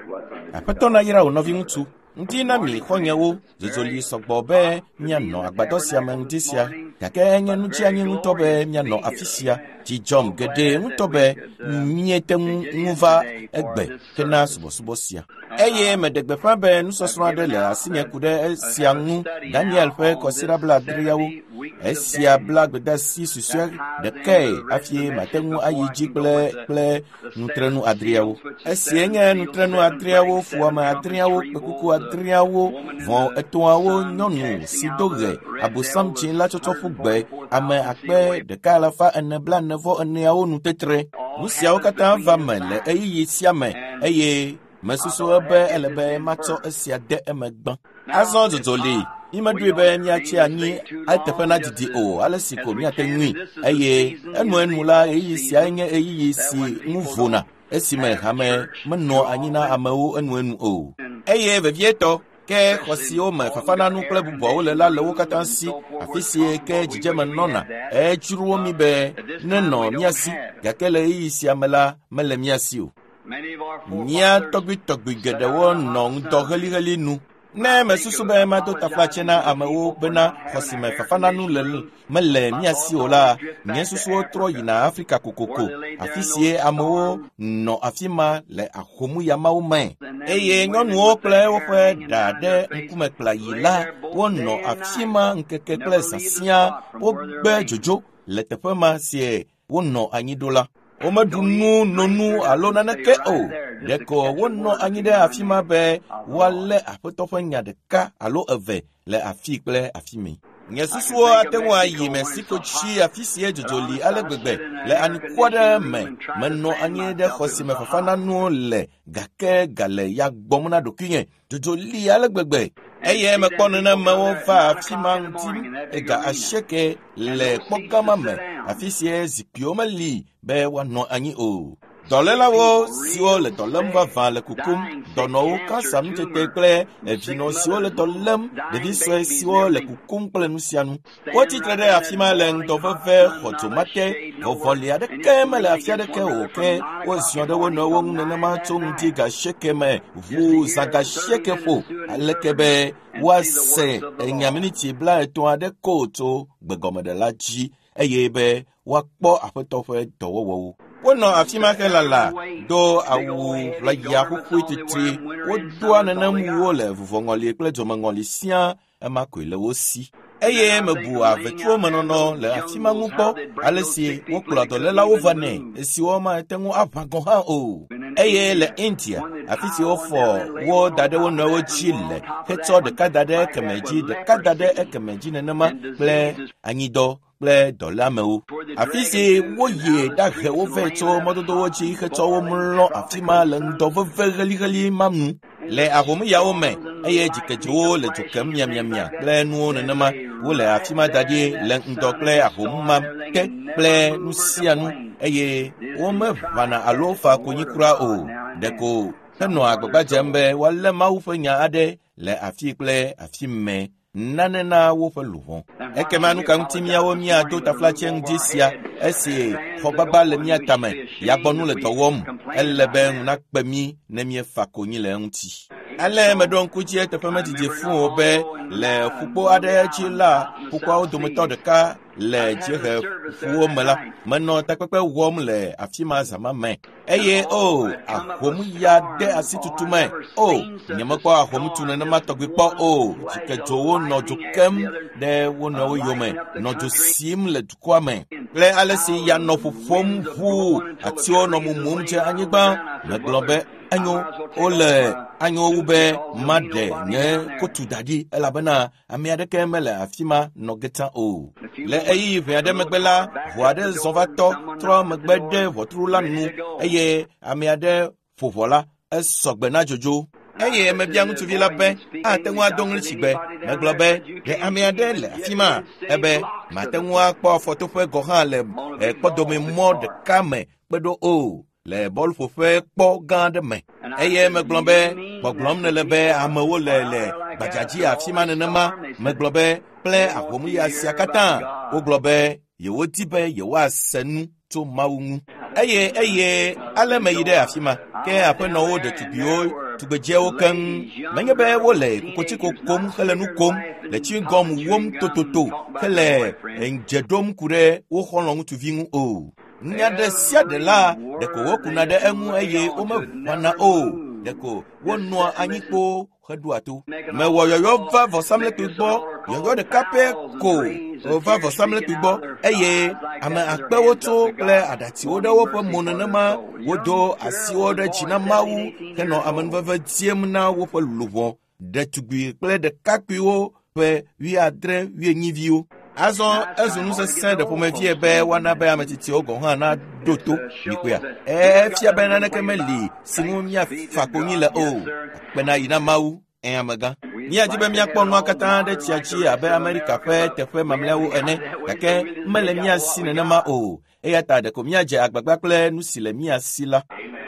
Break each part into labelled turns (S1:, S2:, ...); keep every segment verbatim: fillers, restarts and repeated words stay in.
S1: Aƒetɔ na yra wò nɔvi ŋutsu. Ŋdi na mi xɔnyewo, zozoli sɔgbɔ be mianɔ agbadɔ sia me ŋdi sia, gake enye nu dzeanyi ŋutɔ be mianɔ afi sia. Dzidzɔm geɖe ŋutɔ be miete ŋu va egbe hena subɔsubɔ sia. Eye meɖe gbeƒã be nusɔsrɔ̃ aɖe le asinye ku ɖe esia ŋu. Daniel ƒe kɔsiɖa blaadreawo. Esia bla gbedasi susue ɖekae hafi mate ŋu ayi dzi kple kple nutrenu adreawo. Esia nye nutrenu adreawo, fuame adreawo, kpekuku adreawo, vɔ etɔ̃awo nyɔnu si do ɣe abosam dzĩ la tsɔtsɔ ƒu gbe ame akpe ɖeka alafa ene bla ne vɔ eneawo nu tetre. Nu siawo katã va me le eyiyi sia me eye mesusu be ele be matsɔ esia de eme gbã. Azɔ dzodzoli, imeɖoe be miatsi anyi ateƒe na didi o, ale si ko miate ŋui eye enu enu la eyiyi sia nye eyiyi si ŋu vona esime hame menɔ anyi na amewo enu enu o. Eye vevietɔ ke xɔsiwo me fafananu kple bubuawo le la le wo katã si, afi si ke dzidzeme nɔna edzrowo mi be nenɔ mia si, gake le eyiyi sia me la mele mia si o. Mia tɔgbi-tɔgbi geɖewo nɔ ŋdɔ heliheli nu. Ne mesusu be mado taflatse na amewo bena xɔsime fafananu le mele mia si o la, nye susuwo trɔ yina Afrika kokoko, afi sie amewo nɔ afi ma le ahomuyamawo me. Eye nyɔnuwo kple woƒe ɖa ɖe ŋkume kplayi la, wonɔ afi ma ŋkeke kple sasia, wogbe dzodzo le teƒe ma sie wonɔ anyi ɖo la. Womeɖu nu, nonu alo naneke o. Ɖeko wonɔ anyi ɖe afi ma be woalé aƒetɔ ƒe nya ɖeka alo eve le afi kple afi me. Nye susuwo ate ŋu ayi Mexico tsi afi sie dzodzoli ale gbegbe le anikɔ aɖe me. Menɔ anyi ɖe xɔ si me fafananuwo le gake gale ya gbɔm na ɖokuinye. Dzodzoli ale gbegbe. Eye mekpɔ nenemewo va afi ma ŋuti ega asieke le kpɔ gama me afi sie zikpuiwo meli be woanɔ anyi o. Dɔlélawo siwo le dɔ lém vavã le kukum, dɔnɔwo kansa nutete kple evinɔ siwo le dɔ lém, ɖevi sue siwo le kukum kple nu sia nu. Wotsitre ɖe afi ma le ŋdɔ veve xɔdzomate, vɔvɔli aɖeke mele afi aɖeke o, ke woziɔ ɖe wo nɔewo ŋu nenema tso ŋdi gasieke me, ʋu zã gasieke ƒo, aleke be woase enya miniti bla etɔ̃ aɖe ko tso gbegɔme la dzi, eye be woakpɔ aƒetɔ ƒe dɔwɔwɔwo. Wonɔ afi ma ke lala, do awu ʋlaya ƒuƒui titi, wodoa nenemuwo le vuvɔŋɔli kple dzɔmeŋɔli sia, ema koe le wo si. Eye mebu avetuwo menɔnɔ le afi ma ŋu kpɔ, ale si wokplɔ dɔlélawo va nɛ, esiwo mate ŋu aʋã gɔ hã o. Eye le India, afi si wofɔ wo da ɖe wo nɔewo dzi le, hetsɔ ɖeka da ɖe ekeme dzi, ɖeka da ɖe ekeme dzi nenema kple anyidɔ kple dɔléamewo. Afi si woyi ɖahe wo vɛ tso mɔdodowo dzi hetsɔ wo mlɔ afi ma le ŋdɔ veve heliheli ma nu. Le ahomuyawo me, eye dzikedziwo le dzokem miamiamia kple nuwo nenema, wole afi ma da ɖi le ŋdɔ kple ahomu ma ke kple nu sia nu, eye womeʋãna alo fa konyi kura o. Ɖeko henɔ agbagba dzem be woalé Mawu ƒe nya aɖe le afi kple afi me nane na woƒe luʋɔ. Ekema nu ka ŋuti míawo míado taflatse ŋdi sia esi xɔgbagba le mía tame, yagbɔnu le dɔ wɔm, ele be ŋu nakpe mí ne míefa konyi le eŋuti. Ale meɖo ŋku dzi teƒe medidi fũu o be le ƒukpo aɖe dzi la, ƒukpoawo dometɔ ɖeka le dziehe ƒuwo me la, menɔ takpekpe wɔm le afi ma zã ma me. Eye o, ahom ya de asi tutu me. O, nyemekpɔ ahom tu nenema tɔgbi kpɔ o. Dzikedzowo nɔ dzo kem ɖe wo nɔewo yome, nɔ dzo sim le dukɔa me. Kple ale si ya nɔ ƒoƒom ʋu, atiwo nɔ mumum dze anyigba, megblɔ be anyo, wole anyo wu be maɖe nye kotu da ɖi elabena ame aɖeke mele afi ma nɔ geta o. Le eyi ʋe aɖe megbe la, ʋu aɖe zɔ va tɔ trɔ megbe ɖe ʋɔtru la nu eye ame aɖe ƒo ʋɔ la esɔgbe na dzodzo. Eye mebia ŋutsuvi la be ate ŋu ado ŋli tsigbe, megblɔ be ɖe ame aɖe le afi ma ebe mate ŋu akpɔ afɔtoƒe gɔ hã le kpɔdome mɔ ɖeka me kpe ɖo o. Le bɔlƒoƒe kpɔ gã aɖe me. Eye megblɔ be gbɔgblɔm nele be amewo le le gbadzadzi afi ma nenema, megblɔ be kple ahomuya sia katã, wogblɔ be yewodi be yewoase nu tso Mawu ŋu. eye eye ale me yide afima ke apeno wo de tubio tubejewo kan menye be wo le kochiko kom hele nu kom le chi gom wom tototo hele enjedom kure wo holong tuvingu o nya de sia de la de ko wo kuna de enu eye o me wana o de ko wonno anyiko Redouatou. Mais woyoyo va vosamle tubo, yoyo de kape ko, va vosamle tubo, eye, ama akpe woto, ple adati oda wopo monanama, wodo asi oda china mau, keno aman vava tiem na wopo lubo, de tugui, ple de kakio, pe, wi adre, wi nivio. Azon, azon nous essaie de pour me vie be, wana be ametiti ogon na doto, mikuya. Eh, fia benana kemeli, sinon ya fakoni la o. Bena ina mau en amaga ni ajibe mi akpon no akata de chiachi abe America fe tefe mamlewo ene kake mele mi asine na ma o e yata de ko mi aje agbagba ple nu sile mi asila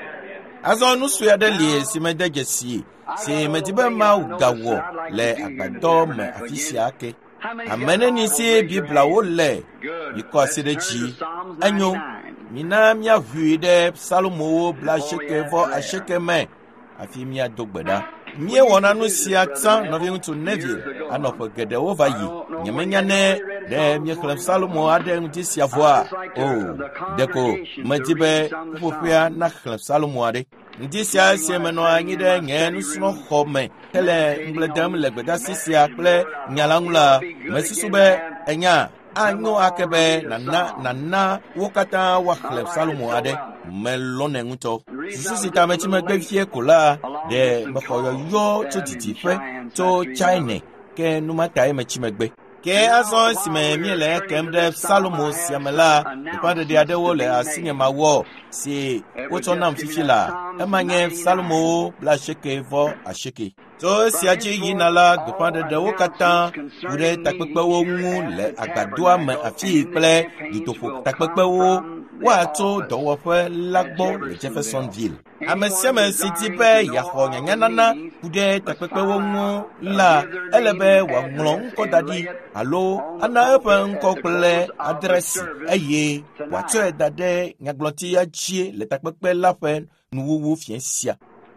S1: azon nu suya de li si me de gesi si me dibe ma ugawo le agbado me afisi ake amene ni si bibla wo le iko asirechi anyo mina mi avu de Salomo bla sheke vo asheke me afi mi adogbeda mie wona no siata no vi to Neville anopo gede over yi nyamenya ne de mi klam Salomo ade nti siavoa o deko matibe popia na klam Salomo ade nti sia sieme no anyi de nye no suno home hele ngledam legbeda sisia ple nyalangula mesisube enya anyo akebe nana nana wokata wa klam Salomo ade melone nguto susi ta mechi megbe fie kola de makoyo yo to titife to China ke numata e mechi megbe ke azon sime miele kemde Salomo siamela ipade de adewo le asinye mawo si woto nam fifila emanye Salomo bla sheke vo asheke to siaji yinala gopade de wokata ure takpepe wo mu le agbado ame afi ple ditofo takpepe wo wa to dowo fe lagbo le Jeffersonville amesiame sitipe ya ho nyanana kude takpepe wo mu la elebe wa nglon ko dadi alo ana epe nko ple adresse eye wa to dade nyagloti ya chie le takpepe la fe nuwu fiensia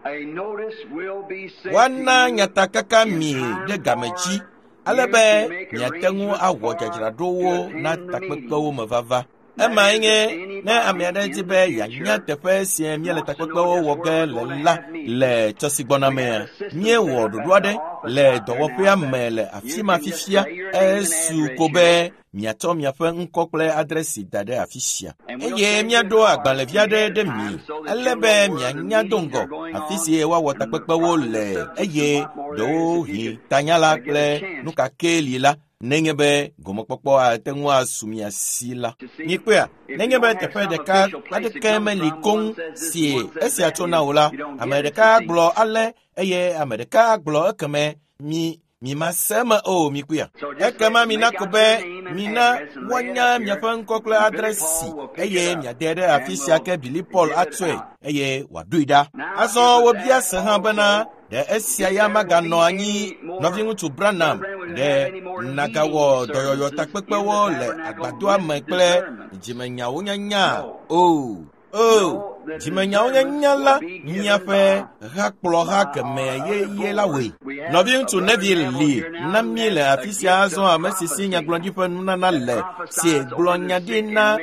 S1: wana nyatakaka mi de gamechi alebe nyatengu awo jajiradowo na takpepe wo mavava ema inge na amiade tibe ya nya tefe sie mi le takpepe wo woge le la le tosigbona me mie wo dodoade le dowopia mele afima fifia esu kobe miato miafe nkokple adresi dade afisia eye miado agbaleviade de mi elebe mianya dongo afisi wa wotakpepe wo le eye do hi tanyala kle nuka kelila nengebe gomokpokpo atenwa asumia sila nikwea nengebe tefe de ka adekeme likon sie esi atona ola amerika glo ale eye amerika glo ekeme mi mi masema o mikwea ekema mina kobe mina wanya miafen kokle adresi eye miadede afisia ke Billy Paul atwe eye waduida aso wobia seha bana de esia ya magano anyi nothing to Branham de nagawo doyoyo takpepe wo le agbado amekple jimenya wonyanya o o jimenya wonyanya la nyafe hakplo hakme ye ye la we nothing to Neville li na miele afisia azo amesisi nyaglonji pe nuna le si glonya dina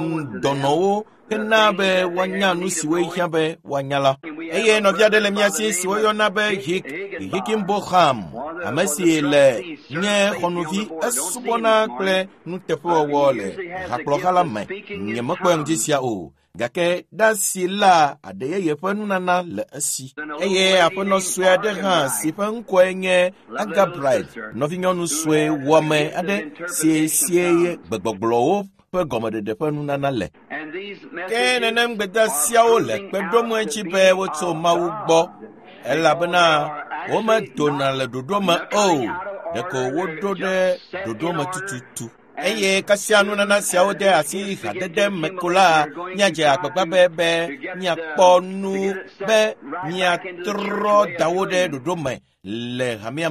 S1: donowo kena be wanya nusiwe hiabe wanyala eye no via de le miasi siwe yona be hik hikimbo ham amesi le nye khonuvi esubona kle nutefo wole haklo kala me nye makwe ngisia o gake dasila adeye yefanu nana le asi eye apono swe de ha sipan kwenye aga bride no vinyonu swe wome ade sie sie gbogboglo gomede de panu nana le ke nenem gbeda siawo le pedomo echi be woto mawu gbo elabena wo ma dona le dodoma o de ko wodo de dodoma tututu eye kasianu nana siawo de asi hadede mekola nyaje agbagba bebe nya ponu be nya tro dawode dodoma le hamiame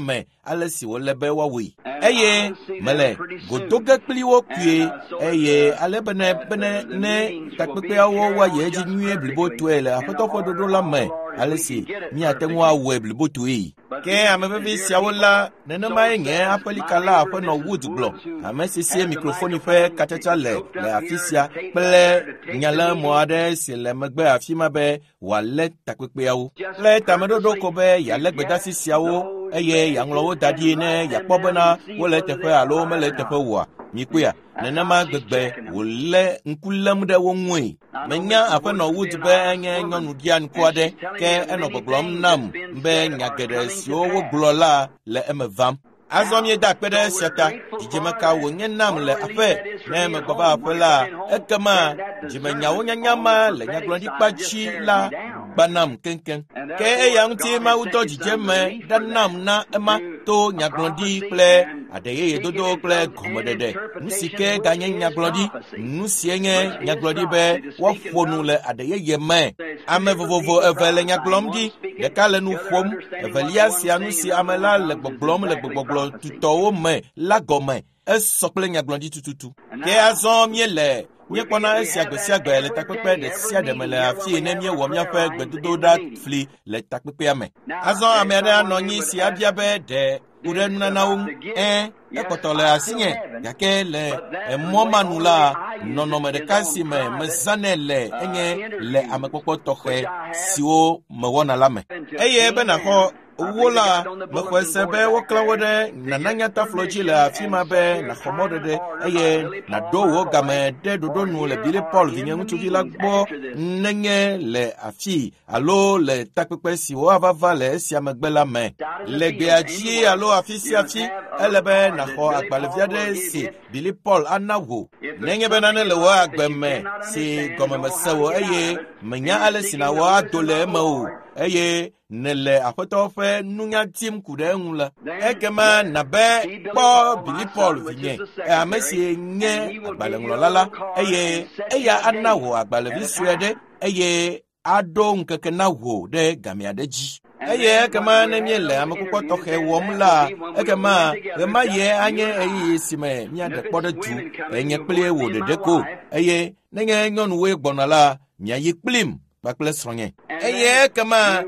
S1: ale si wole be woawoe eye mele godoge kpli wo kue eye ale bene bene ne takpekpeawo wa ye dzi nyuie blibo toe le aƒetɔ ƒe ɖoɖo la me ale si miate ŋu awɔe blibo toe ke ame vevi siawo la nenemae nye aƒelika la ƒe nɔ Wood gblɔ ame si sie mikrofoni ƒe katsatsa le le afi sia kple nyalemɔ aɖe si le megbe afi ma be wòalé takpekpeawo kple tameɖoɖo ko be yalé gbedasi siawo eye yaŋlɔ wo da ɖi ne yakpɔ bena wole teƒe alo mele teƒe oa mikpoa nenema gbegbe wòlé ŋku lém ɖe wo ŋue menya aƒenɔ Wood be enye nyɔnu ɖia ŋku aɖe ke enɔ gbɔgblɔm nam be nya geɖe siwo wogblɔ la le eme vam azɔ mieda kpe ɖe sia ta dzidzemeka wònye nam le aƒe ne megbɔ va aƒe la ekema dzimenyawo nyanyama le nyagblɔɖikpatsi la gbanam keŋkeŋ ke eya ŋuti Mawu dɔ dzidzeme ɖa nam na ema to nyagblɔɖi kple aɖeyeye dodo kple gɔmeɖeɖe nu si ke ganye nyagblɔɖi nu sie nye nyagblɔɖi be woaƒo nu le aɖeyeye me ame vovovo eve le nyagblɔm ɖi ɖeka le nu ƒom evelia sia nu si ame la le gbɔgblɔm le gbɔgblɔ tutɔwo me la gɔme esɔ kple nyagblɔɖi tututu ke azɔ miele míekpɔna esia gbe sia gbe le takpekpe ɖe sia ɖe me le afii ne míewɔ míaƒe gbedodoɖa fli le takpekpea me azɔ ame aɖe anɔ anyi si abia be ɖe ku ɖe nunanawo ŋu ɛ ekpɔtɔ le asinye gake le emɔ manu la nɔnɔme ɖeka si me mezanɛ le enye le amekpɔkpɔ tɔxɛ siwo mewɔna la me eye be naxɔ wo la mexɔe se be woklã wo ɖe nananya taflo dzi le afi ma be naxɔ mɔɖeɖe eye naɖo wo game ɖe ɖoɖo nu le Billy Paul vinye ŋutsuvi la gbɔ nenye le afi alo le takpekpe si woava va le esia megbe la me le gbea dzi alo afi sia afi ele be naxɔ agbalẽvi aɖe si Billy Paul ana wo nenye be nane le wo agbe me si gɔme mese wo eye menya ale si na wo ado le eme o eye ne le aƒetɔ ƒe nunya tim ku ɖe eŋu le ekema nabe kpɔ Billy Paul vinye ame si nye agbalẽŋlɔla la eye eya ana wo agbalẽvi sue ɖe eye aɖo ŋkeke na wo ɖe game aɖe dzi eye ekema ne míele amekpɔkpɔ tɔxɛ wɔm la ekema ɣe ma ye anye eye si me míaɖe kpɔ ɖe du enye kpli wo ɖeɖe ko eye nenye nyɔnuwoe gbɔna la miayi kplim kpakple srɔ̃nye eye ekema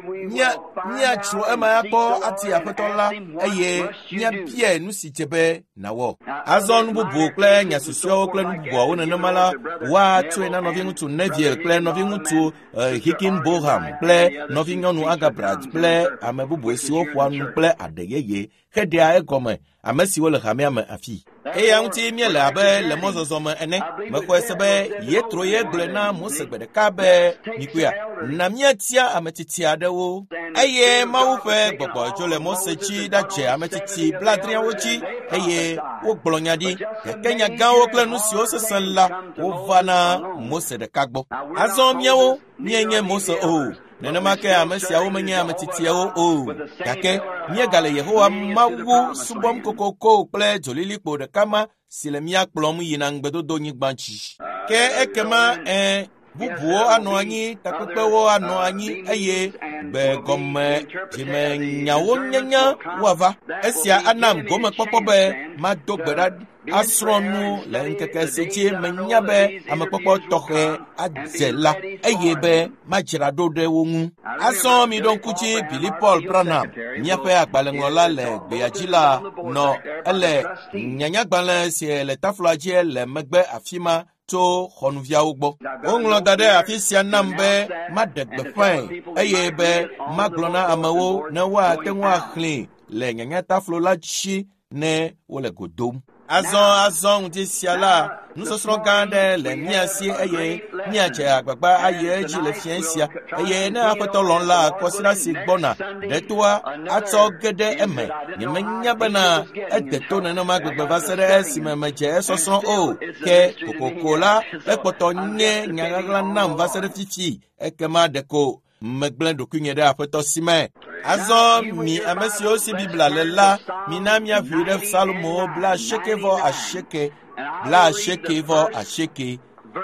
S1: míatsro eme akpɔ ati aƒetɔ la eye míabie nu si dze be nawɔ azɔ nu bubu kple nya susuewo kple nu bubuawo nenema la woatsoe na nɔvi ŋutsu Neville kple nɔvi ŋutsu Hikin Boham kple nɔvi nyɔnu Agabrat kple ame bubu siwo ƒoa nu kple aɖeyeye xeɖea egɔme ame siwo le hamea me afi eya ŋuti míele abe le mɔzɔzɔ me ene mexɔe se be Yetro ye gblɔe na Mose gbe ɖeka be mikpoa na míatia ametsitsi aɖewo eye Mawu ƒe gbɔgbɔ dzo le Mose dzi ɖadze ametsitsi bladriawo dzi eye wogblɔ nya ɖi gake nya gãwo kple nu siwo sesẽ la wova na Mose ɖeka gbɔ azɔ míawo míenye Mose o nenema ke ame siawo menye ametsitsiawo o gake míegale Yehowa Mawu subɔm kokoko kple dzolilikpo ɖeka ma si le mía kplɔm yina ŋgbedodo nyigba dzi ke ekema ɛ bubuwo anɔ anyi takpekpewo anɔ anyi eye gbegɔme dzimenyawo nyanya woava esia anam gɔmekpɔkpɔ be mado gbe ɖa asrɔ̃ nu le ŋkeke si dzi menya be amekpɔkpɔ tɔxɛ adze la eye be madzra ɖo ɖe wo ŋu azɔ mi ɖo ŋku dzi Billy Paul Branham míaƒe agbalẽŋlɔla le gbea dzi la nɔ ele nyanyagbalẽ si le tafloa dzi le megbe afi ma tso xɔnuviawo gbɔ woŋlɔ da ɖe afi sia nam be maɖe gbeƒãe eye be magblɔ na amewo ne woate ŋu axlẽ le nyanyataflo la dzi ne wole godom azɔ azɔ ŋuti sia la nusɔsrɔ̃ gã aɖe le mía si eye míadze agbagba ayi edzi le fia sia eye ne aƒetɔ lɔ̃ la kɔsiɖa si gbɔna ɖetoa atsɔ ge ɖe eme nyemenya bena ede to nenema gbegbe va se ɖe esime medze esɔsrɔ̃ o ke kokoko la ekpɔtɔ nye nyaɣaɣla nam va se ɖe fifi ekema ɖeko megblẽ ɖokuinye ɖe aƒetɔ si me azɔ mi ame siwo si Biblia le la mina míaʋui ɖe Psalmo bla asieke vɔ asieke bla asieke vɔ asieke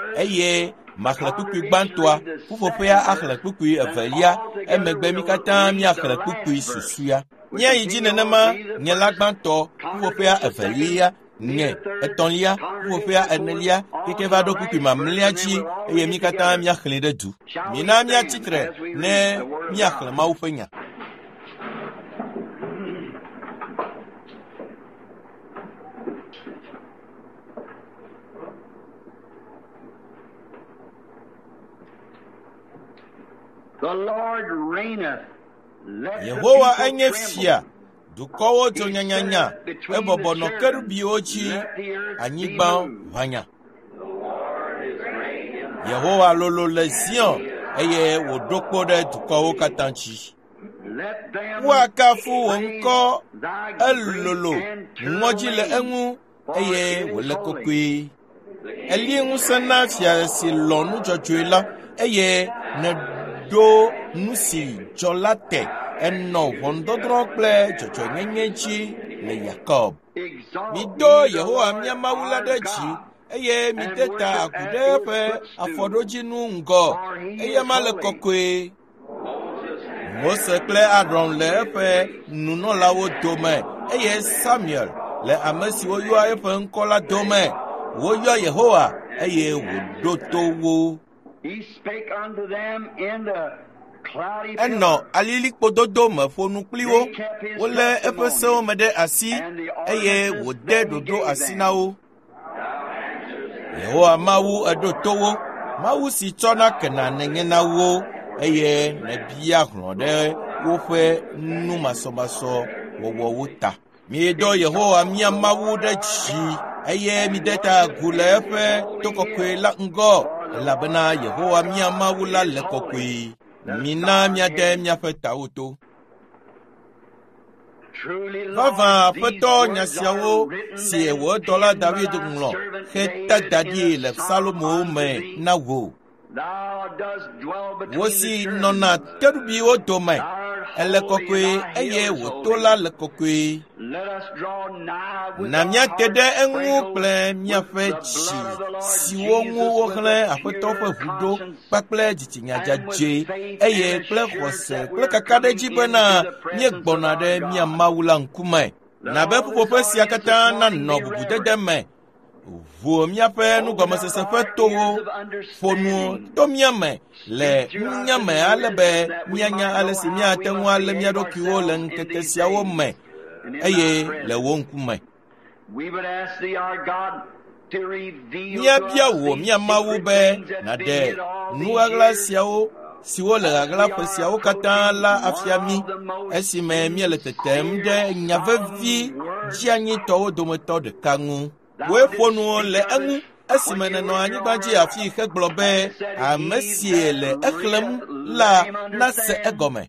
S1: eye maxlẽ kpukpui gbãtɔa ƒuƒoƒea axlẽ kpukpui evelia emegbe mi katã míaxlẽ kpukpui susuia Nya yi nenema nye la gbanto ƒuƒoƒea evelia nye etɔ̃lia ƒuƒoƒea enelia keke va ɖo kuku mamlia dzi eye mi katã miaxlẽ ɖe du. Mina miatsitre ne miaxlẽ Mawu ƒe nya. Yehowa enye fia, dukɔwo dzo nyanyanya, ebɔbɔ nɔ kerubiwo dzi, anyigba ʋanya. Yehowa lolo le Zion, eye wòɖo kpo ɖe dukɔwo katã dzi. Woakafu wò ŋkɔ, elolo, ŋɔdzi le eŋu, eye wòle kokoe. Eli ŋusẽ na fia si lɔ nu dzɔdzɔe la, eye ne do nu si dzɔ la te enɔ ʋɔnudɔdrɔ̃ kple dzɔdzɔnyenye dzi le Yakob. Mido Yehowa mia Mawu la ɖe dzi, eye mide ta agu ɖe eƒe afɔɖodzinu ŋgɔ, eya ma le kɔkɔe. Mose kple Aron le eƒe nunɔlawo dome, eye Samuel le ame si woyɔa eƒe ŋkɔ la dome. Woyɔ Yehowa, eye wòɖo to wo. Enɔ alilikpododo me ƒo nu kpli wo, wolé eƒe sewo me ɖe asi, eye wòde ɖoɖo asi na wo. Yehowa Mawu eɖo to wo, Mawu si tsɔna kena nenye na wo, eye nebia hlɔ̃ ɖe woƒe numasɔmasɔ wɔwɔwo ta. Mieɖɔ Yehowa mia Mawu ɖe dzi, eye mide ta agu le eƒe to kɔkɔe la ŋgɔ, elabena Yehowa mia Mawu la le kɔkɔe. Mina miade miaƒe tawo to. Vavã aƒetɔ nya siawo si wò dɔla David ŋlɔ xe te da ɖi le Salomo me na wò. Wò si nɔna kerubiwo dome, ele kɔkɔe, eye wò to la le kɔkɔe. Na míate ɖe eŋu kple míaƒe dzi siwo ŋu woxlẽ aƒetɔ ƒe ʋu ɖo kpakple dzitsinya dzadzɛ, eye kple xɔse kple kakaɖedzi bena míegbɔna ɖe mía Mawu la ŋkume. Na be ƒuƒoƒe sia katã nanɔ bubudede me. Ʋuo míaƒe nugɔmesese ƒe towo, ƒo nu to mía me le nunya me ale be míanya ale si míate ŋu alé mía ɖokuiwo le ŋkeke siawo me, eye le wo ŋkume. Míabia wò mía Mawu be nàɖe nu ɣaɣla siawo siwo le ɣaɣlaƒe siawo katã la afia mí, esime míele tetem ɖe nya vevi dzeanyitɔwo dometɔ ɖeka ŋu. Woe ƒo nu le eŋu esime nenɔ anyigba dzi afi hegblɔ be ame si le exlẽm la nase egɔme.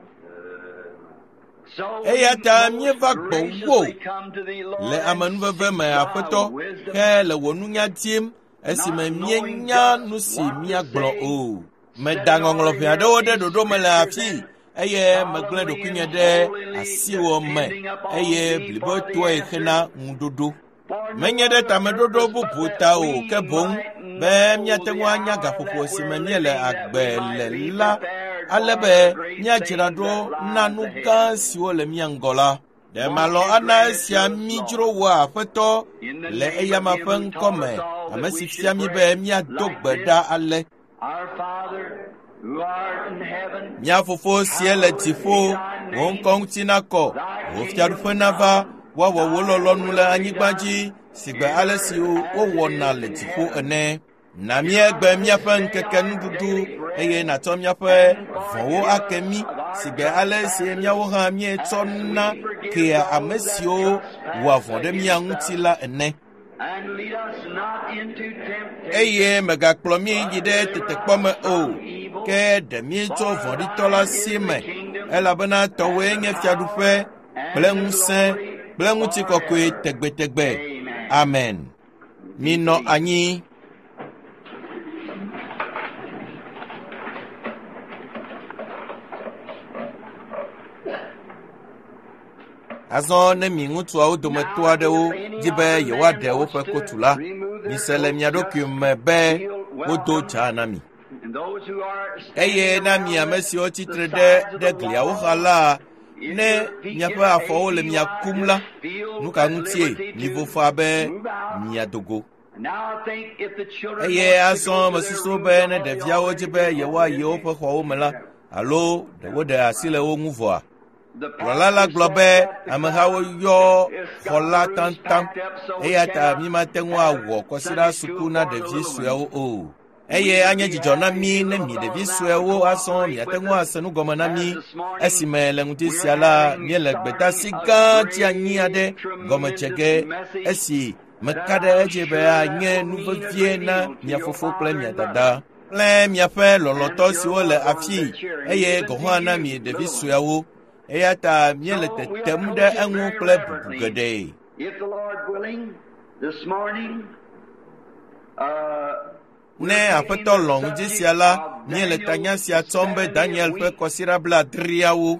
S1: Eya ta míeva gbɔ wo le amenuveve me Aƒetɔ, ke le wò nunya dim esime míenya nu si míagblɔ o. Meda ŋɔŋlɔ ʋɛ aɖewo ɖe ɖoɖo me le afi, eye megblẽ ɖokuinye ɖe asiwò me, eye blibo tɔe xena ŋuɖoɖo. Menye ɖe tameɖoɖo bubu ta o, ke boŋ be míate ŋu anya gaƒoƒo si me míele agbe le la, ale be míadzra ɖo na nu gã siwo le mía ŋgɔ la. Ɖe malɔ ana esia mí dzro wɔ Aƒetɔ le eyama ƒe ŋkɔ me, ame si fia mí be míado gbe ɖa ale. Mía Fofo sie le dziƒo, wò ŋkɔ ŋuti nakɔ, wò fiaɖuƒe nava, woawɔ wò lɔlɔ̃nu le anyigba dzi, sigbe ale si wowɔna le dziƒo ene. Na míegbe míaƒe ŋkeke nuɖuɖu, eye nàtsɔ míaƒe vɔ̃wo ake mí, sigbe ale si míawo hã míetsɔ na kea ame siwo wɔa vɔ̃ ɖe mía ŋuti la ene. Eye megakplɔ mí yi ɖe tetekpɔ me o, ke ɖe míetso vɔ̃ɖitɔ la si me, elabena tɔwoe nye fiaɖuƒe kple ŋusẽ kple ŋutikɔkɔe tegbetegbe. Amen. Minɔ anyi. Azɔ ne mi ŋutsuawo dometɔ aɖewo di be yewoaɖe woƒe kotu la, mise le mia ɖokui me be wodo dza na mi. Eye na mi ame siwo tsitre ɖe ɖe gliawo xa la, ne miaƒe afɔwo le mia kum la, nu ka ŋutie mivo fa be mia dogo. Eye azɔ mesusu be ne ɖeviawo dzi be yewoayi woƒe xɔwo me la, alo woɖe asi le wo ŋu vɔa. Kplɔla la gblɔ be amehawo yɔ xɔ la taŋtaŋ, eya ta mi mate ŋu awɔ kɔsiɖa suku na ɖevi suewo o. Eye anye dzidzɔ na mi ne mi ɖevi suewo azɔ miate ŋu ase nu gɔme na mi, esime le ŋuti sia la míele gbetasi gã dzi anyi aɖe gɔme dze ge esi meka ɖe edzi be anye nu vevie na mia fofo kple mia dada kple miaƒe lɔlɔtɔ siwo le afii, eye gɔhã na mi ɖevi suewo. Eya ta míele tetem ɖe eŋu kple bubu geɖe. Ne aƒetɔ lɔ̃ ŋdi sia la, míele tanya sia tsɔm be Daniel ƒe kɔsiɖa blaadriawo.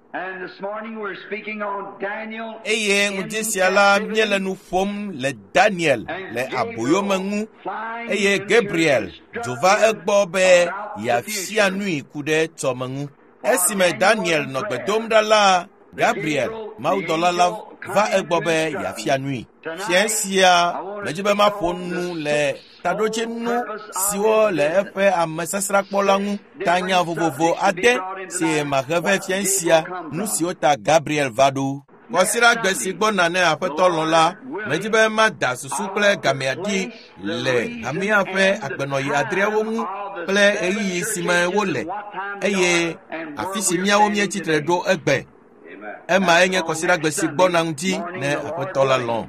S1: Eye ŋdi sia la míele nu ƒom le Daniel le aboyome ŋu, eye Gabriel dzo va egbɔ be yeafia nui ku ɖe tsɔme ŋu. Esime Daniel nɔ gbe dom ɖa la, Gabriel, mawudɔla la va egbɔ be yeafia nui. Fia sia medzi be maƒo nu le taɖodzinu siwo le eƒe amesasrakpɔla ŋu tanya vovovo ade si mahe ve fia sia nu siwo ta Gabriel va ɖo. Kɔsiɖa gbe si gbɔna ne aƒetɔ lɔ̃ la, medzi be mada susu kple gameaɖi le hamea ƒe agbenɔyi adreawo ŋu kple ɣeyiɣi si me wole, eye afi si míawo míetsitre ɖo egbe. Ema enye kɔsiɖa gbe si gbɔna ŋuti ne aƒetɔ la lɔ̃.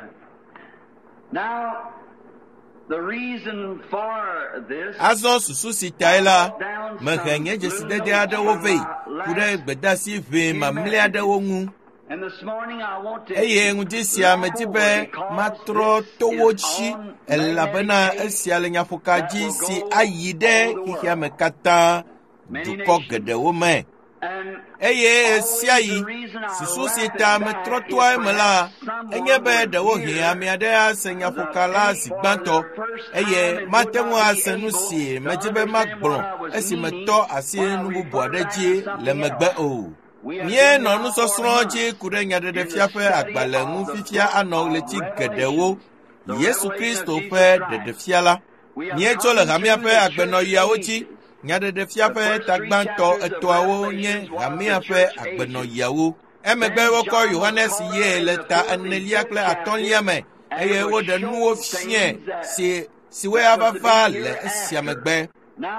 S1: Azɔ susu si tae la, mehe nye dzesidede aɖewo vɛ ku ɖe gbedasi ʋɛ mamlɛ aɖewo ŋu. Eye ŋuti sia medi be matrɔ to wo dzi elabena esia le nyaƒoka dzi si ayi ɖe xexea me katã dukɔ geɖewo me. Eye esia yi susu si ta metrɔ toa eme la, enye be ɖewo hɛ ame aɖe ase nyaƒoka la zi gbãtɔ, eye mate ŋu ase nu si medzi be magblɔ esi metɔ asi nu bubu aɖe dzi le megbe o. Míenɔ nusɔsrɔ̃ dzi ku ɖe nyaɖeɖefia ƒe agbalẽ ŋu fifia anɔ ɣleti geɖewo, Yesu Kristo ƒe ɖeɖefia la. Míetso le hamea ƒe agbenɔyiawo dzi. Nyaɖeɖefia ƒe tagbãtɔ etɔawo nye hamea ƒe agbenɔyiawo. Emegbe wokɔ Yohanes yie le ta enelia kple atɔ̃lia me, eye woɖe nuwo fiẽ si siwoe ava va le esia megbe.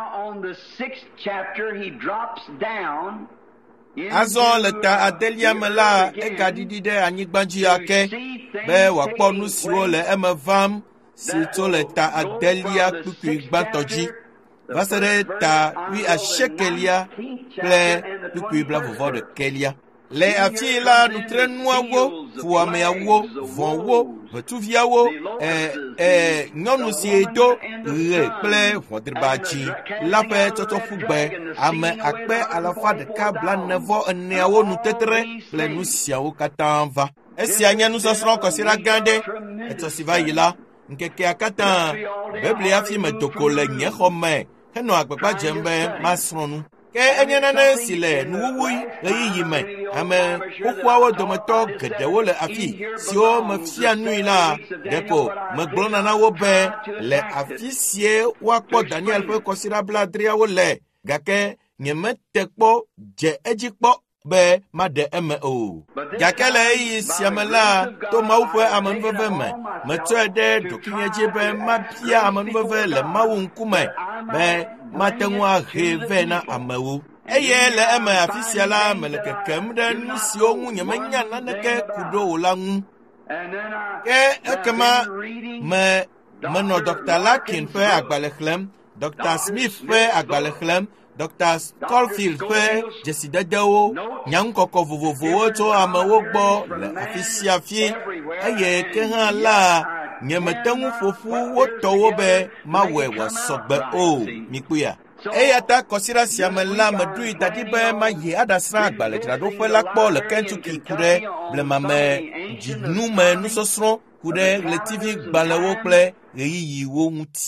S1: Azɔ le ta adelia me la, egaɖiɖi ɖe anyigba dzi ake be wòakpɔ nu siwo le eme vam si tso le ta adelia kpukpui gbãtɔ dzi va se ɖe ta wi asiekelia kple kpukpui blavɔvɔ ɖekelia. Le afii la, nutrenuawo, fuameawo, vɔ̃wo, ʋetuviawo, eh, eh, nyɔnu si do ɣe kple ʋɔdriba dzĩ la ƒe tsɔtsɔƒugbe ame akpe alafa ɖeka blaene-vɔ eneawo nu tetre kple nu siawo katã va. Esia nye nusɔsrɔ̃ kɔsiɖa gã ɖe etsɔ si va yi la. Ŋkekea katã Biblia fi me doko le nye xɔ me henɔ agbagba dzem be masrɔ̃ nu. Ke enye nane si le nuwuwui ɣeyiɣi me, ame xoxoawo dometɔ geɖewo le afi siwo mefia nui la, ɖeko megblɔna na wo be le afi sie woakpɔ Daniel ƒe kɔsiɖa blaadriawo le, gake nyemete kpɔ dze edzi kpɔ be maɖe eme o. Gake le ɣeyiɣi sia me la, to Mawu ƒe amenuveve me, metsɔe ɖe ɖokuinye dzi be mabia amenuveve le Mawu ŋkume be mate ŋu ahe vɛ na amewo. Eye le eme afi sia la, mele kekem ɖe nu siwo ŋu nyemenya naneke ku ɖo o la ŋu. Ke ekema me menɔ Dr Larkin ƒe agbalẽ xlẽm, Dr Smith ƒe agbalẽ xlẽm, Dr Schofield ƒe dzesidedewo, nyaŋkɔkɔ vovovowo tso amewo gbɔ le afi sia afi, eye ke hã la, nyemete ŋu ƒoƒu wotɔwo be mawɔe wòasɔgbe o, mikpuia. Eya ta kɔsiɖa sia me la, meɖoe da ɖi be mayi aɖasrã agbalẽdzraɖoƒe la kpɔ le Kentucky ku ɖe blemame dzinume nusɔsrɔ̃ ku ɖe ɣletivi gbalẽwo kple ɣeyiɣiwo ŋuti.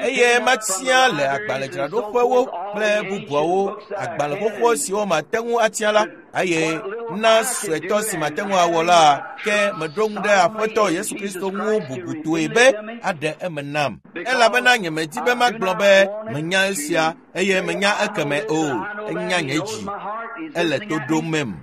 S1: eye matia le agbaledzraɖoƒewo kple bubuawo agbalẽxoxo siwo mate ŋu atia la eye na suetɔ si mate ŋu awɔ la ke meɖo ŋu ɖe aƒetɔ Yesu Kristo ŋu bubutoe be aɖe eme nam elabena nyemedi be magblɔ be menya esia eye menya ekeme o enya nye dzi ele to ɖomem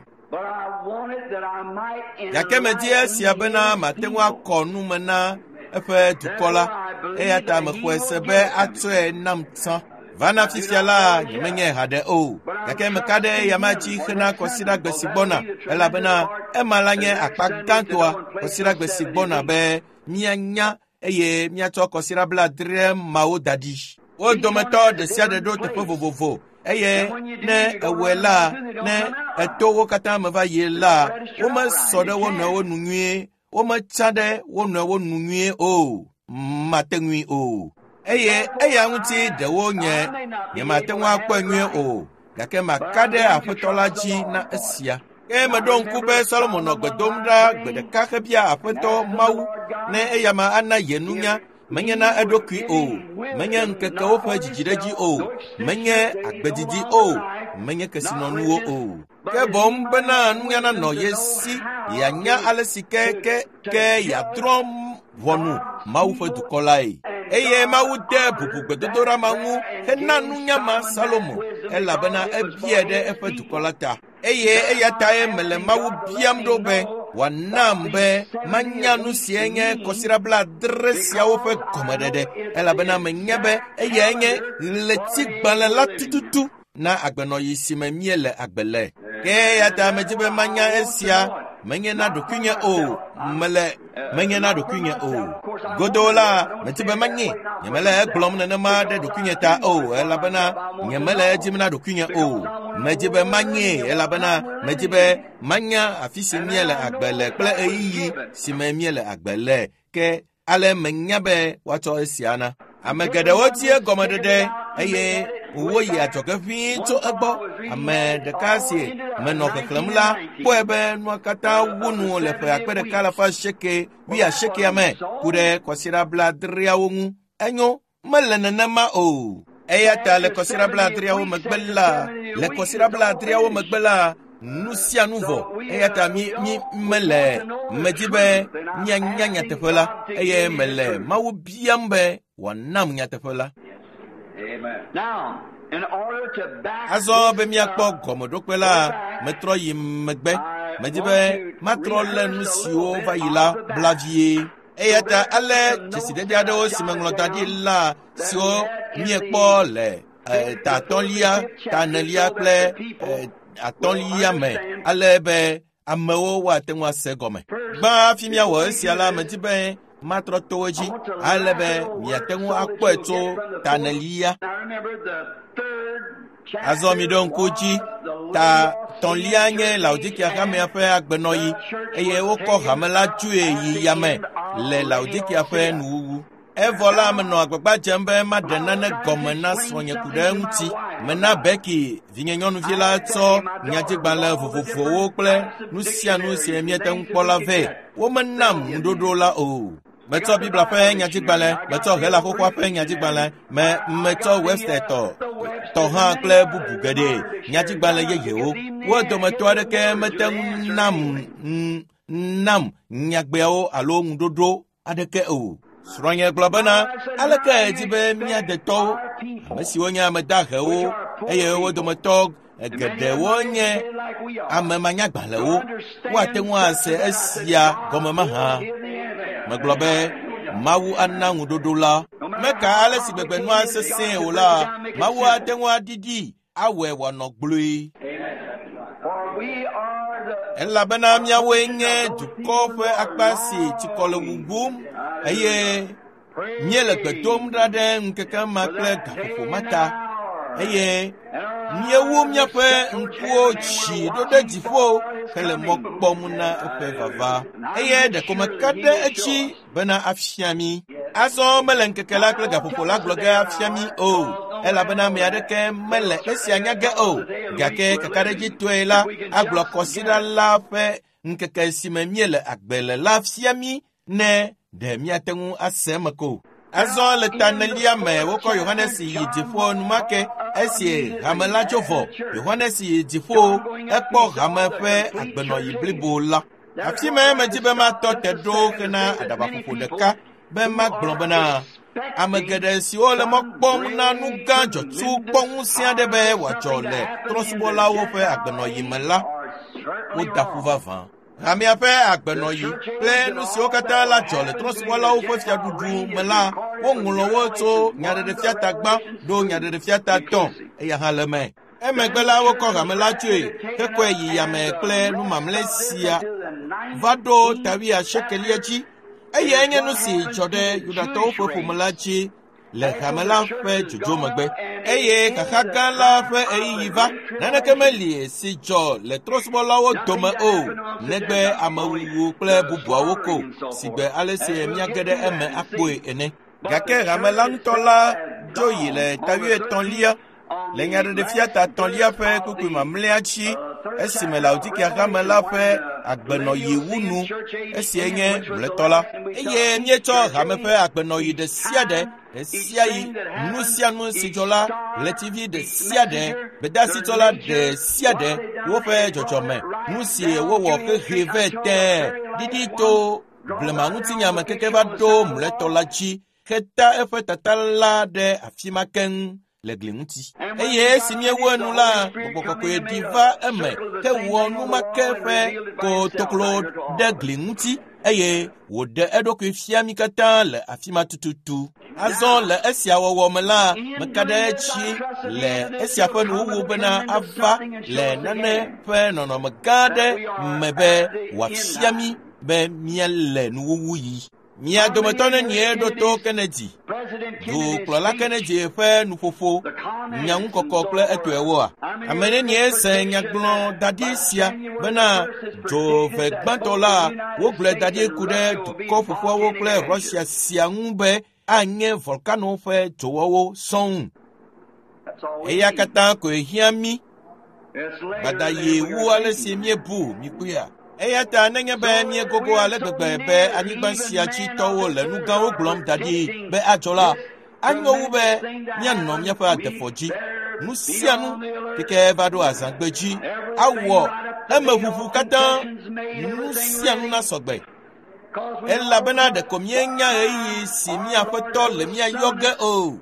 S1: gake medi esia bena mate ŋu akɔ nu me na eƒe dukɔ la eya ta mexɔe se be atsɔe nam tsã va na afi sia la nyemenye haɖe o gake meka ɖe yama dzi xena kɔsiɖagbe si gbɔna elabena ema la nye akpa gãtɔa kɔsiɖagbe si gbɔna be mianya eye miatsɔ kɔsiɖa blaadre mawo da ɖi wo dometɔ ɖe sia ɖe ɖo teƒe vovovo eye ne ewɔe la ne etowo katã me va yi la womesɔ ɖe wo nɔewo nu nyuie wometsa ɖe wo nɔewo nu nyuie o mate ŋui o eye eya ŋuti ɖewo nye nyemate ŋu akpɔe nyuie o gake maka ɖe aƒetɔ la dzi na esia ke meɖo ŋku be Solomo nɔ gbe dom ɖa gbe ɖeka hebia aƒetɔ Mawu ne eyama ana ye nunya menye na eɖokui o menye ŋkekewo ƒe dzidziɖedzi o menye agbedidi o menye kesinɔnuwo o ke boŋ bena nunya nanɔ ye si yeanya ale si ke ke ke yeadrɔ̃ ʋɔnu Mawu ƒe dukɔ lae eye Mawu de bubu gbedodoɖa ma ŋu hena nunya ma Salomo elabena ebie ɖe eƒe dukɔ la ta eye eya tae mele Mawu biam ɖo be wòanam be manya nu sie nye kɔsiɖa blaadre siawo ƒe gɔmeɖeɖe elabena menye be eyae nye ɣletigbalẽ la tututu na agbenɔyi si me mie le agbe le ke eya ta medzi be manya esia menye na ɖokuinye o mele menye na ɖokuinye o godo la medzi be manye nyemele egblɔm nenema ɖe ɖokuinye ta o elabena nyemele edim na ɖokuinye o medzi be manye elabena medzi be manya afi si mie le agbe le kple ɣeyiɣi si me mie le agbe le ke ale menya be woatsɔ esia na ame geɖewo tie gɔmeɖeɖe eye woyi adzɔge ʋĩi tso egbɔ ame ɖeka si menɔ xexlẽm la kpɔe be nua katã wu nu le ƒe akpe ɖeka le fa asieke wi asiekea me ku ɖe kɔsiɖa blaadreawo ŋu enyo mele nenema o eya ta le kɔsiɖa blaadreawo megbe la le kɔsiɖa blaadreawo megbe la nu sia nu vɔ eya ta mi mi mele medi be mianya nyateƒe la eye mele Mawu biam be wòanam nyateƒe la azɔ be miakpɔ gɔmeɖokpe la metrɔ yi megbe medi be matrɔ lé nu siwo va yi la bla vie eya ta ale dzesidede aɖewo si meŋlɔ da ɖi la siwo miekpɔ le ta atɔ̃lia ta enelia kple atɔ̃lia me ale be amewo woate ŋu ase gɔme gbã afi miawɔ esia la medi be matrɔ to wo dzi ale be miate ŋu akpɔe tso ta enelia azɔ mi ɖo ŋku dzi ta tɔ̃lia nye Laodikia xamea ƒe agbenɔyi eye wokɔ hame la dzoe yi yame le Laodikia ƒe nuwuwu evɔ la menɔ agbagba dzem be maɖe nane gɔme na srɔ̃nye ku ɖe eŋuti mena Beki vinye nyɔnuvi la tsɔ nyadzigbalẽ vovovowo kple nu sia nu si miete ŋu kpɔ la vɛ womenam ŋuɖoɖo la o metsɔ Biblia ƒe nyadzigbalẽ metsɔ Hela xoxoa ƒe nyadzigbalẽ me metsɔ Webster tɔ tɔ hã kple bubu geɖe nyadzigbalẽ yeyewo wo dometɔ aɖeke mete ŋu nam nam nyagbeawo alo ŋuɖoɖo aɖeke o srɔ̃nye gblɔ bena aleke edi be míade tɔwo ame siwo nye ame dahewo eye wo dometɔ geɖewo nye ame manyagbalẽwo woate ŋu ase esia gɔme mahã megblɔ be Mawu ana ŋuɖoɖo la meka ale si gbegbenua sesẽ o la Mawu ate ŋu aɖiɖi awɔe wòanɔ gblɔe elabena míawoe nye dukɔ ƒe akpa si tsikɔ le wugum eye míele gbe dom ɖa ɖe ŋkeke ma kple gaƒoƒo ma ta eye míewu míaƒe ŋkuwo tsi ɖo ɖe dziƒo hele mɔ kpɔm na eƒe vava eye ɖeko meka ɖe etsi bena afia mi azɔ mele ŋkeke la kple gaƒoƒo la gblɔ ge afia mi o elabena ame aɖeke mele esia nya ge o gake kakaɖedzi tɔe la agblɔ kɔsiɖa la ƒe ŋkeke si me míele agbe le la fia mi ne ɖe míate ŋu ase eme ko Azɔ le tanelia me wokɔ Yohanes yi dziƒo numake esi hame la tso vɔ. Yohanes yi dziƒo ekpɔ hame ƒe agbenɔyi blibo la. Afi me medi be matɔ te ɖo hena aɖabaƒoƒo ɖeka be magblɔ bena ame geɖe siwo le mɔ kpɔm na nu gã dzɔtsu kpɔ ŋusẽ aɖe be wòadzɔ le trɔ̃subɔlawo ƒe agbenɔyi me la, woda ƒu vavã. Hamea ƒe agbenɔyi kple nu siwo katã la dzɔ le trɔ̃subɔlawo ƒe fiaɖuɖu me la, woŋlɔ wo tso nyaɖeɖefia gbã ɖo nyaɖeɖefia tɔ̃, eya hã le me. Emegbe la wokɔ hame la tsoe, hekɔe yi yame kple nu mamlɛ sia va ɖo tawia shekelia dzi, eye enye nu si dzɔ ɖe Yudatɔwo ƒe ƒome la dzi le hame la ƒe dzodzo megbe, eye xaxa gã la ƒe ɣeyiɣi va. Naneke meli si dzɔ le trɔ̃subɔlawo dome o, negbe amewuwu kple bubuawo ko, si gbe ale si míage ɖe eme akpɔe ene. Gake hame la ŋutɔ la dzo yi le tawi etɔ̃lia le nyaɖeɖefia tatɔ̃lia ƒe kpukpui mamlɛa dzi, esime Laodikea hame la ƒe agbenɔyi wu nu, esie nye mlɔetɔ la. Eye míetsɔ hame ƒe agbenɔyi ɖe sia ɖe, ɖe sia yi, nu sia nu si dzɔ la, ɣletivi ɖe sia ɖe, bedasitɔla ɖe sia ɖe, woƒe dzɔdzɔme, nu si wowɔ xexe vɛ tẽ, ɖiɖi to blema ŋutinyame keke va ɖo mlɔetɔ la dzi, heta eƒe tata la ɖe afi ma keŋ le gli ŋuti. Eye esi míewɔ nu la, Gbɔgbɔ Kɔkɔe ɖi va eme hewɔ nu ma ke ƒe kotoklo ɖe gli ŋuti, eye wòɖe eɖokui fia mí katã le afi ma tututu. Azɔ le esia wɔwɔ me la, meka ɖe edzi le esia ƒe nuwuwu bena ava le nane ƒe nɔnɔme gã aɖe me be wòafia mí be míale nuwuwu yi. Mia dometɔ nenye ɖo to Kennedy, dukplɔla Kennedy ƒe nuƒoƒo, nyaŋukɔkɔ kple etɔewoa. Ame nenye se nyagblɔ daɖi sia bena dzove gbãtɔ la wogblɔe daɖi ku ɖe dukɔ ƒoƒoawo kple Russia sia ŋu be anye volcano ƒe dzowɔwo sɔŋ. Eya katã koe hiã mí badayi wu ale si míebu mikuia. Eya ta nenye be míegogo ale gbegbe be anyigba sia dzi tɔwo le nu gãwo gblɔm da ɖi be adzɔ la, anyo wu be míanɔ míaƒe adefɔ dzi. Nu sia nu keke va ɖo azãgbe dzi, awɔ eme ʋuʋu katã, nu sia nu nasɔgbe. Elabena ɖeko míenya ɣeyiɣi si míaƒetɔ le míayɔ ge o.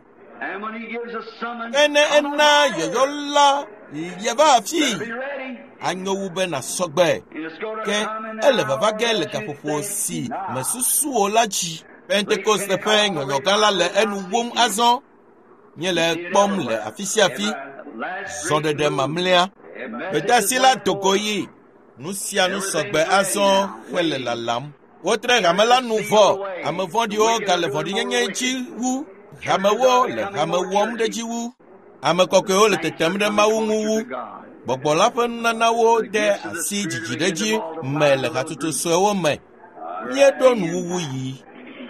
S1: Ene ena yɔyɔ la yeva afi, anyo wu be nasɔgbe, ke ele vava ge le gaƒoƒo si me susuwo la dzi. Pentekoste ƒe nyɔnyɔ gã la le enu wom azɔ, nye le kpɔm le afi sia afi, zɔɖeɖe mamlɛa. Bedasi la dogo yi, nu sia nu sɔgbe azɔ hele lalam. Wotre hame la nu vɔ, ame vɔ̃ɖiwo gale vɔ̃ɖinyenye dzi wu, hamewo le hame wɔm ɖe dzi wu, ame kɔkɔewo le tetem ɖe Mawu ŋu wu. Gbɔgbɔ la ƒe nunanawo de asi dzidziɖedzi me le hatsotso suewo me. Míeɖo nuwuwu yi.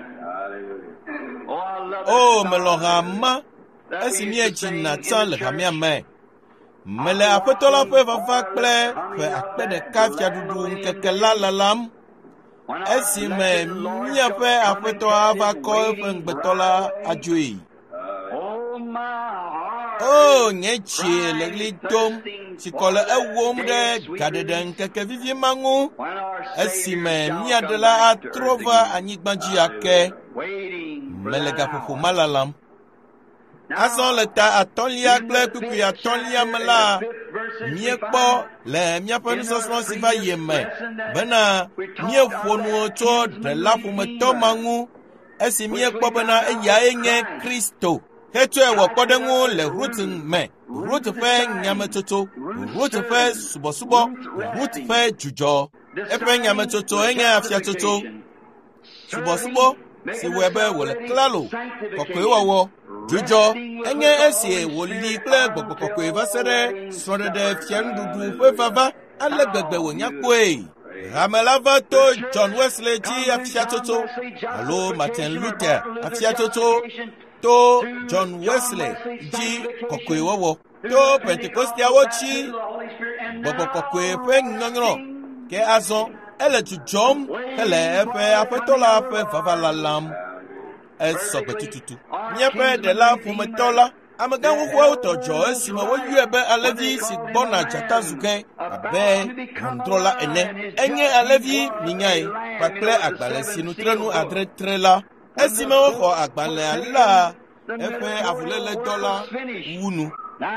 S1: O, melɔ hama esi míedzi natsã le hamea me. Mele Aƒetɔ la ƒe vava kple ƒe akpe ɖeka fiaɖuɖu ŋkeke la lalam, esime míaƒe Aƒetɔ ava kɔ eƒe ŋgbetɔ la adzoe. O, nye dzi le ɣli dom, si kɔ le ewom ɖe gaɖeɖe ŋkeke vivi ma ŋu, esime míaɖela atrɔ va anyigba dzi ake. Mele gaƒoƒo ma lalam. Azɔ le ta atɔ̃lia kple kpukpui atɔ̃lia me la, míekpɔ le míaƒe nusɔsrɔ̃ si va yi me bena míeƒo nu tso ɖela ƒometɔ ma ŋu, esi míekpɔ bena eyae nye Kristo. Hetsɔe wɔ kpɔɖeŋu le Rut me, Rut ƒe nyametsotso, Rut ƒe subɔsubɔ, Rut ƒe dzudzɔ. Eƒe nyametsotso enye afiatsotso. Subɔsubɔ si wɔe be wòle klalo, kɔkɔewɔwɔ, dzudzɔ enye esi wòli kple Gbɔgbɔ Kɔkɔe va se ɖe srɔ̃ɖeɖe fianuɖuɖu ƒe vava ale gbegbe wònya kpɔe. Hame la va to John Wesley dzi afiatsotso, alo Martin Luther afiatsotso, to John Wesley dzi kɔkɔewɔwɔ, to Pentekostiawo dzi Gbɔgbɔ Kɔkɔe ƒe nyɔnyrɔ, ke azɔ ele dzudzɔm hele eƒe Aƒetɔ la ƒe vava lalam. esɔgbe tututu míaƒe ɖela ƒometɔ la amegã xoxoawo tɔ dzɔ esime woyɔe be alevi si gbɔna dzatazugɛ abe ʋɔnudrɔ̃la ene. Enye alevi minyae kpakple agbalẽ si nutrenu adre tre la. Esime woxɔ agbalẽa la, eƒe avuléledɔ la wunu.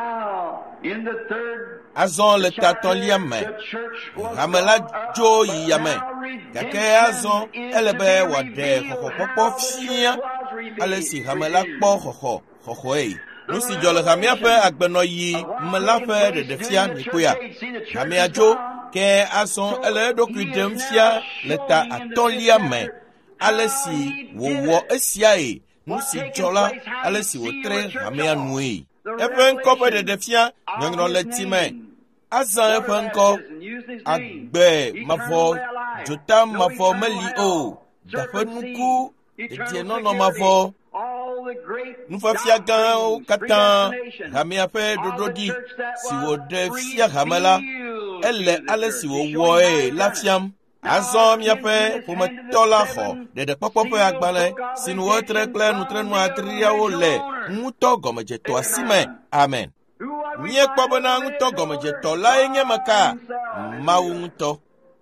S1: Azɔ le tatɔlia me, hame la dzo yi yame, gake azɔ ele be wòaɖe xɔxɔkpɔkpɔ fia ale si hame la kpɔ xɔxɔ xɔxɔe. Nu si dzɔ le hamea ƒe agbenɔyi me la ƒe ɖeɖefia mikpoa. Hamea dzo ke azɔ ele eɖokui ɖem fia le ta atɔlia me ale si wòwɔ esiae, nu si dzɔ la ale si wòtre hamea nue. Eƒe ŋkɔ ƒe ɖeɖefia nyɔnyrɔ le time. Azã eƒe ŋkɔ agbe mavɔ dzota mavɔ meli o. Daƒe nuku dedienɔnɔ mavɔ. Nufafia gãwo katã hamea ƒe ɖoɖoɖi si wòɖe fia hame la, ele ale si wòwɔe la fiam. Azɔ míaƒe ƒometɔ la xɔ ɖeɖekpɔkpɔ ƒe agbalẽ si nu wotre kple nutrenu adriawo le ŋutɔ gɔmedzetɔ asi me. Amen. Míekpɔ bena ŋutɔ gɔmedzetɔ lae nye meka Mawu ŋutɔ.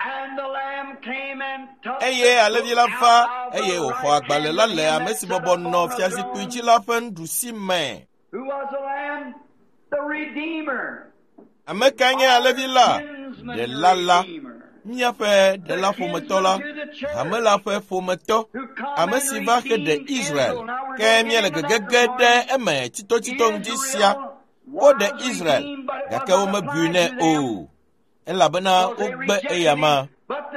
S1: Eye alevi la va eye wòxɔ agbalẽ la le ame si bɔbɔ nɔ fiazikpui dzi la ƒe nuɖusi me. Ame kae nye alevi la? Ɖela la. Míaƒe ɖela ƒometɔ la, hame la ƒe ƒometɔ, ame si va xe ɖe Israel, ke míele gegege ɖe eme titotsito ŋdi sia. Woɖe Israel, gake womebui nɛ o, elabena wogbe eyama.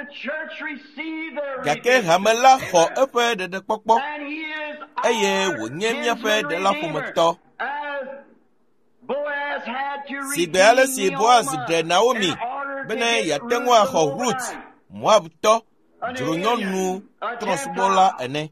S1: Gake hame la xɔ eƒe ɖeɖekpɔkpɔ, eye wònye míaƒe ɖela ƒometɔ. Si gbe ale si Boaz ɖe Naomi bena yeate ŋu axɔ Ruth, Moabtɔ, dzronyɔnu trɔ̃subɔla ene.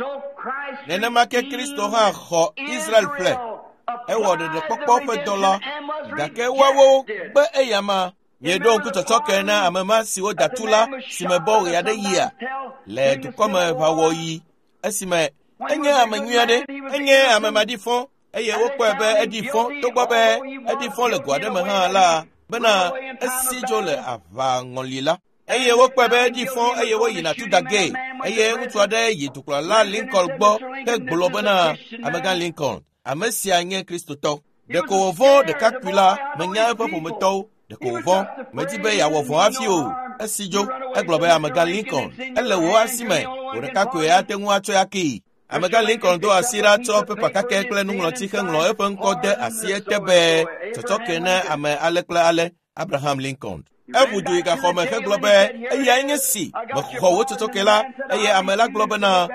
S1: Nenema ke Kristo hã xɔ Israel ƒle. Ewɔ ɖeɖekpɔkpɔ ƒe dɔ la, gake woawo gbe eyama. Mieɖo ŋku tsɔtsɔke na ame ma siwo datu la si me bɔ ɣe aɖe yia le dukɔ me ʋawɔyi, esime enye ame nyui aɖe, enye ame maɖifɔ, eye wokpɔe be eɖi fɔ, togbɔ be eɖi fɔ le go aɖe me hã la, bena esi dzo le aʋaŋɔli la, eye wokpɔe be eɖi fɔ eye woyina tudage, eye ŋutsu aɖe yi dukplɔla Lincoln gbɔ hegblɔ bena amegã Lincoln, ame sia nye kristotɔ. Ɖeko wòvɔ̃ ɖekakpui la menya eƒe ƒometɔwo, ɖeko wòvɔ̃ medi be yeawɔ vɔ̃ hafi o. Esi dzo egblɔ be amegã Lincoln ele wò asi me, wò ɖekakpuie ate ŋu atsɔe akee. Amegã Lincoln do asi ɖa tsɔ pepa kakɛ kple nuŋlɔti heŋlɔ eƒe ŋkɔ de asi ete be tsɔtsɔke ne ame ale kple ale, Abraham Lincoln. Eʋu du yi gaxɔ me hegblɔ be eyae nye si mexɔ wò tsɔtsɔke la, eye ame la gblɔ bena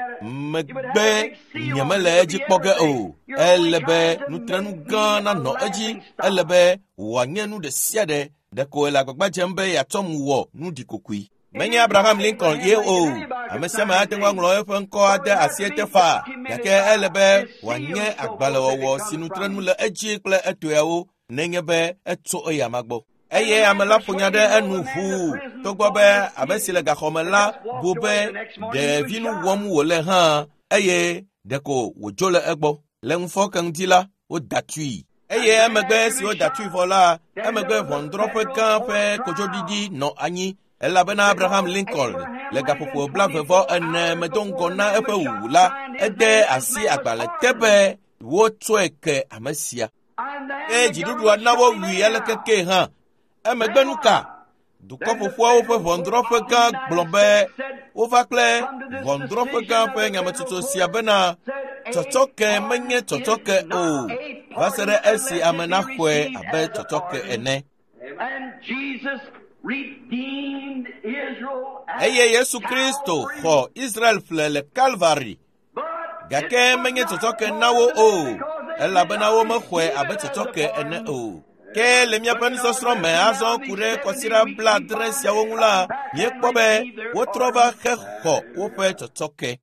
S1: megbe nyemele edzi kpɔ ge o. Ele be nutrenu gã nanɔ edzi, ele be wòanye nu ɖe sia ɖe, ɖeko ele agbagba dzem be yeatsɔm wɔ nu ɖikokui. Menye Abraham Lincoln ye o, ame sia ame ate ŋu aŋlɔ eƒe ŋkɔ ade asi ete fa, gake ele be wòanye agbalẽwɔwɔ si nutrenu le edzi kple etɔeawo, nenye be etso eyama gbɔ. Eye ame la ƒo nya ɖe enu ʋuu, togbɔ be ame si le gaxɔme la bu be ɖevinu wɔm wòle hã, eye ɖeko wòdzo le egbɔ. Le ŋufɔke ŋdi la, woda tui. Eye emegbe si woda tui vɔ la, emegbe ʋɔnudrɔ̃ƒe gã ƒe kodzoɖiɖi nɔ anyi, elabena Abraham Lincoln le gaƒoƒo blavevɔ ene medo ŋgɔ na eƒe wuwu la, ede asi agbalẽ te be wotsɔe ke ame sia. Eye dziɖuɖua na wowui ale keke hã. Emegbe nu ka? Dukɔ ƒoƒoawo ƒe ʋɔnudrɔ̃ƒe gã gblɔ be wova kple ʋɔnudrɔ̃ƒe gã ƒe nyametsotso sia bena tsɔtsɔke menye tsɔtsɔke o, va se ɖe esi ame naxɔe abe tsɔtsɔke ene. Eye Yesu Kristo xɔ Israel ƒle le Calvary, gake menye tsɔtsɔke na wo o, elabena womexɔe abe tsɔtsɔke ene o. Ke le míaƒe nusɔsrɔ̃ me azɔ ku ɖe kɔsiɖa blaadre siawo ŋu la, míekpɔ be wotrɔ va hexɔ woƒe tsɔtsɔke.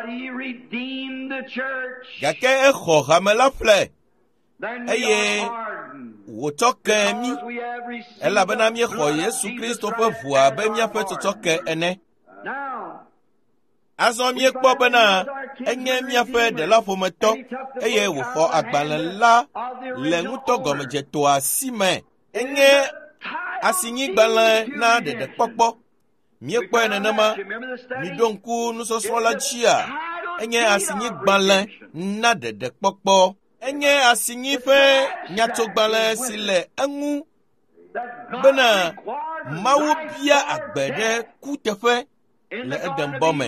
S1: Gake exɔ hame la ƒle, eye wòtsɔ ke mí, elabena míexɔ Yesu Kristo ƒe ʋua be míaƒe tsɔtsɔke ene. azɔ miekpɔ bena enye miaƒe ɖelaƒometɔ eye wòxɔ agbalẽ la le ŋutɔ gɔmedzetɔa si me. Enye asinyigbalẽ na ɖeɖekpɔkpɔ. Miekpɔe nenema, miɖo ŋku nusɔsrɔ̃ la dzia. Enye asinyigbalẽ na ɖeɖekpɔkpɔ. Enye asinyi ƒe nyatsogbalẽ si le eŋu bena Mawu bia agbe ɖe kuteƒe le Edenbɔ me.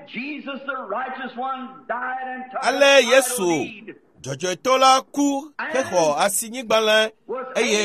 S1: Ale Yesu dzɔdzɔetɔ la ku hexɔ asinyigbalẽ eye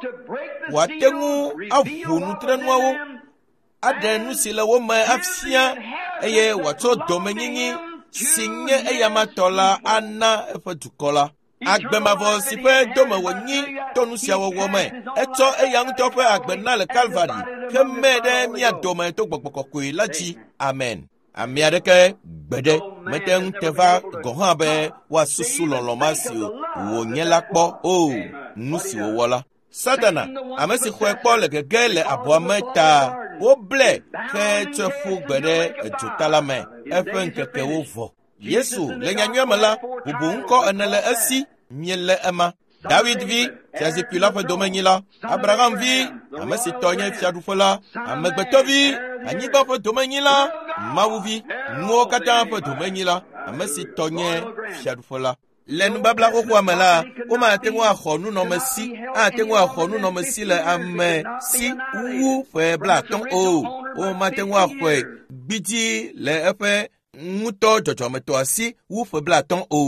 S1: wòate ŋu aʋu nutrenuawo, aɖe nu si le wo me afia eye wòatsɔ domenyinyi si nye eyamatɔ la ana eƒe dukɔ la. Agbemavɔ si ƒe dome wònyi to nu sia wɔwɔ me. Etsɔ eya ŋutɔ ƒe agbe na le Kalvari heme ɖe mía dome to Gbɔgbɔ Kɔkɔe la dzi. Amen. Ame aɖeke gbeɖe mete ŋu te va gɔ̃ hã be woasusu lɔlɔ̃ ma si wònye la kpɔ o nu si wòwɔ la. Satana, ame si xɔe kpɔ le gege le abɔa me ta, woblɛ hetsɔe ƒu gbe ɖe edzota la me. Eƒe ŋkekewo vɔ. Yesu le nyanyuia me la, bubu ŋkɔ ene le esi, miele ema. David vi, fiazikpui la ƒe domenyila. Abraham vi, ame si tɔ nye fiaɖuƒe la. Amegbetɔ vi, anyigba ƒe domenyila. Mawu vi, nuwo katã ƒe domenyila. Ame si tɔ nye fiaɖuƒe la. Le nubabla xoxoa me la, womate ŋu axɔ nunɔmesi, ate ŋu axɔ nunɔmesi le ame si wu ƒe blaatɔ̃ o. Womate ŋu axɔe gbidi le eƒe ŋutɔ dzɔdzɔmetɔ asi wu ƒe blaatɔ̃ o.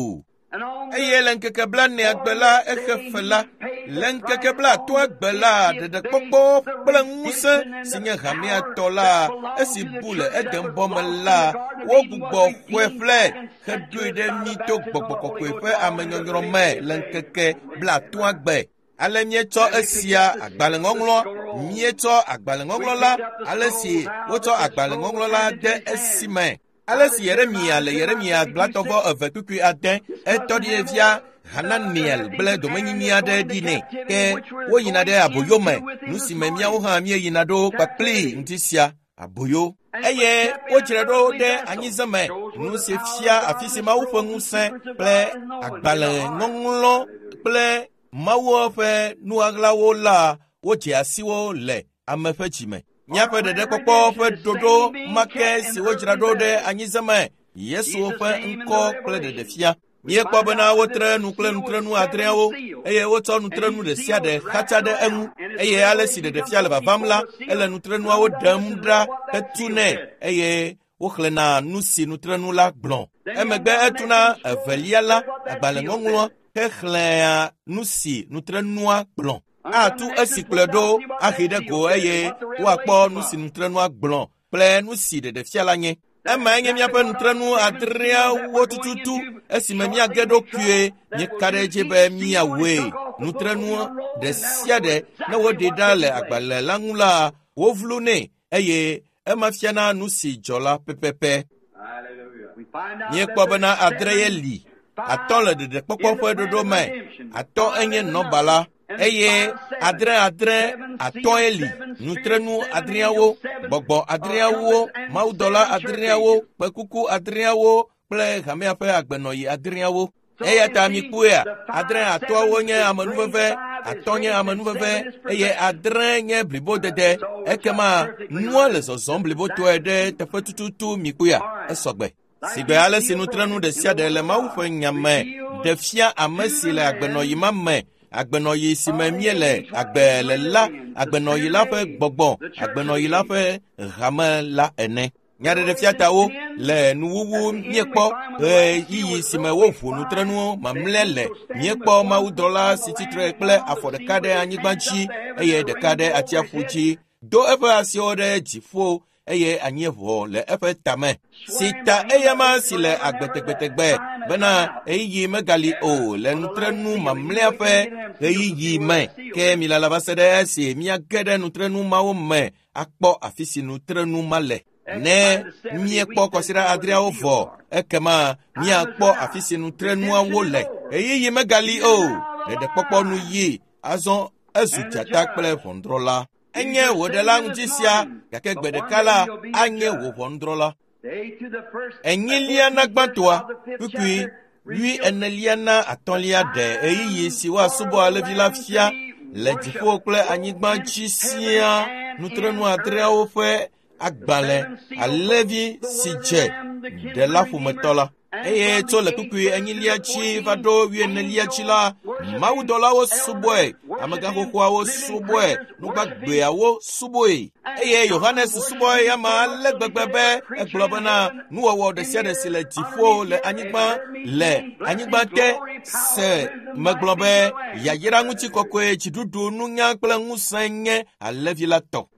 S1: Eye le ŋkeke blanea gbe la exe fe la, le ŋkeke blaatɔ̃a gbe la, ɖeɖekpɔkpɔ kple ŋusẽ si nye hamiatɔ la, esi bu le Edenbɔ me la, wogbugbɔ xɔe ƒle heɖoe ɖe mí to Gbɔgbɔ Kɔkɔe ƒe amenyɔnyrɔ me le ŋkeke blaatɔ̃a gbe. Ale míetsɔ esia agbalẽŋɔŋlɔ, míetsɔ agbalẽŋɔŋlɔ la, ale si wotsɔ agbalẽŋɔŋlɔ la de esi me. Ale si Yeremia le Yeremia glatɔvɔ eve kpukpui ade, etɔɖievia Hananiel gble domenyinyi aɖe ɖi nɛ, ke woyina ɖe aboyo me, nu si me míawo hã míeyina ɖo kpakpli ŋdi sia aboyo. Eye wodzre ɖo ɖe anyizeme, nu si fia afi si Mawu ƒe ŋusẽ kple agbalẽŋɔŋlɔ kple Mawu ƒe nuaɣlawo la, wodze asiwo le ame ƒe dzime. Míaƒe ɖeɖekpɔkpɔ ƒe ɖoɖo make si wodzra ɖo ɖe anyizeme, Yesu ƒe ŋkɔ kple ɖeɖefia. Míekpɔ bena wotre nu kple nutrenu adreawo, eye wotsɔ nutrenu ɖe sia ɖe xatsa ɖe eŋu, eye ale si ɖeɖefia le vavam la, ele nutrenuawo ɖem ɖa hetunɛ, eye woxlẽna nu si nutrenu la gblɔ. Emegbe etuna evelia la, agbalẽŋɔŋlɔ, hexlẽa nu si nutrenua gblɔ. Atu esi kplɔe ɖo ahe ɖe go eye woakpɔ nu si nutrenua gblɔ kple nu si ɖeɖefia la nye. Ema enye míaƒe nutrenu adreawo tututu, esime míage ɖokuie míeka ɖe edzi be míawoe. Nutrenu ɖe sia ɖe ne woɖe ɖa le agbalẽ la ŋu la, wovlu nɛ eye ema fiana nu si dzɔ la pɛpɛpɛ. Míekpɔ bena adre ye li, atɔ le ɖeɖekpɔkpɔ ƒe ɖoɖo me, atɔ enye nɔba la. Eye adre adre atɔe li, nutrenu adreawo, gbɔgbɔ adreawo, mawudɔla adreawo, kpekuku adreawo kple hamea ƒe agbenɔyi adreawo. Eya ta mikpɔea, adre atɔawo nye amenuveve, atɔ nye amenuveve, eye adre nye blibodede. Ekema nua le zɔzɔm blibotoe ɖe teƒe tututu mikpɔea, esɔgbe. Sigbe ale si nutrenu ɖe sia ɖe le Mawu ƒe nya me, ɖe fia ame si le agbenɔyi ma me. Agbenɔyi si me mie le agbe le la, agbenɔyi la ƒe gbɔgbɔ, agbenɔyi la ƒe hame la ene. Nyaɖeɖefia tawo le nuwuwu miekpɔ ɣe yiyi si me woʋu nutrenu mamlɛ le. Miekpɔ mawudɔla si tsitre kple afɔ ɖeka ɖe anyigba dzi eye ɖeka ɖe atsiaƒu dzi, do eƒe asiwo ɖe dziƒo eye anyiʋɔ le eƒe tame. Si ta eyama si le agbetegbetegbe bena ɣeyiɣi megali o le nutrenu mamlɛa ƒe ɣeyiɣi me, ke milala va se ɖe esi miage ɖe nutrenu mawo me akpɔ afi si nutrenu ma le. Ne miekpɔ kɔsiɖa adreawo vɔ, ekema miakpɔ afi si nutrenuawo le. Ɣeyiɣi megali o, ɖeɖekpɔkpɔ nu yi, azɔ ezu dzata kple ʋɔnudrɔ̃la. Enye wòɖela ŋuti sia, gake gbe ɖeka la anye wò ʋɔnudrɔ̃la. enyilia na gbantoa pupui lui enelia na atolia de eyi si wa subo alevila fia le difo kle anyigba chisia nutrenu adrea wo fe agbale alevi sije de la fumetola eye to le pupui enyilia chi vado wi enelia chi la maudola wo suboe amaga kokwa wo suboe nugbagbe awo suboe eye Yohanes suboe ya ma le gbegbebe eglobana nuwo de sia de le difo le anyigba le anyigba te se meglobe ya yira nguti kokwe chidudu nunya kple ngusenye alevila to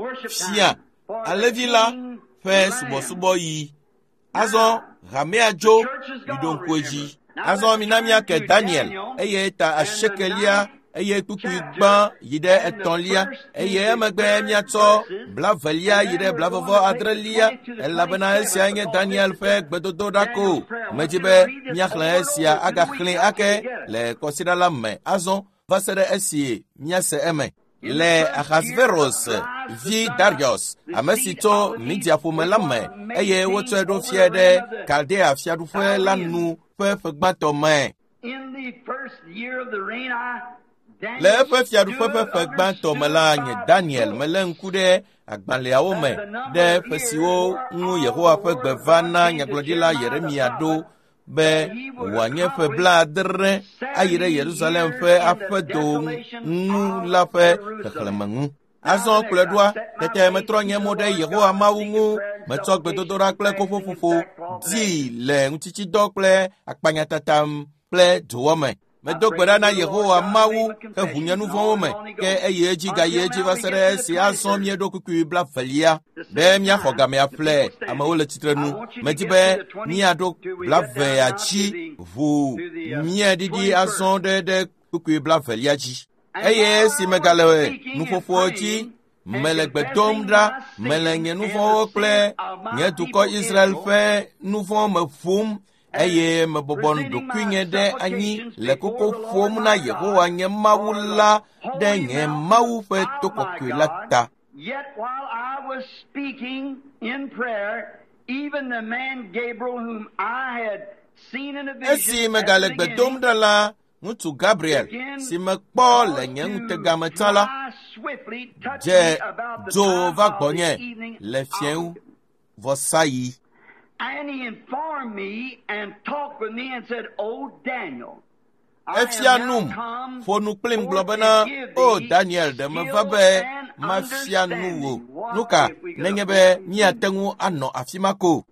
S1: fia alevila fe subo subo yi azo ramea jo idonkweji azo minamia ke Daniel eye ta ashekelia eye kuku igba yide etonlia eye megbe miato blavelia yide blavovo adrelia elabena esia nye Daniel fe gbedodo dako mejibe miakhle esia aga khle ake le kosida la me azo vasere esie miase eme le Ahasveros vi Darius amesito media pomelame eye woto edo fiede Kaldea fiadu fe lanu fe fegbato me
S2: In the first year of the reign, I,
S1: le
S2: Daniel,
S1: fe fiadu fe
S2: stood
S1: fe fegbato melanye Daniel melenkude agbanle awome de fesiwo nu Yehowa fe gbevana nyaglodila Yeremia do be wanye fe bladre ayire Jerusalem fe afedo nu la fe keklemengu azon kledwa tete metro nye mode Yehowa mawungu metso gbedodora kle kofofofo di le nchichi dokle akpanya tatam ple duome medogbera na Yehowa mawu ke hunyanu vome ke eyeji ga yeji vasere si azon miedo kuku bla felia be mia hogame afle amawole titrenu mejibe mia do bla veya chi vu mia didi azon de de kuku bla felia chi eye si megalewe nufofo chi melegbedomdra melenye nufo kle nye duko Israel fe nufo mefum eye mebobon dokwinye de anyi le koko fom na Yehowa nye mawula de nye mawu fe tokokwelata.
S2: Yet while I was speaking in prayer, even the man Gabriel, whom I had seen in a vision,
S1: esi megalegbedomdra la Mutu Gabriel si mekpo le nye ngutegametala je jo va gbonye le fien vosayi.
S2: And he informed me and talked with me and said, "Oh Daniel,
S1: Efia num fonu klim globana o Daniel de mevabe mafia nuwo nuka nenyebe mi atengu ano afimako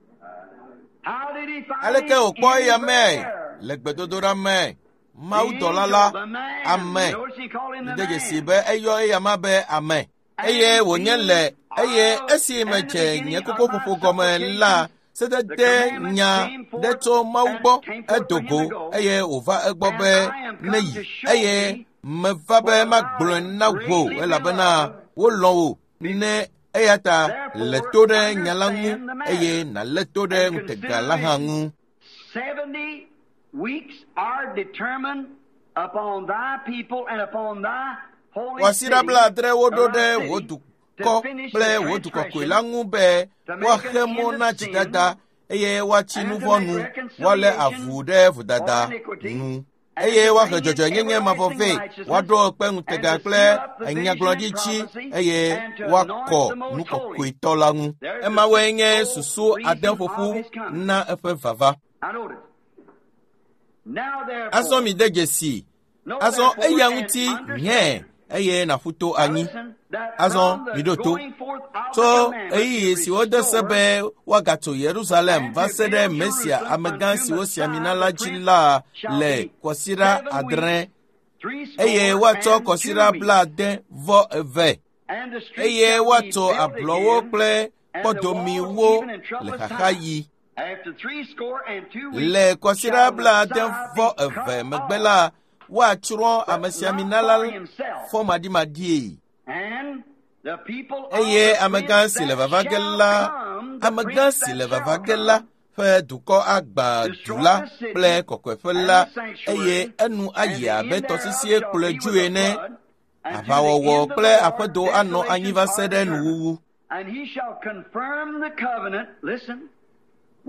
S1: aleke okpo ya me legbedodora me maudolala ame ndeje sibe eyo ya mabe ame eye wonyele eye esi meche nyekoko fofo gome la sedede nya deto maubo edogo eye ova egbobe neyi eye mevabe magblen na wo elabena wo lonwo ne eyata letode nyalangu eye na letode ntegalahangu.
S2: seventy weeks are determined upon thy people and upon thy holy
S1: wasira bla dre wodode wodu ko ple wodu ko kwelangu be wa hemo na jidada eye wa chinuvonu wale avude vudada nu eye wa jojo nyenye mafove wado pe ntega ple enya glodichi eye wa ko nuko kwitolangu e ma wenye susu adenfofu na efe vava aso mi degesi aso eya nti nye eye na futo anyi azon midoto so eyi si wodo sebe wagato Jerusalem vasede Mesia amegan si wosia minala jila le kosira adren eye wato kosira blade vo eve eye wato ablowo ple podomiwo le hahayi le kosira blade vo eve megbela wa churo amesia minala fo madimadi eye amegan si le vavagela amegan si le vavagela fe duko agba dula ple kokwefela eye enu aya beto sisi ekule juene abawowo ple apedo ano anyiva sede nuwu.
S2: And he shall confirm the covenant, listen,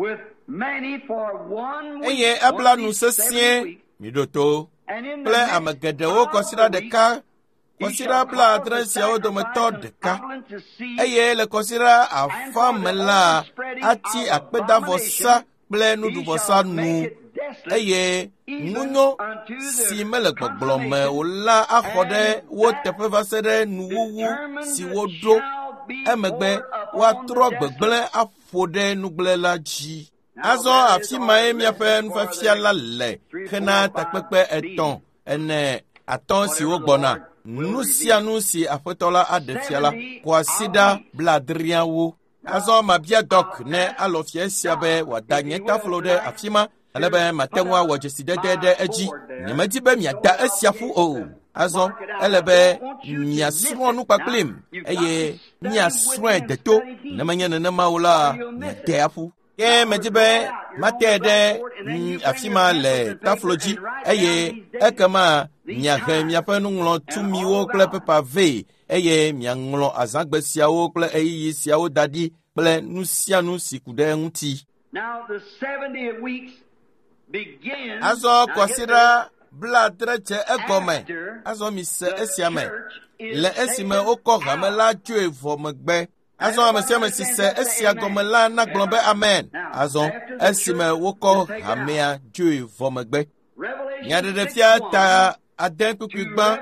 S2: with many for one week.
S1: Eye abla nu sesie midoto. Ple amegedewo kosira deka. Kosira bla adresia o dometo deka. Eye le kosira afamela ati akpeda vosa ple nudu vosa nu. Eye munyo si mele gbogblome ola akhode wo tepe vasere nuwu si wodo emegbe wa tro gbegble afode nugle la ji azo afi mae miafe nfafia la le kena takpepe eton ene aton si wo gbona nusia nusi afetola adefiala kwa sida bladriawo azo mabia dok ne alofie siabe wadanye taflode afima alebe matengwa wajesi dede eji nyamati be miada asiafu o azo elebe miasro nu paklim eye miasro deto namanya na maula miafu ke mejibe matede afima le tafloji eye ekama miahe miafanu nglo tumiwo kle pepa ve eye mianglo azagbesiawo kle eyi siawo dadi kle nusianu sikude nti.
S2: Now the seventy weeks begins.
S1: Azo consider blood treche egome. Azo mise esiame. Le esime oko gamela tue vo megbe. Azo amesiame sise esia gomela na glombe amen. Azo esime oko gamea tue vo megbe. Nyade de fiata aden kukugba.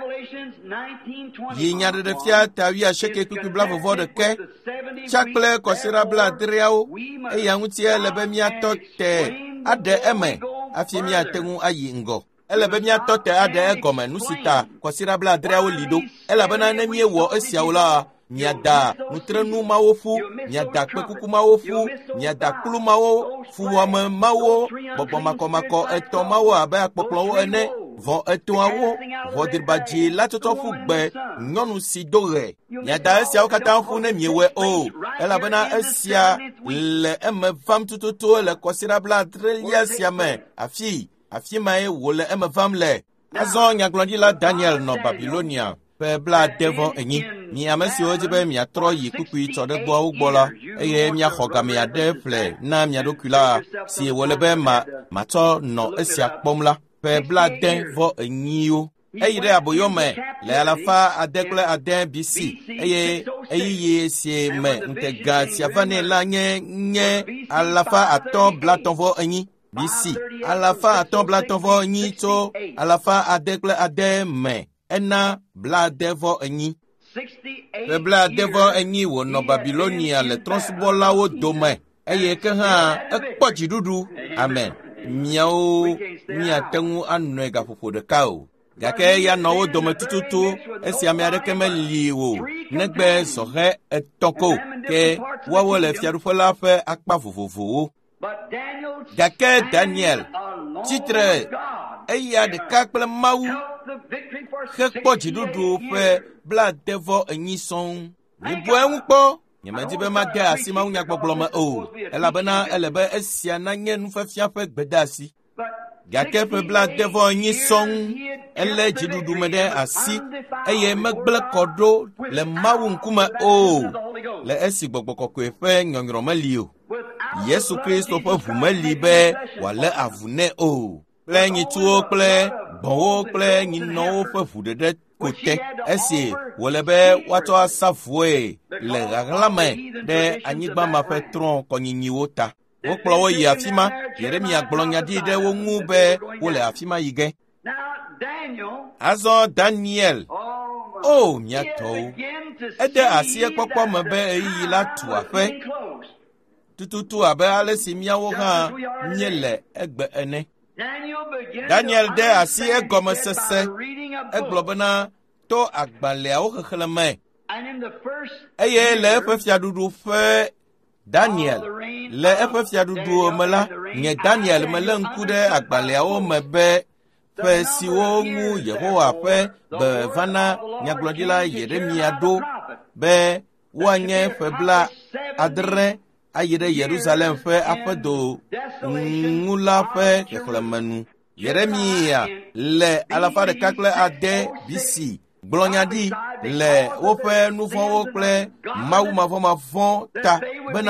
S1: Yi nyade de fiata wi a sheke kukubla vo de ke. Chakle consider blood triao. E yangutie lebe miato te ade eme. Afi mi atengu ayi ngo elebe mi atote ade egome nusita kwasira bla drewo lido elebe na na mi ewo esiaula mi ada nutrenu mawofu mi ada pekuku mawofu mi ada kulu mawo fuwama mawo bobo makomako eton mawo abe apoplo ene vo eton awo vo dirbaji la totofu gbe nyonu si dore mi ada esia okata fu na miewe o elebe na esia le eme fam tututu le kwasira bla drelia siame afi afi mai wole eme fam le azo nyaglonji la Daniel no Babylonia pe bla devo enyi mi amesi ojibe mi atro yi kuku tode gbo ugbola eye mi akhoga mi ade fle na mi adokula si wole be ma mato no esia pomla pe bla devo enyi o eyire aboyome le alafa adekle aden B C eye eyiye si me ntega si avane la nye nye alafa aton blatonvo enyi B C alafa aton blatonvo enyi to alafa adekle aden me ena bladevo enyi le bladevo enyi wo no Babylonia le transbola wo dome eye ke ha ekpoji dudu amen miao mi atengu anwega fofo de kao gake ya no dome tututu esi amiare kemeli wo negbe sohe etoko ke wawo le fiarufola fe akpa fofofo gake Daniel titre eya de kakple mawu hekpo jidudu fe bla devo enyi son ni boen po nyamedi be mage asima unya gbogbolo o elabena elebe esia na nye nufafia fe gbedasi gake fe bla devo enyi son ele jidudu mede asi eye megbele kodo le mawu nkuma o le esi gbogbokoko fe nyonyromali o Yesu Kristo pe vumeli be wale avune o ple nyi tuo ple bonwo ple nyi no fe vudede kote esi wole be wato asafue le raglame de anyigba ma fe tron konyinyi wota wo kplo wo yi afima Yeremia gbolonya di de wo ngu be wo le afima yige azo Daniel o miato ede asie kokpo mebe eyi la tu afe tututu abe alesi miawo ha nyele egbe ene Daniel de asi egome sese eglobena to agbale awo kheleme eye le efe fiadudu fe Daniel le efe fiadudu mela nye Daniel mele nkude agbale awo mebe fe siwo ngu Yehowa fe be vana nyaglodila Yeremia do be wanye febla adre ayire Jerusalem fe apedo ngula fe keklemenu Yeremia le alafa de kakle ade bisi glonyadi le wo fe nufo wo kle mawu mafo mafo ta bena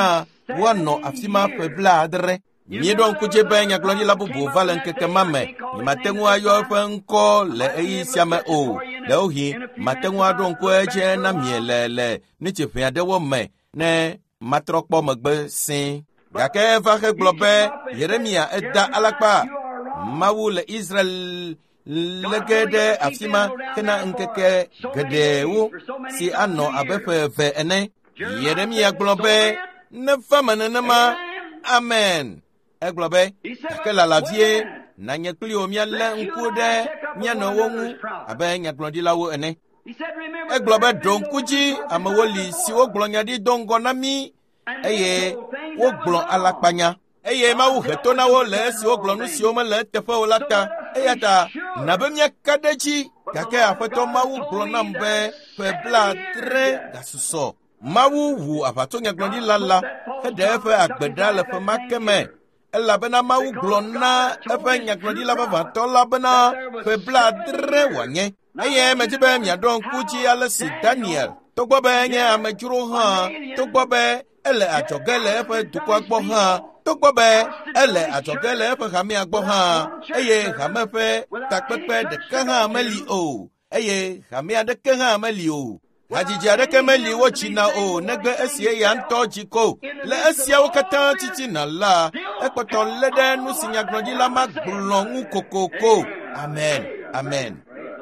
S1: woanɔ afi ma ƒe blaadre. Míeɖɔ ŋkudze be nyagblɔɖila bubu va le ŋkeke ma me. Mate ŋu ayɔ eƒe ŋkɔ le eyi sia me o. Ɖewohĩ mate ŋu aɖo ŋku edze na mie le le nitiʋe aɖewo me ne matrɔ kpɔ megbe sĩi. Gake eva hegblɔ be Yeremia eda alakpa. Mawu le Israel lege ɖe afi ma hena ŋkeke geɖewo si anɔ abe ƒe eve ene. Yeremia gblɔ be neva me nenema. Amen. Egblɔ be gake lalavie nanye kpli wo míalé ŋku ɖe míanɔwo ŋu abe nyagblɔɖilawo ene. Egblɔ be ɖo ŋku dzi amewo li siwo gblɔ nya ɖi do ŋgɔ na mí eye wogblɔ alakpanya. Eye Mawu he to na wo le esiwo gblɔ nu siwo mele eteƒe o la ta. Eya ta nabe míaka ɖe dzi gake Aƒetɔ Mawu gblɔ nam be ƒe blaadre gasusɔ. Mawu wu aʋatsonyagblɔɖila la heɖe eƒe agbe ɖa le ƒe ma ke me. Elabena Mawu gblɔ na eƒe nyagblɔɖila vavãtɔ la bena ƒe blaadre wòanye. Eye medi be miaɖɔ ŋku dzi ale si Daniel, togbɔ be enye amedzro hã, togbɔ be ele adzɔge le eƒe dukɔa gbɔ hã, togbɔ be ele adzɔge le eƒe hamea gbɔ hã, eye hame ƒe takpekpe ɖeke hã meli o, eye hamea ɖeke hã meli o. Hadzidzi aɖeke meli wodzina o negbe esi eya ŋutɔ dzi ko. Le esiawo katã titina la, ekpɔtɔ lé ɖe nu si nyagblɔɖila ma gblɔ ŋu kokoko. Amen. Amen.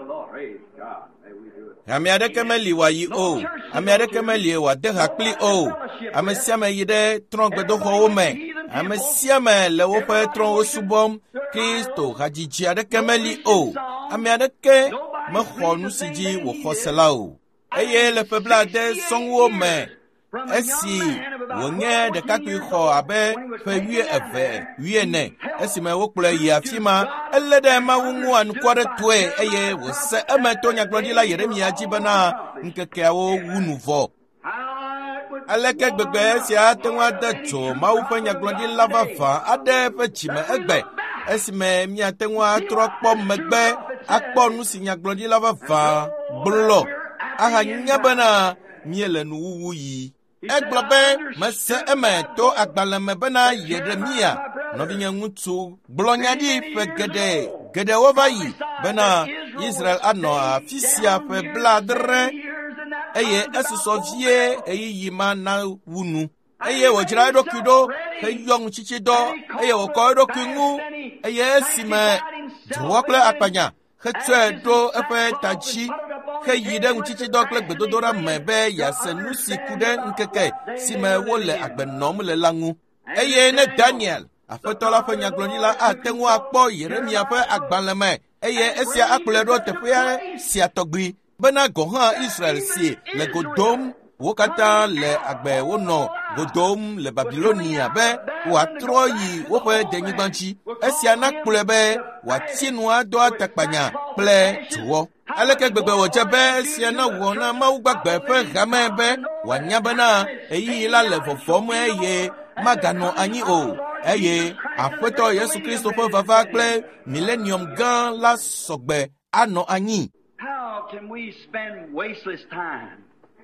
S1: Ame aɖeke meli wòayi o. Ame aɖeke meli wòade ha kpli o. Ame sia ame yi ɖe trɔ̃gbedoxɔwo me. Ame sia ame le woƒe trɔ̃wo subɔm. Kristo hadzidzi aɖeke meli o. Ame aɖeke mexɔ nu si dzi wòxɔ se la o. Eye le ƒe blaade sɔŋwo me, esi wònye ɖekakpui xɔ abe ƒe wuieve wuiene, esime wokplɔe yi afi ma, elé ɖe Mawu ŋu anuku aɖe toe eye wòse eme to nyagblɔɖila Yeremia dzi bena ŋkekeawo wu nu vɔ. Aleke gbegbe esia ate ŋu ade dzo Mawu ƒe nyagblɔɖila vavã aɖe ƒe dzime egbe, esime míate ŋu atrɔ kpɔ megbe akpɔ nu si nyagblɔɖila vavã gblɔ. Aha nya bena míele nuwuwu yi. Egblɔ be mese eme to agbalẽ me bena Yeremia, nɔvinye ŋutsu, gblɔ nya ɖi ƒe geɖe, geɖewo va yi bena Israel anɔ afi sia ƒe blaadre, eye esusɔ vie eyiyi ma na wu nu. Eye wòdzra eɖokui ɖo heyɔ ŋutsitsidɔ, eye wòkɔ eɖokui ŋu, eye esime dzowɔ kple akpanya hetsɔe ɖo eƒe ta dzi, heyi ɖe ŋutsitsidɔ kple gbedodoɖa me be yease nu si ku ɖe ŋkeke si me wole agbe nɔm le la ŋu. Eye ne Daniel, Aƒetɔ la ƒe nyagblɔɖila, ate ŋu akpɔ Yeremia ƒe agbalẽ me, eye esia akplɔe ɖo teƒea sia tɔgbi bena gɔ̃ hã Israel si le godom, wo katã le agbe wonɔ godom le Babilonia be wòatrɔ yi woƒe denyigba dzi. Esia nakplɔe be wòati nu adɔ atakpanya kple dzowɔ. Aleke gbegbe wòdze be esia na wɔ na Mawu gbagbe ƒe hame be wòanya bena eyiyi la le vɔvɔm eye maganɔ anyi o, eye Aƒetɔ Yesu Kristo ƒe vava kple milenium gã la sɔgbe anɔ anyi.
S2: How can we spend wasteless time?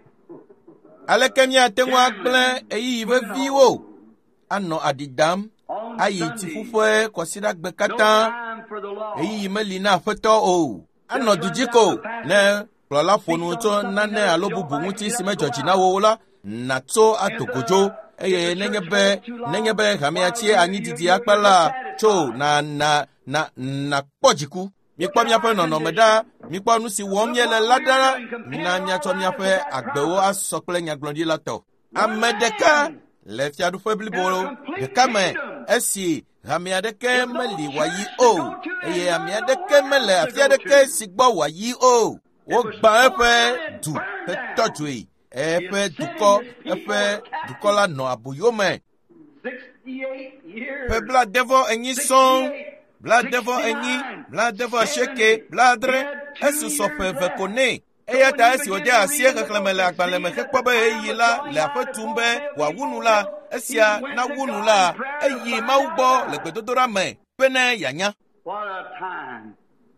S1: Aleke míate ŋu agblẽ eyiyi veviwo anɔ aɖidam ayi tsiƒuƒe kɔsiɖagbe katã, eyiyi meli na Aƒetɔ o. Anɔ du dzi ko ne kplɔla ƒo nu tso nane alo bubu ŋuti si medzɔ dzi na wo la, natso ato godzo, eye nenye be nenye be hameatsi anyididi akpa la tso na na na na kpɔ dziku. Mikpɔ miaƒe nɔnɔme ɖa, mikpɔ nu si wɔm miele la ɖa, mina miatsɔ miaƒe agbewo asɔ kple nyagblɔɖila tɔ. Ame ɖeka le fiaɖuƒe blibo ɖeka me esi hame aɖeke meli wòayi o, eye ame aɖeke mele afi aɖeke si gbɔ wòayi o. Wogbã eƒe du hetɔ dzoe, eƒe dukɔ, eƒe dukɔ la nɔ aboyo me. Ƒe blaadevɔ enyi sɔŋ, blaadevɔ enyi, blaadevɔ asieke, blaadre, esusɔ ƒe eve ko nɛ. Eya ta esi wòde asi xexlẽme le agbalẽ me hekpɔ be eyi la le aƒe tum be wòawu nu la, esia nawu nu la, eyi Mawu gbɔ le gbedodoɖa me be ne yeanya.
S2: What a time.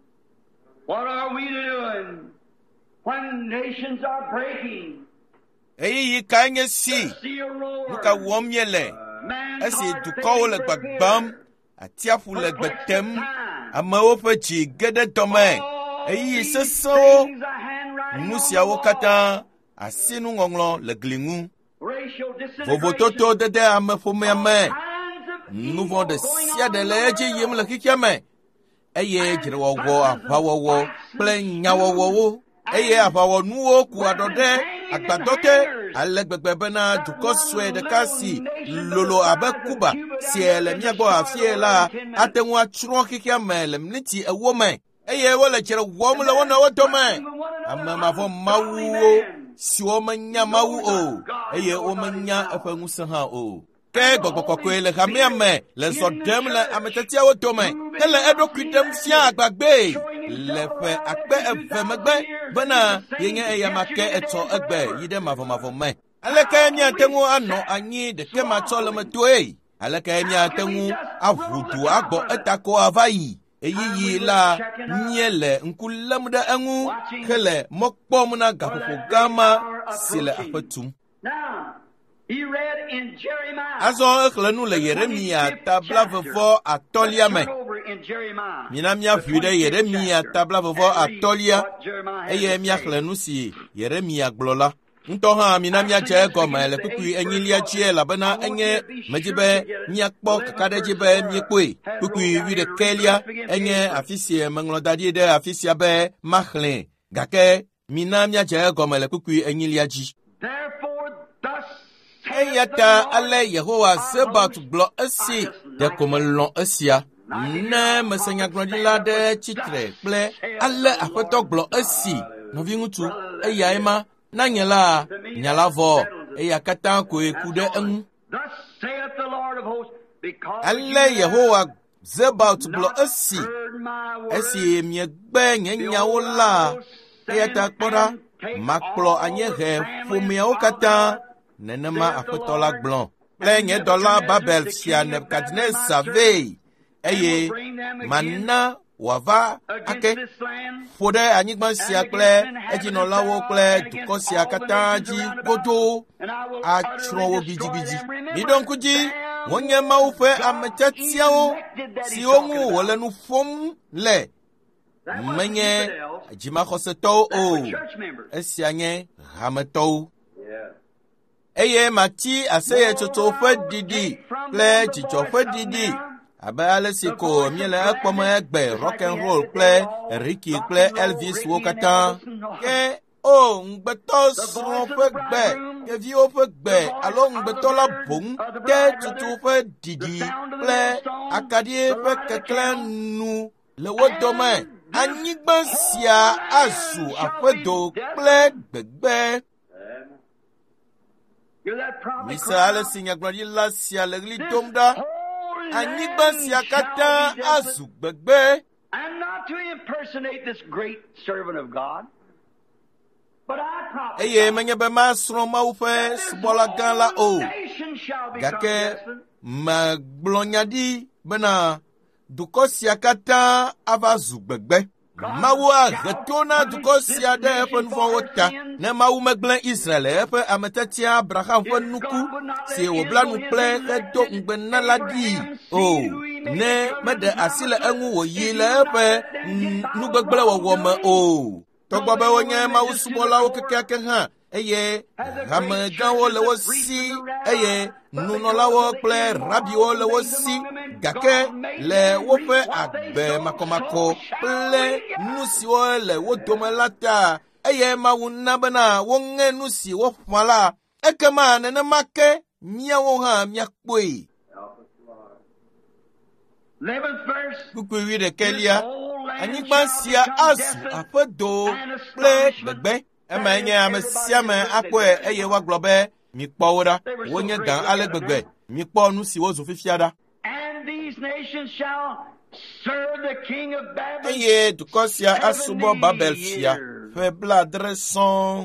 S2: What are we doing when nations are breaking?
S1: eyi ka nye si nuka wom yele esi dukɔwo le gbagbam atiaƒu le gbetem amewo ƒe dzi ge ɖe dɔme eyi sesẽwo nu siawo katã asinuŋɔŋlɔ le gli ŋu vovototo dede ame ƒomea me nu vɔ̃ ɖe sia ɖe le edzi yim le xixia me eye dzrewɔwɔ aʋawɔwɔ kple nyawɔwɔwo eye aʋawɔnuwo ku aɖɔ ɖe agbadɔ te ale gbegbe bena dukɔ sue ɖeka si lolo abe Kuba si le mía gbɔ afie la ate ŋu atsrɔ̃ xixia me le miniti ewo me eye wole dzre wɔm le wo nɔewo dome ame mavɔ mawuwo siwo menya Mawu o eye womenya eƒe ŋusẽ hã o ke gbɔgbɔ kɔkɔe le hamea me le zɔ ɖem le ameteteawo dome hele eɖokui ɖem fia agbagbe le ƒe akpe eve megbe bena yenye eya ma ke etsɔ egbe yi ɖe mavɔmavɔ me aleke miate ŋu anɔ anyi ɖeke matsɔ le metoe aleke miate ŋu aʋu du agbɔ etako ava yi eyiyi la mie le ŋku lém ɖe eŋu hele mɔ kpɔm na gaƒoƒo gã ma si le aƒe tum. Azɔ exlẽ nu le Yeremia tabla vevɔ atɔlia me. Mina míaʋui ɖe Yeremia tabla vevɔ atɔlia eye míaxlẽ nu si Yeremia gblɔ la. Ŋutɔ hã mina míadze egɔme le kpukpui enyilia dzi elabena enye medzi be míakpɔ kaka ɖe dzi be míekpɔe. Kpukpui wuiɖekɛlia enye afi si meŋlɔ da ɖi ɖe afi sia be maxlẽ gake mina míadze egɔme le kpukpui enyilia dzi. Eya ta ale Yehowa Sebat gblɔ esi ɖeko melɔ̃ esia ne mese nyagblɔɖila ɖe tsitre kple ale aƒetɔ gblɔ esi nɔviŋutsu eyae ma nanye la nya la vɔ eya katã koe ku ɖe eŋu. Ale Yehowa Sebat gblɔ esi esi miegbe nye nyawo la eya ta kpɔ ɖa makplɔ anyiehe ƒomeawo katã nenema aƒetɔ la gblɔ kple nye dɔla Babel fia Nebukadnezar vɛ eye mana wòava ake ƒo ɖe anyigba sia kple edzinɔlawo kple dukɔ sia katã dzi godoo atsrɔ̃ wo bidzibidzi. Miɖo ŋku dzi wonye Mawu ƒe ametsatiawo siwo ŋu wòle nu ƒom le menye dzimaxɔsetɔwo o esia nye hametɔwo. Eye mati aseyetsotso ƒe ɖiɖi kple dzidzɔ ƒe ɖiɖi abe ale si ko míele ekpɔm egbe rock and roll kple Ricky kple Elvis wo katã ke o ŋugbetɔ srɔ̃ ƒe gbe ɖeviwo ƒe gbe alo ŋugbetɔ la boŋ te tutu ƒe ɖiɖi kple akaɖi ƒe keklẽ nu le wo dome anyigba sia azu aƒedo kple gbegbe. Mise ale si nyagblɔɖila sia le ɣli dom ɖa anyigba sia katã azu gbegbe. Eye menye be masrɔ̃ Mawu ƒe subɔla gã la o gake megblɔ nya ɖi bena dukɔ sia katã ava zu gbegbe. Mawu ahe to na dukɔ sia ɖe eƒe nu vɔ̃wo ta ne Mawu megblẽ Israel eƒe ametetia Abraham ƒe nuku si wòbla nu kple hedo ŋugbe na la ɖi o ne meɖe asi le eŋu wòyi le eƒe nugbegblẽ wɔwɔ me o. Togbɔ be wonye Mawu subɔlawo kekeake hã eye hamegãwo le wo si eye nunɔlawo kple rabiwo le wo si gake le woƒe agbe makɔmakɔ kple nu siwo le wo dome la ta eye Mawu na bena woŋe nu si woƒã la ekema nenema ke míawo hã míakpɔe. Kpukpui wuiɖekɛlia anyigba sia azu aƒedo kple gbegbe. Ema nye ame sia ame akpɔe eye woagblɔ be mikpɔ wo ɖa wonye gã ale gbegbe mikpɔ nu si wozu fifia ɖa. Eye dukɔ sia asubɔ Babel fia ƒe blaadre sɔŋ.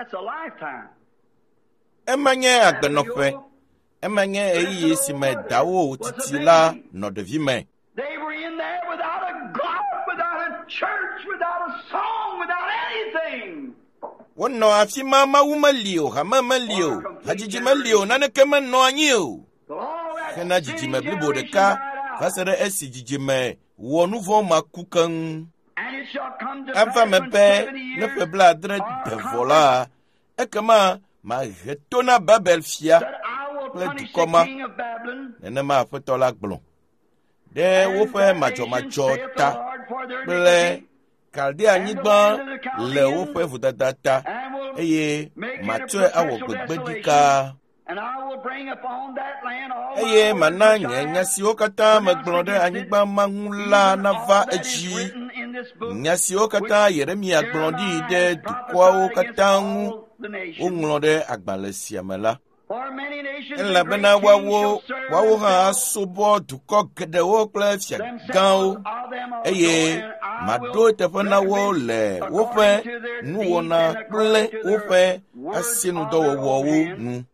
S1: Ema nye agbenɔƒe ema nye ɣeyiɣi si me dawo titi la nɔ ɖevi me.
S2: They were in there without a God, without a church, without a song, without anything.
S1: wono afima mawumalio hamamalio hajijimalio nanekema no anyo kana jijime blibo de ka fasere esi jijime wonu vo makukan afa mepe ne pebla dre de vola ekama ma retona babel fia ple dukoma nene ma fotola gblon de wo fe majo majo ta ple kalde anyigba le wo fe vudadata eye matwe awo gbegbedika eye mana nyanya si okata maglode anyigba mangula nava eji nyasi okata Yeremia glondi de dukwa okata ngu onglode agbalesia mela ela bena wawo wawo ha sobo duko gede wo klefia gan eye mado te fana wo le wo fe nu wona ple wo fe asinu do wo wo nu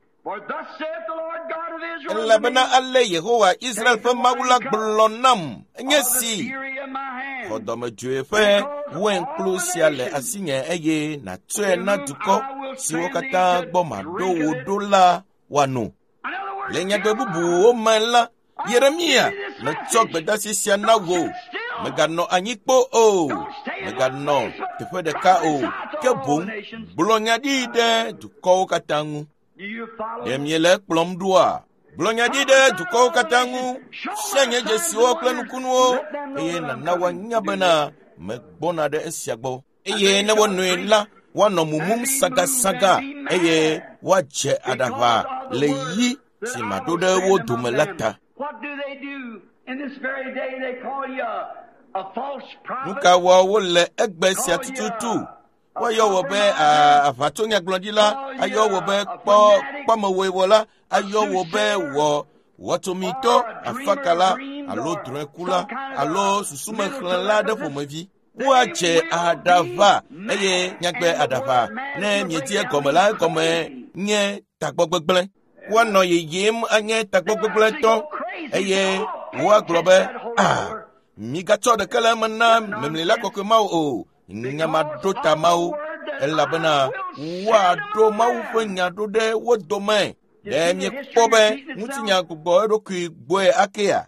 S1: ela bena alle Yehowa Israel fe magula glonam nyesi odome jue fe wen klusia le asinye eye na tue na duko si okata gbo mado wo dola wanu lenya bebubu o mala Yeremia na chok bedasi sia na wo megano anyikpo o megano tefe de ka o kebon blonya di de duko katangu demiele plom doa blonya di de duko katangu senye jesi o klanukunu o eye na nawa nyabana megbona de esiagbo eye ne wonu la wano mumum saga saga eye wache adava le yi si madode wo dumelata.
S2: What do they do in this very day? They call you a, a false prophet.
S1: Nuka wa wole egbe si atututu wa yo wo be afatonya glodila ayo wo be po pamowe wola ayo wo be wo wotomito afakala alo drekula alo susuma khla de fomavi wache adava eye nyagbe adava ne mietie komela kome nye tagbogbegle wano yeyem anye tagbogbegle to eye wa globe ah migato de kala manna memlela kokema o nyama dota mau elabena wa do mau fenya do de wodome de mi pobe mutinya gbo roku gbo akea.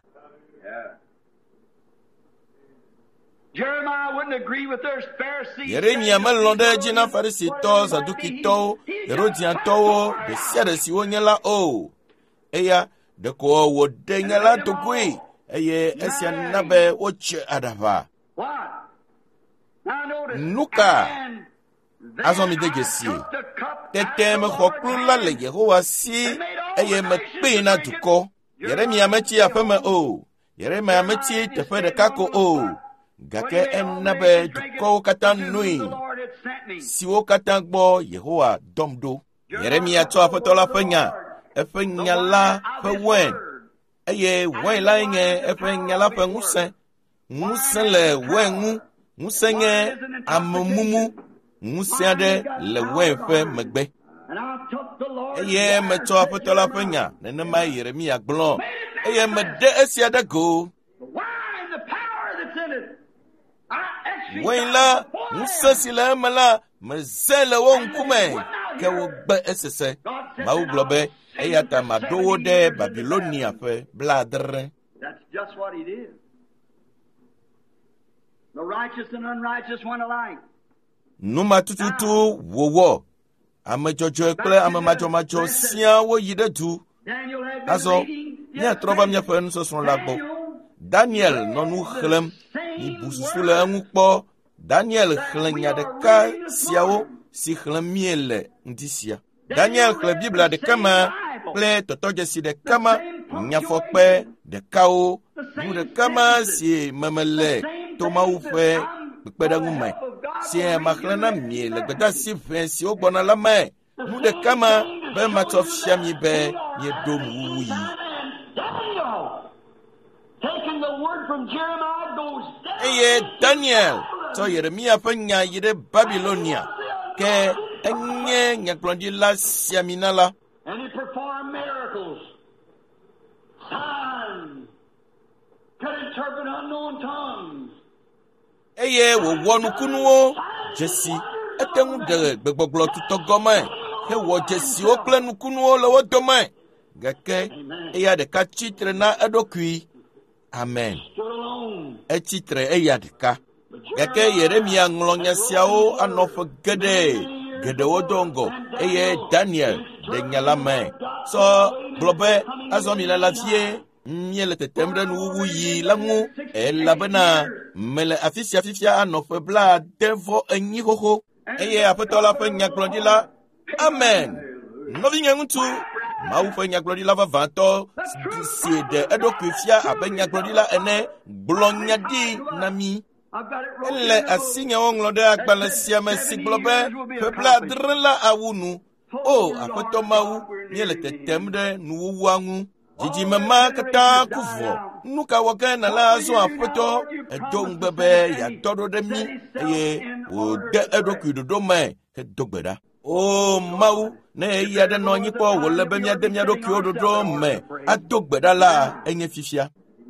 S2: Jeremiah wouldn't agree with their Pharisees.
S1: Yeremia melonde jina farisito sadukito herodianto de siade siwonyela o eya de ko wodengela tokui eye esia nabe woche adava
S2: What? Now notice.
S1: nuka
S2: And then
S1: azomi
S2: I
S1: degesi
S2: took the cup
S1: tete me
S2: out of the Lord's
S1: khoklula le
S2: hand.
S1: Yehowa si eye me pe na duko Yeremia mechi afeme o Yeremia mechi tefe de kako o gake enabe duko katanui siwo katangbo Yehowa domdo Yeremia to apotola fenya efenya la fewen eye wen la nge efenya la fenguse nguse le wengu ngusenye amumumu ngusede le wenfe megbe
S2: And I took the Lord.
S1: eye me to apotola fenya nene ma Yeremia glon eye me de esiada go
S2: The wine, the power that's in it. I exercised
S1: Wela
S2: the power.
S1: musasila mala mazela wonkume ke wo gbe esese ma wo globe eyata madowo de Babylonia fe bladre.
S2: That's just what he did. The righteous and unrighteous went alike.
S1: Numa tututu wowo amejojo ekle amemajomajo sia wo yidetu
S2: Daniel had been
S1: aso
S2: reading his
S1: nya trova mia fe nso son lagbo Daniel nonu khlem ni bususule anukpo Daniel khlenya de ka siawo si khlem miele ndisia Daniel khle Biblia de kama ple totoje si de kama nya fokpe de kao nu de kama si memele toma ufe pepeda ngume si ma khlena miele gbeda si fe si ogbona la me nu de kama be matof shami be ye domu yi
S2: Daniel, taking the word from Jeremiah, goes down.
S1: eye Daniel to Yeremia fanya yide Babylonia ke enye nyaklonji la siaminala
S2: And he performed miracles, signs, could interpret unknown tongues.
S1: eye wo wonu kunuo jesi eteŋu de gbegbɔgblɔ tutɔ gɔmɛ hewɔ dzesiwo kple nukunuwo le wo dome gake eya ɖeka tsitre na eɖokui. Amen. Etsitre eya ɖeka gake Yeremia ŋlɔ nya siawo anɔ ƒe geɖe geɖewo do ŋgɔ eye Daniel ɖe nya la me sɔ gblɔ be azɔ mi le la fie míele tetem ɖe nuwuwu yi la ŋu elabena mele afi sia fifia anɔ ƒe bla de vɔ enyi xoxo eye aƒetɔ la ƒe nyagblɔɖila. Amen. Nɔvinye ŋutsu, Mawu ƒe nyagblɔɖila vavãtɔ si ɖe eɖokui fia abe nyagblɔɖila ene gblɔ nya ɖi na mi. Ele asinyewo ŋlɔ ɖe agbalẽ sia me si gblɔ be ƒeƒle adre la awu nu. O, aƒetɔ Mawu, míele tetem ɖe nuwuwua ŋu. Dzidzime ma katã ku vɔ. Nu ka wɔ ge nèle azɔ aƒetɔ edo ŋugbe be yeatɔ ɖo ɖe mí eye wòde eɖokui ɖoɖo me hedo gbe ɖa. O Mawu, ne eyi aɖe nɔ anyi kpɔ wòle be míade mía ɖokuiwo ɖoɖo me ado gbe ɖa la enye fifia.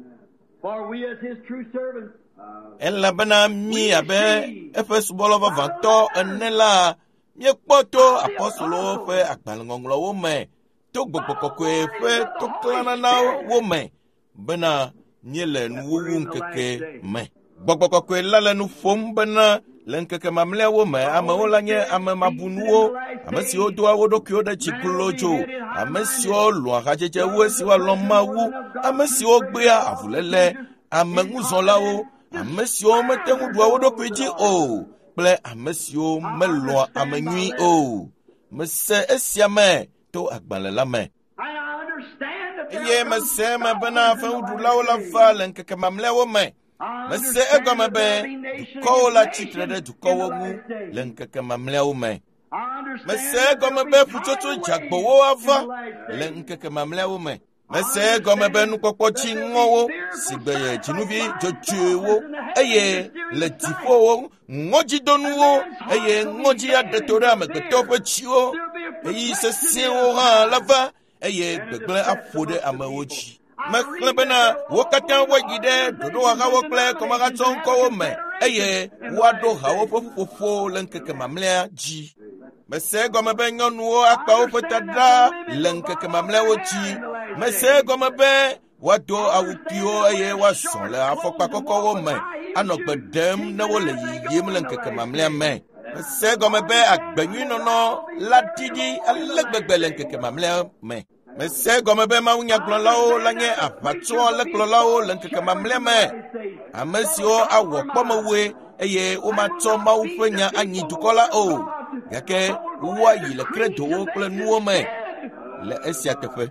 S1: Elabena mí abe eƒe subɔlɔ vavãtɔ ene la míekpɔ to apɔstolowo ƒe agbalẽŋɔŋlɔwo me to Gbɔgbɔ Kɔkɔe ƒe to klãnanawo me bena míele nuwuwu ŋkeke me. Gbɔgbɔ Kɔkɔe la le nu ƒom bena le ŋkeke mamlɛawo me amewo la nye ame mabunuwo, ame siwo doa wo ɖokuiwo ɖe tsi klodzo, ame siwo lɔ̃a hadzedzewo siwo alɔ Mawu, ame siwo gbea avuléle, ame ŋuzɔlawo, ame siwo mete ŋu ɖua wo ɖokui dzi o, kple ame siwo melɔ̃a ame nyui o. Mese esia me to agbalẽ la me. Eye mese me bena fewuɖulawo la va le ŋkeke mamlɛawo me. Mese egɔme be dukɔwo la tsitre ɖe dukɔwo ŋu le ŋkeke mamlɛawo me. Mese egɔme be ƒutsotso dzagbɔwo ava le ŋkeke mamlɛawo me. Mese egɔme be nukpɔkpɔ dziŋɔwo si gbe ye dzinuvi dzɔdzɔewo eye le dziƒowo ŋɔdzidonuwo eye ŋɔdzi aɖeto ɖe amegbetɔwo ƒe tsiwo eyi sesẽwo hã la va eye gbegblẽ aƒo ɖe amewo dzi. Mexlẽ bena wo katã woayi ɖe ɖoɖowahawo kple kɔmaɣatsɔ ŋkɔwo me eye woaɖo hawo ƒe ƒuƒoƒo le ŋkeke mamlɛa dzi. Mese egɔme be nyɔnuwo akpa woƒe ta ɖa le ŋkeke mamlɛawo dzi. Mese egɔme be woado awu kpuiwo eye woazɔ le afɔkpa kɔkɔwo me anɔ gbe ɖem ne wole yiyim le ŋkeke mamlɛa me. Mese egɔme be agbenyuinɔnɔ la ɖiɖi ale gbegbe le ŋkeke mamlɛa me. Mese gɔme be mawunyagblɔlawo la nye aʋatsɔ alẽkplɔlawo le ŋkeke mamlɛa me. Ame siwo awɔ kpɔmewue eye womatsɔ Mawu ƒe nya anyi dukɔ la o, gake woayi le kredowo kple nuwo me le esia teƒe.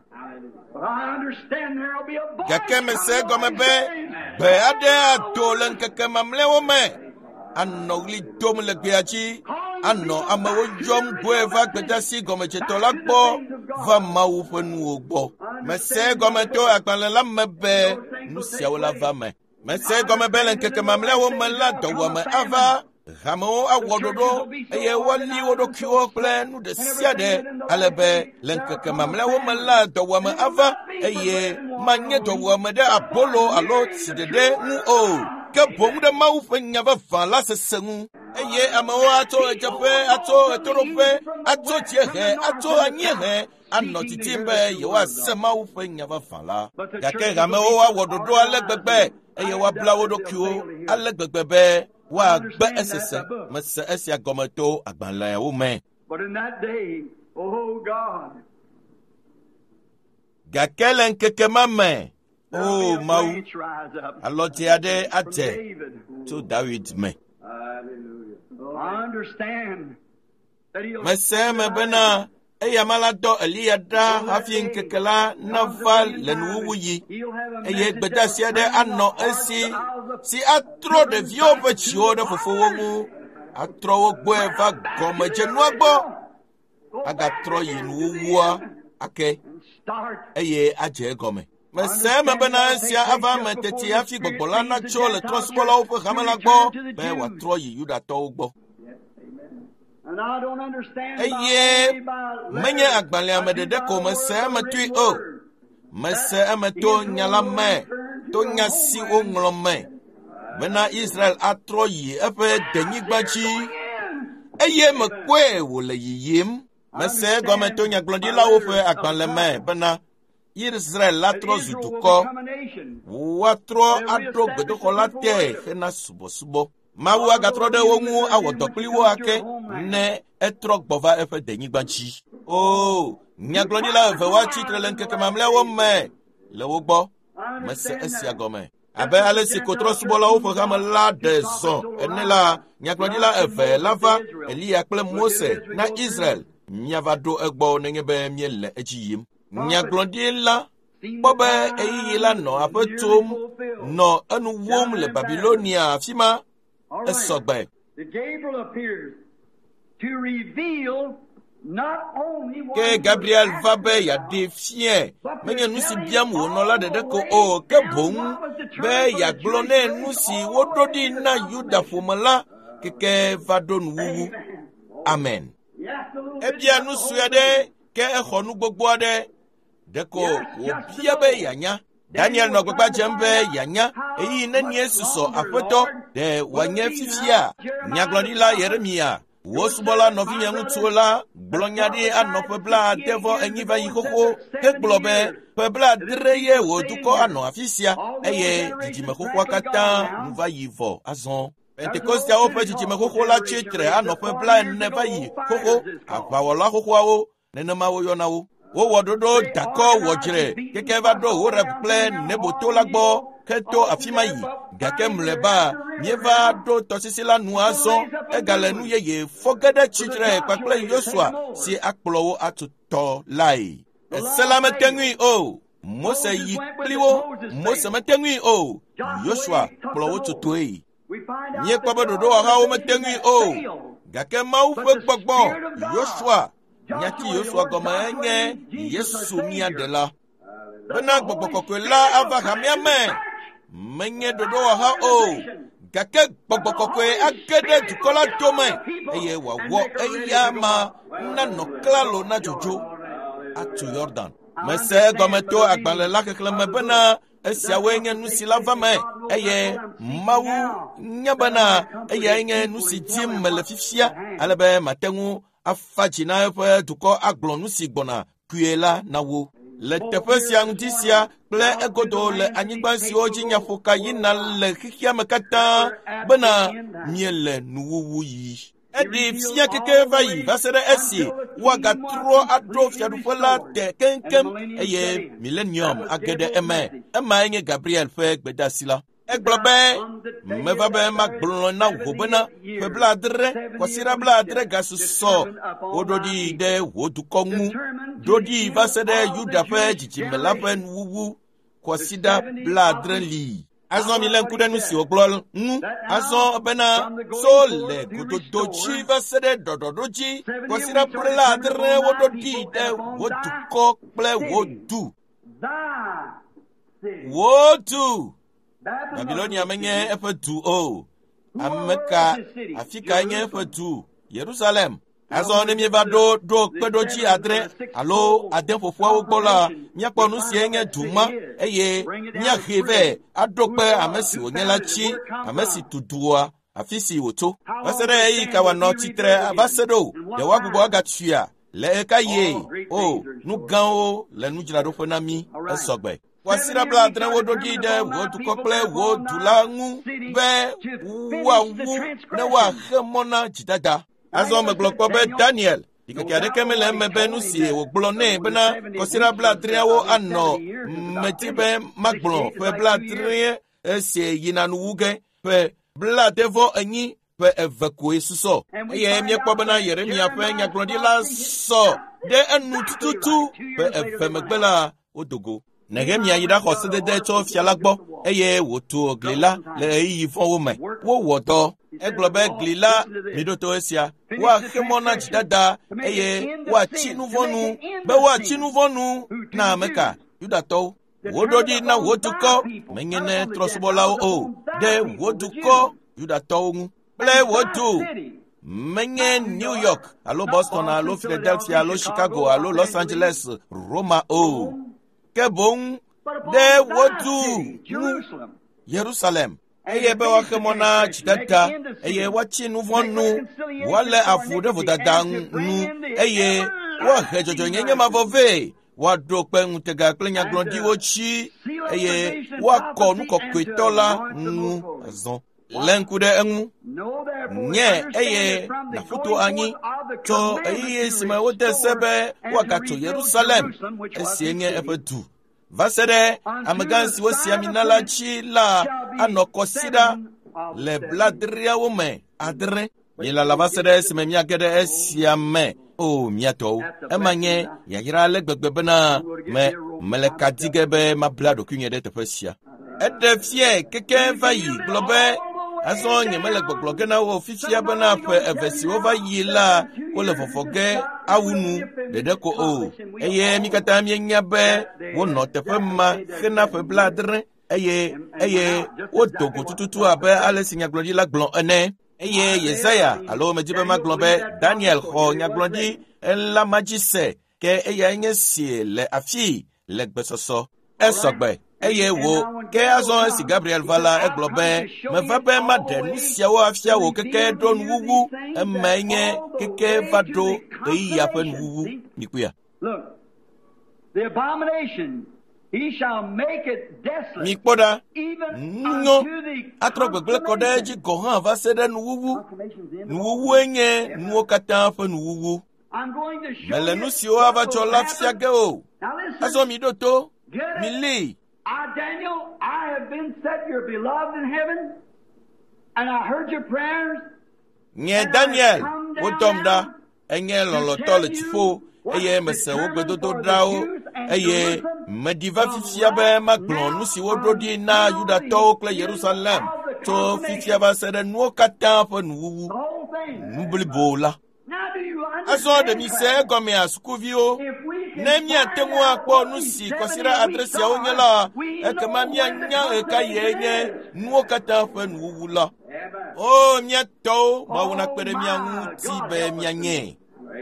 S1: Gake mese gɔme be gbe aɖe ado le ŋkeke mamlɛawo me, anɔ ɣli dom le gbea dzi, anɔ amewo yɔm goe va gbedasi gɔmedzetɔ la gbɔ va Mawu ƒe nuwo gbɔ. Mese gɔme to agbalẽ la me be nu siawo la va me. Mese gɔme be le ŋkeke mamlɛawo me la dɔwuame ava, hamewo awɔ ɖoɖo eye woali wo ɖokuiwo kple nu ɖe sia ɖe ale be le ŋkeke mamlɛawo me la dɔwuame ava eye manye dɔwuame ɖe abolo alo siɖeɖe ŋu o, ke boŋ ɖe Mawu ƒe nya vavã la sese ŋu. Eye amewo atso edzeƒe, atso etoɖoƒe, atso dziehe, atso anyiehe anɔ titim be yewoase Mawu ƒe nya vavã la. Gake hamewo awɔ ɖoɖo ale gbegbe eye woabla wo ɖokuiwo ale gbegbe be woagbe esese. Mese esia gɔme to agbalẽawo me. Gake le ŋkeke ma me, o Mawu, alɔdze aɖe adze tso David me. Mese me bena eya ma la dɔ Eliya ɖa hafi ŋkeke la nava le nuwuwu yi eye gbedasi aɖe anɔ esi si atrɔ ɖeviwo ƒe tsiwo ɖe fofowo ŋu, atrɔ wo gbɔe va gɔmedzenua gbɔ, agatrɔ yi nuwuwua ake eye adze egɔme. Mese me bena esia ava me tete hafi gbɔgbɔ la natso le trɔsubɔlawo ƒe hame la gbɔ be wòatrɔ yi Yudatɔwo gbɔ. Eye menye agbalẽa me ɖeɖe ko mese eme toe o. Mese eme to nya la me, to nya si woŋlɔ me bena Israel atrɔ yi eƒe denyigba dzi eye me kwe wo le yiyim me se gometo nyagblondila wo fe agbanleme bena Israel la tro zutuko wa tro adro gbedoko la te hena subo subo mawu agatro de womu awodokli wo ake ne etro gbova efe denyigbanchi oh nyaglondila ve wa chitre lenkeke mamle wo me le wo gbo me se esia gome abe ale si kotro subo la wo fo la de son enela nyaglondila eve lava Elia kple Mose na Israel nyavado egbo nengebe miele ejiyim nyaglondila bobe eyila no apetum no anu wom le Babylonia fima esogbe
S2: the Gabriel appears to reveal not only what
S1: ke Gabriel va be ya defie menye nusi biam wo no la de ko o ke bon be ya glone nusi wododi na Yuda fomala ke ke vadon wu amen e bia nusu ya de ke ehonu gbogbo ade deko wo bia be yanya Daniel no gbagba jembe yanya eyi na nie suso afoto de wanya fifia nyaglonila Yeremia wo subola no vinya mutuola glonyade anopebla devo enyiva yikoko ke globe pebla dreye wo duko ano afisia eye jijime kokwa kata nuva yivo azon Pentecoste o pe jijime koko la chitre anopebla neva yi koko akwawola koko awo nenema wo yonawo wo wododo dako wojre keke va do wo reple neboto lagbo keto afima yi gake mleba mieva do tosisila nuazo egale nu yeye fogede chitre pakle Joshua si akplowo atuto lai eselame tengui o Mose yi pliwo Mose metengui o Joshua plowo tutoi nye kwabodo ha o metengui o gake mau fe gbogbo Joshua nyaki Joshua goma enye Yesu mia de la bena gbogbo la ava hamia me menye dodo ha o gake gbogbo akede dukola tome eye wa wo eya ma na no klalo na jojo atu Jordan mese gometo agbanle la kekle me bena esia wenye nusi lava me eye mawu nyabana eye enye nusi tim melefifia alebe matengu afajina efe duko aglonu sigbona kuela na wo le tefesia ngtisia ple egodo le anyigbansi oji nyafoka yina le kikia mekata bena miele nuwu yi edi fia keke vayi vasere esi waga tro adro fiadufola te kenkem eye millennium agede eme ema enye Gabriel fe gbedasila eglobe mevabe magblon na wobena pebladre kwasira bladre gasuso ododi de wodukongu dodi vasede Yuda fe jijimelapen wuwu kwasida bladre li azon milen kudenu si oglol nu azon bena sole kudodochi vasede dododoji kwasira bladre wododi de woduko ple wodu wodu Babylonia menye efetu o Ameka Afika nye efetu Jerusalem azo ne mieva do do pedochi adre alo aden fofo ogbola miapo nu si enye duma eye mia heve adokpe amesi onyelachi amesi tudua afisi woto basere yi kawa no titre abasedo de wagugo agatua le kaye o nu gan o le nu jira do fonami esogbe wasira bladre wododi de wodukople wodulangu be wa wu ne wa hemona jidada azo meglokpo be Daniel ikeke kemele mebenu si oglone bena kosira bladre wo anno metibe magbon pe bladre esi yinanu wuge pe bladevo anyi pe evakue suso ye miekpo bena Yeremia pe nyaglodila so de anu tututu pe evemegbela odogo Nehemia yida hosede de to fialagbo eye woto glila le yi fon wo me wo wodo eglobe glila midoto esia wa hemona jidada eye wa chinuvonu be wa chinuvonu na meka Yuda to wododi na wotuko menyene trosubola o de wotuko Yuda to ple wotu menye New York alo Boston alo Philadelphia alo Chicago alo Los Angeles Roma o Kebon de wodu Jerusalem eye be wa khemona chitata eye wa chinu vonu wale afu de vodada nu eye wa hejojo nyenye mavove wa do pe ntega klenya glondi wo chi eye wa ko nu ko kwetola nu azon lenkude enu nye eye na futo anyi to eye sima wote sebe wakato Jerusalem esienye epetu vasere amagansi wosi aminala chi la anokosida le bladria wome adre yela la vasere sima miagede esiame o miato emanye yagira le gbegbebena me melekadigebe ma blado kunyede tepesia edefie keke vayi globe aso nyemele gbogboge na wo fifia bana pe evesi over yila wo le fofoge awunu dedeko o eye mikata mi nyabe wo no tefe ma khena fe bladre eye eye wo dogo tututu abe alesinya glodi la glon ene eye Yesaya alo mejibe ma glonbe Daniel ho nya glodi la magise ke eye nyesi le afi le gbesoso esogbe eye wo ke azon si Gabriel vala eglobe me vabe madenu sia wo afia wo keke don wuwu emenye keke vado eyi apen wuwu nikuya.
S2: Look, the abomination, he shall make it desolate.
S1: Mikpoda
S2: Even
S1: no
S2: unto the
S1: atrogbegle kodeji gohan va sede nuwu nuwu enye nuwo kata apen wuwu
S2: I'm going to show
S1: melenu
S2: you
S1: si o ava
S2: what will
S1: chola
S2: happen.
S1: fia ge o
S2: Now listen,
S1: aso mi doto
S2: get it.
S1: mili
S2: I, Daniel, I have been said you're beloved in heaven, and I heard your prayers.
S1: nye Daniel wo tomda enye lolo tole chifo eye mese wo gbedodo drao eye mediva fifia be maglon nu si wo dodi na Yuda to kle Jerusalem to fifia ba sede nu kata po nu
S2: The whole thing.
S1: mbli bola
S2: Now do you
S1: aso de
S2: understand?
S1: mi se gome askuvio
S2: If we can
S1: ne mi atemu
S2: find out
S1: akpo
S2: what
S1: nu
S2: these
S1: si
S2: seventy
S1: kosira adresi ya
S2: weeks
S1: onyela
S2: are, we
S1: e kama
S2: know
S1: mi
S2: when the
S1: anya e ka
S2: consummation
S1: yenye
S2: is.
S1: nu kata po nu la
S2: Amen.
S1: o mi to ma wona
S2: Oh,
S1: kwere mi
S2: my
S1: anu ti
S2: God,
S1: be
S2: help
S1: mi
S2: us.
S1: anye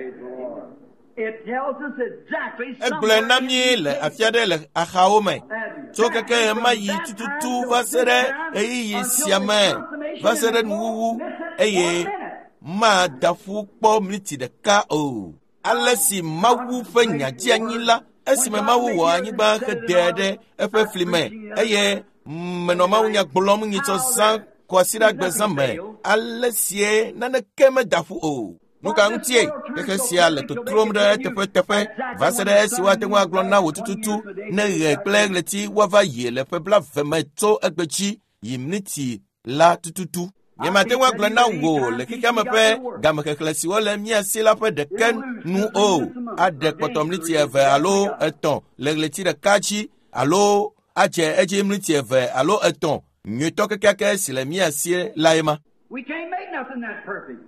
S2: It tells us exactly
S1: egble na mi le afiade le ahaome to keke ma yi
S2: that
S1: tututu
S2: time to
S1: vasere
S2: this time
S1: eyi
S2: until
S1: siame
S2: the consummation
S1: vasere
S2: is
S1: nuwu
S2: miss it
S1: eye
S2: one minute.
S1: ma dafu kpo miti de ka o alesi mawu fe nyaji anyila esime mawu wo anyi ba he dede efe flime eye meno mawu nya gbolom nyi to san kwasira gbezame alesi na ne keme dafu o nuka ntie keke sia le to trom de tepe tepe vasere si wa te wa glon na wotututu ne re kple ti wa va ye le pe bla veme to egbechi yimniti la tututu yema te wa glon na wo le keke me pe gam keke si wo le mi asi la pe de ken nu o ade potomniti eve alo eton le le ti de kachi alo aje eje mniti eve alo eton nyoto keke ke si le mi asi la ema
S2: We can't make nothing that perfect.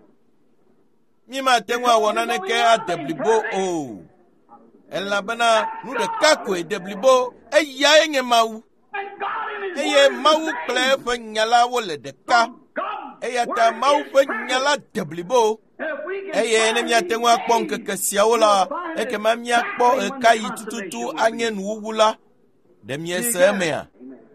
S1: mi ma tengwa wona ne ke a deblibo o ela bana nu de kako e deblibo e ya enye mawu
S2: And God in His
S1: e ye
S2: Word is
S1: mawu
S2: the same.
S1: kle fe nyala wo le de ka
S2: God,
S1: e ya ta
S2: Word
S1: mawu
S2: is
S1: fe
S2: perfect.
S1: nyala deblibo
S2: If we can
S1: e ye ne
S2: find
S1: mi
S2: these
S1: tengwa kpon
S2: days,
S1: keke sia wola
S2: we'll find
S1: e ke ma mi
S2: exactly
S1: akpo e
S2: when the
S1: kai
S2: consummation
S1: tututu
S2: will be.
S1: anye nu wula de mi
S2: You
S1: ese
S2: get
S1: me
S2: it?
S1: a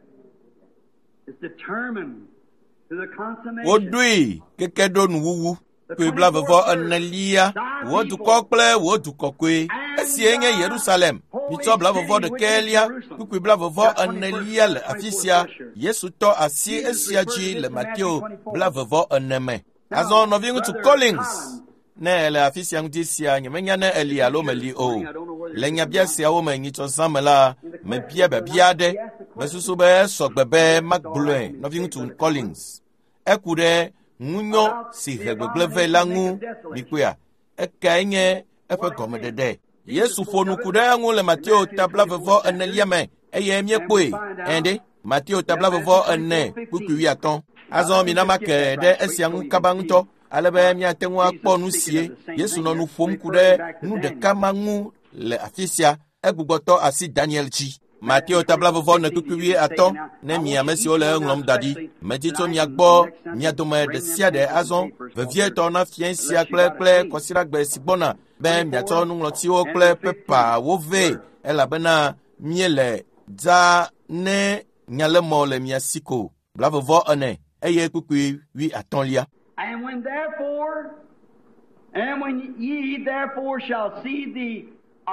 S2: It's determined to the consummation.
S1: wo dui keke do nu wuwu kwe bla vo analia wo du kokple wo du kokwe esi enye Jerusalem mi to bla vo de kelia kwe bla vo analia le afisia Yesu to asi esiaji le Matthew bla vo aneme azon no vingu to Collins ne le afisia ngdisia nyemenya na elia lo meli o le nya bia sia wo manyi to samela me bia ba bia de besusu be sogbebe macbluin no vingu to Collins ekude munyo si hegbegbleve langu bikuya ekenye efe gomedede Yesu fonu kuda ngu le Matthew tabla vevo eneliame eye miekwe ende Matthew tabla vevo enne kukuwi aton azon minama ke de esiangu kabanto alebe mi atengu akpo nu sie Yesu no nu fom kuda nu de kamangu le afisia egbugboto asi Daniel chi Matthew tabla vevo ne kukuwi aton ne mi amesi ole ngom dadi medito mi agbo mi adome de sia de azon vevie to na fien sia kle kle kosira gbe sibona ben mi ato nu nloti o kle pepa wo ve ela bena miele za ne nyale mo le mi asiko blavovɔ ene eye kpukpui wi atɔ̃lia.
S2: And when therefore, and when ye therefore shall see the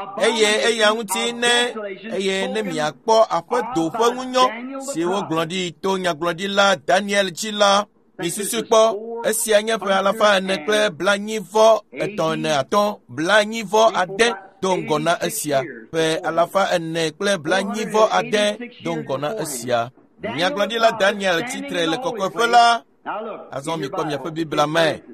S1: eye eya ŋuti ne eye ne miakpɔ aƒedo ƒe ŋunyɔ si wogblɔ ɖi to nyagblɔɖila Daniel dzi la, misusu kpɔ esia nye ƒe alafa ene kple blanyivɔ etɔ̃ ene atɔ̃ blanyivɔ ade do ŋgɔ na esia ƒe alafa ene kple blanyivɔ ade do ŋgɔ na esia. Nyagblɔɖila Daniel tsitre le kɔkɔeƒe la. Azɔ mi kpɔ miaƒe Biblia me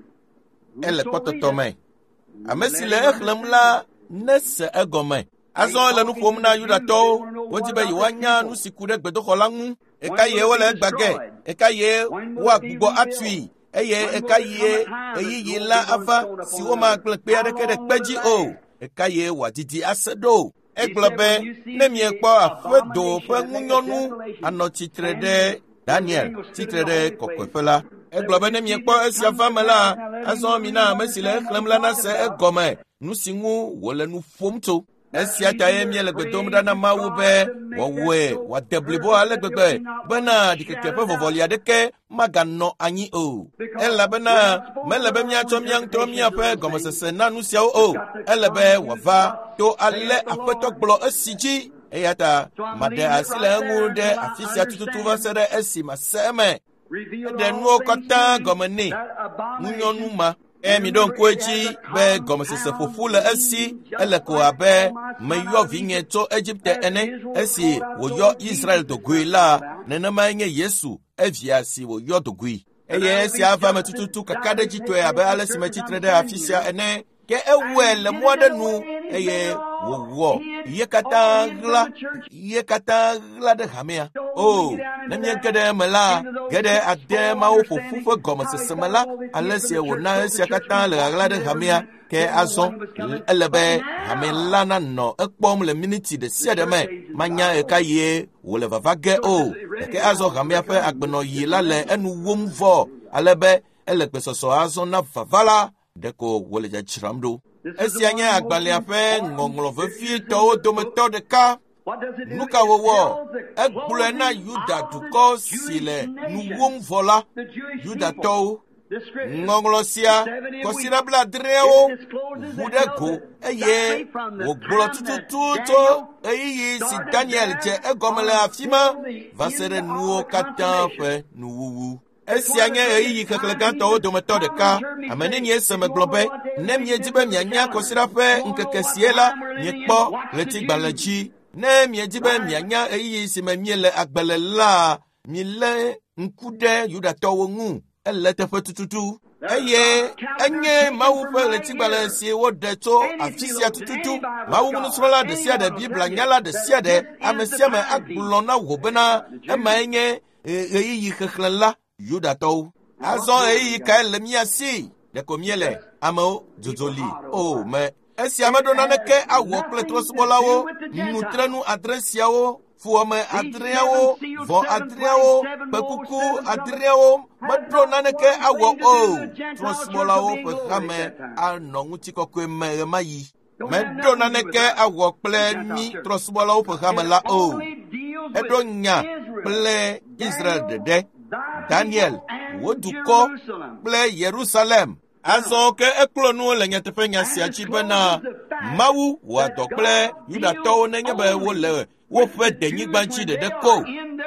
S1: ele kpɔtɔtɔ me. Ame si le exlẽm la nese egɔme. Azɔ le nu ƒom na Yudatɔwo, wodi be yewoanya nu si ku ɖe gbedoxɔ la ŋu. Eka ye wole egbage, eka ye woagbugbɔ atui, eye eka ye eyiyi la ava si womagblẽ kpe aɖeke ɖe kpe dzi o. Eka ye wòadidi ase ɖo. Egblɔ be ne miekpɔ aƒedo ƒe ŋunyɔnu anɔ tsitre ɖe Daniel tsitre ɖe kɔkɔeƒe la. Egblɔ be ne miekpɔ esia va me la, azɔ mina ame si le exlẽm la nase egɔme nu si ŋu wòle nu ƒom tso. Esia ta ye miele gbe dom ɖa na Mawu be wòawɔe wòade blibo ale gbegbe bena ɖikeke ƒe vɔvɔli aɖeke maganɔ anyi o. Elabena mele be míatsɔ mía ŋutɔ míaƒe gɔmesese na nu siawo o. Ele be wòava to ale Aƒetɔ gblɔ esi dzi. Eya ta maɖe asi le eŋu ɖe afi sia tututu va se ɖe esi mase eme. Eɖe nuwo katã gɔme nɛ, ŋunyɔnu ma. E mi ɖo ŋku edzi be gɔmesese ƒoƒu le esi, ele ko abe meyɔ vinye tso Egipte ene, esi wòyɔ Israel do goe la, nenemae nye Yesu, evia si wòyɔ do goe. Eye esia ava me tututu kaka ɖe dzitɔe abe ale si metsitre ɖe afi sia ene, ke ewɔe le mɔ aɖe nu, eye wòwɔ ye katã ɣla, ye katã ɣla ɖe hamea. O, ne miege ɖe eme la, ge ɖe ade mawo ƒoƒu ƒe gɔmesese me la, ale si wòna esia katã le ɣla ɖe hamea, ke azɔ ele be hame la nanɔ ekpɔm le miniti ɖe sia ɖe me, manya eka ye wòle vava ge o. Ke azɔ hamea ƒe agbenɔyi la le enu wom vɔ, ale be ele gbesɔsɔ azɔ na vava la, ɖeko wòle dzadzram ɖo. Esia nye agbalẽa ƒe ŋɔŋlɔ vevietɔwo dometɔ ɖeka. Nu ka wòwɔ? Egblɔe na Yuda dukɔ si le nu wom vɔ la, Yudatɔwo. Ŋɔŋlɔ sia, kɔsiɖa blaadreawo ʋu ɖe go, eye wògblɔ tututu tso ɣeyiɣi si Daniel dze egɔme le afi ma va se ɖe nuwo katã ƒe nuwuwu. Esia nye ɣeyiɣi xexlẽ gãtɔwo dometɔ ɖeka. Ame ne nye se megblɔ be ne miedi be mianya kɔsiɖa ƒe ŋkeke sie la, miekpɔ ɣletigbalẽ dzi. Ne miedi be mianya ɣeyiɣi si me miele agbe le la, milé ŋku ɖe Yudatɔwo ŋu. Ele teƒe tututu. Eye enye Mawu ƒe ɣletigbalẽ si woɖe tso afi sia tututu. Mawu nusrɔ̃la ɖe sia ɖe, Biblia nyala ɖe sia ɖe, ame sia ame agblɔ na wò bena emae nye ɣeyiɣi xexlẽ la, Yudatɔwo. Azɔ ɣeyiɣi kae le mía si? Ɖeko míele amewo dzodzoli. O, me esia meɖo naneke awɔ kple trɔ̃subɔlawo. Nutrenu adre siawo, fuwɔme adreawo, vɔ adreawo, kpekuku adreawo, meɖo naneke awɔ o. Trɔ̃subɔlawo ƒe hame anɔ ŋutikɔkɔe me ɣe ma ɣi. Meɖo naneke awɔ kple mi trɔ̃subɔlawo ƒe hame la o. Eɖo nya kple Israel ɖeɖe, Daniel, wo dukɔ kple Yerusalem. Azɔ ke ekplɔ nuwo le nyateƒe nya sia dzi bena Mawu wɔ adɔ kple Yudatɔwo nenye be wole woƒe denyigba dzi ɖeɖe ko.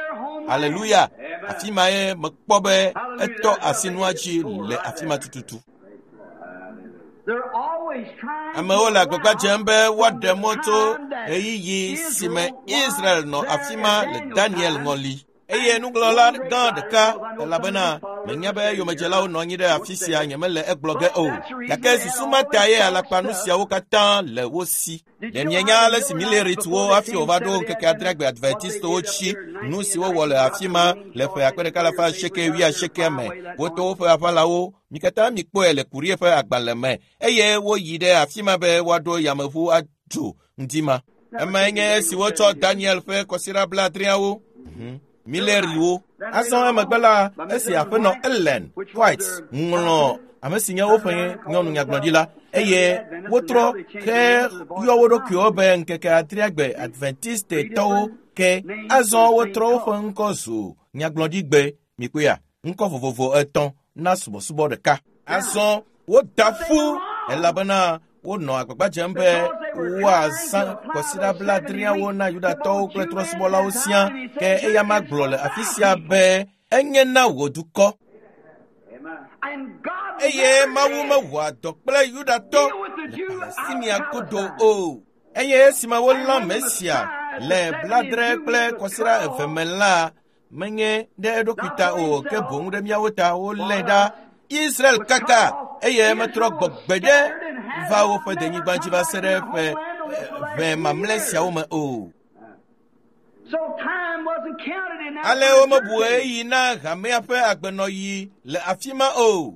S1: Aleluya. Afi ma ye mekpɔ be etɔ asinua dzi le afi ma tututu. Amewo le agbagba dzem be woaɖe mɔ tso ɣeyiɣi si me Israel nɔ afi ma le Daniel ŋɔli. Eye nugblɔla gã ɖeka, elabena menya be yomedzelawo nɔ anyi ɖe afi sia nyemele egblɔ ge o. Gake susu ma ta ye alakpa nu siawo katã le wo si. Ne mienya ale si mi le rituwo hafi wòva ɖo ŋkeke adregbe Adventistowo dzi, nu si wowɔ le afi ma le ƒe akpe ɖeka le fa asieke wi asieke me. Woto woƒe aʋalawo, mi katã mi kpɔe le Kurie ƒe agbalẽ me. Eye woyi ɖe afi ma be woaɖo yameʋu adzo ŋdi ma. Emae nye esi wotsɔ Daniel ƒe kɔsiɖa blaadreawo. Mileriwo. Azɔ emegbe la, esi aƒenɔ Ellen White ŋlɔ ame si nye woƒe nyɔnu nyagblɔɖila, eye wotrɔ he yɔ wo ɖokuiwo be ŋkeke adreagbe Adventistetɔwo, ke azɔ wotrɔ woƒe ŋkɔ zu nyagblɔɖigbe mikuya nkɔ vovovo etɔn na subɔsubɔ ɖeka azɔ wo da fu elabena wo nɔ agbagbadzem be woazã kɔsiɖabladriawo na Yudatɔwo kple trɔsubɔlawo sia ke eya ma gblɔ le afi sia be enye na wò dukɔ eye Mawu mewɔa dɔ kple Yudatɔ le Palestinia godo o eye esime wolã Mesia le bladre kple kɔsiɖa eve me la menye ɖe eɖokui ta o ke boŋ ɖe míawo ta wolẽ ɖa Israel kaka eye metrɔ gbɔgbe ɖe va woƒe denyigba dzi va se ɖe ƒe ʋɛ mamlɛ siawo me o. Ale womebu eyi na hamea ƒe agbenɔyi le afi ma o.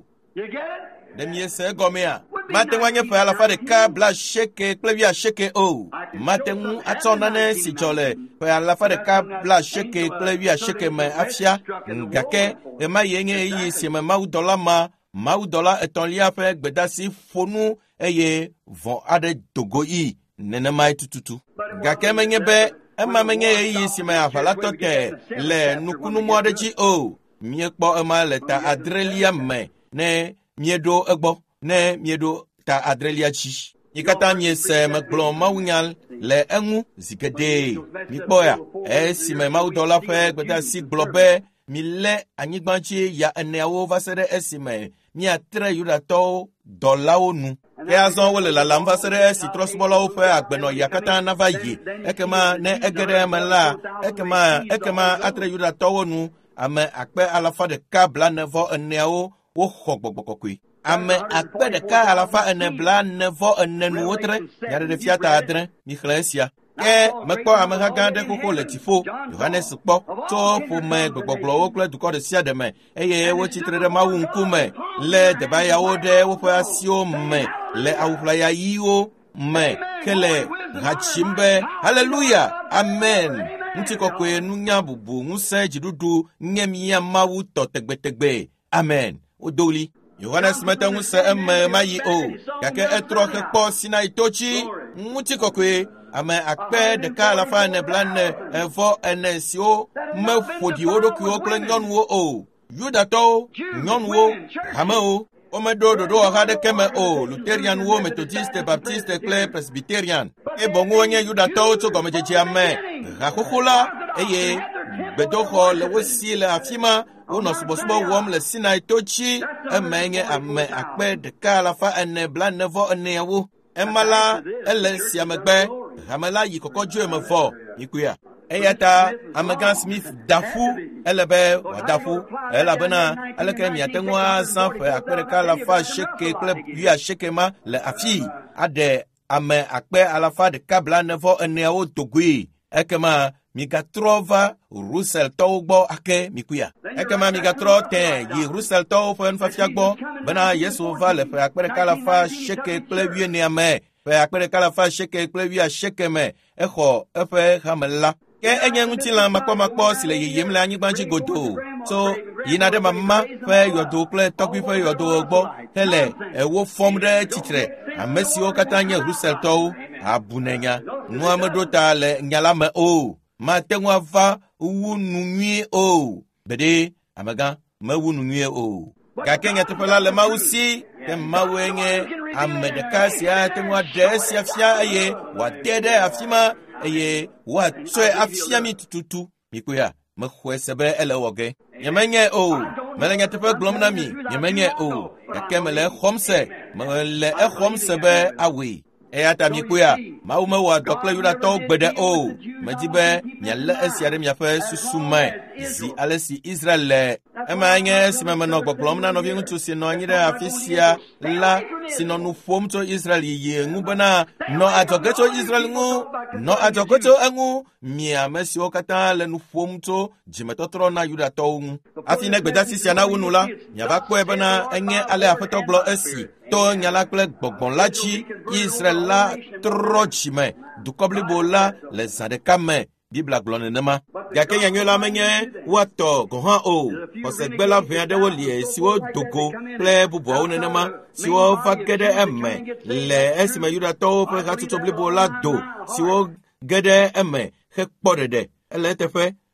S1: Ne miese egɔmea mate ŋu anye ƒe alafa ɖeka bla asieke kple wi asieke o. Mate ŋu atsɔ nane si dzɔ le ƒe alafa ɖeka bla asieke kple wi asieke me afia gake ema yie nye eyi si me mawudɔla ma mawudɔla etɔ̃lia ƒe gbedasi ƒonu eye vɔ aɖe dogo yi nenemae tututu gake menye be ema menye eyi si me aʋalatɔ te le nukunumɔ aɖe dzi o. Miekpɔ ema le ta adrelia me ne mieɖo egbɔ ne mieɖo ta adrelia dzi. Yi katã miese megblɔ mawunya le eŋu zi geɖe. Mikpɔa esime mawudɔla ƒe gbedasi gblɔ be milé anyigba dzi ya eneawo va se ɖe esime miatre Yudatɔwo dɔlawo nu. Ke azɔ wole lalam va se ɖe esi trɔsubɔlawo ƒe agbenɔyia katã nava yi. Ekema ne ege ɖe eme la, ekema ekema atre Yudatɔwo nu. Ame akpe alafa ɖeka blanevɔ eneawo woxɔ gbɔgbɔ kɔkɔe. Ame akpe ɖeka alafa ene blanevɔ ene nu wotre. Nya ɖeɖe fia ta adre mi xlẽ esia. Ke mekpɔ ameha gã aɖe xoxo le dziƒo. Yohanes kpɔ tso ƒome gbegbɔgblɔwo kple dukɔ ɖe sia ɖe me eye wotsitre ɖe Mawu ŋkume lé debayawo ɖe woƒe asiwo me le awuʋlaya ɣiwo me hele ha tsim be haleluya amen. Ŋutikɔkɔe nunya bubu ŋusẽ dziɖuɖu nye mía Mawu tɔ tegbetegbe amen. Wodoli Yohanes mete ŋu se eme mayi o gake etrɔ xe kpɔ Sinai to dzi ŋutikɔkɔe ame akpe ɖeka alafa ene blane evɔ ene siwo meƒo ɖi wo ɖokuiwo kple nyɔnuwo o. Yudatɔwo, nyɔnuwo, hamewo womeɖo ɖoɖo ɔha ɖeke me o. Luterianwo, Methodiste, Baptiste kple Presbyterian. Ke boŋ wonye Yudatɔwo tso gɔmedzedzea me. Haxoxo la eye gbedoxɔ le wo si le afi ma. Wonɔ subɔsubɔ wɔm le Sinai to dzi. Eme nye ame akpe ɖeka alafa ene blanevɔ eneawo. Ema la ele sia megbe. Hame la yi kɔkɔ dzo eme vɔ mikuya. Eya ta amegã Smith dafu ele be wadafu elabena eleke miate ŋu azã ƒe akpe ɖeka alafa asieke kple wi asieke ma le afi aɖe ame akpe alafa ɖeka blanevɔ eneawo dogoe. Ekema migatrɔ va Ruseltɔwo gbɔ ake mikuya. Ekema migatrɔ te yi Ruseltɔwo ƒe nufiafia gbɔ bena Yesu va le ƒe akpe ɖeka alafa asieke kple wi enea me. Ƒe akpe ɖeka alafa asieke kple wi asieke me exɔ eƒe hame la. Ke enye ŋutilã makpɔmakpɔ si le yiyim le anyigba dzi godoo. So yina ɖe mama ƒe yɔdo kple tɔgbui ƒe yɔdowo gbɔ hele ewo fɔm ɖe tsitre. Ame siwo katã nye Ruseltɔwo abunenya. Nua meɖo ta le nya la me o. Mate ŋu ava wu nu nyuie o. Beɖe amegã mewu nu nyuie o. Gake nyateƒe la le Mawu si. Ke Mawue nye ame ɖeka si ate ŋu aɖe esia fia eye wòade ɖe afi ma eye woatsɔe afia mi tututu. Mikoya mexɔe se be ele wɔ ge. Nyemenye o. Mele nyateƒe gblɔm na mi. Nyemenye o. Gake mele exɔm se. Mele exɔm se be awoe. Eya ta mikoya Mawu mewɔ dɔ kple Yudatɔwo gbe ɖe o. Medi be mialé esia ɖe miaƒe susu me zi ale si Israel le. Ema nye esime menɔ gbɔgblɔm na nɔvi ŋutsu si nɔ anyi ɖe afi sia la si nɔ nu ƒom tso Israel yiyi ŋu bena nɔ adzɔge tso Israel ŋu, nɔ adzɔge tso eŋu, mi ame siwo katã le nu ƒom tso dzimetɔtrɔ na Yudatɔwo ŋu. Hafi ne gbedasi sia nawu nu la, miava kpɔe bena enye ale Aƒetɔ gblɔ esi. To nya la kple gbɔgbɔ la dzi, Israel la trɔ dzime, dukɔ blibo la le zã ɖeka me. Bibla gblɔ nenema. Gake nyanyɔe la menye woatɔ gɔ hã o. Xɔsegbe la ʋɛ aɖewo lie siwo dogo kple bubuawo nenema siwo va ge ɖe eme le esime Yudatɔwo ƒe hatsotso blibo la do siwo ge ɖe eme hekpɔ ɖeɖe. Ele eteƒe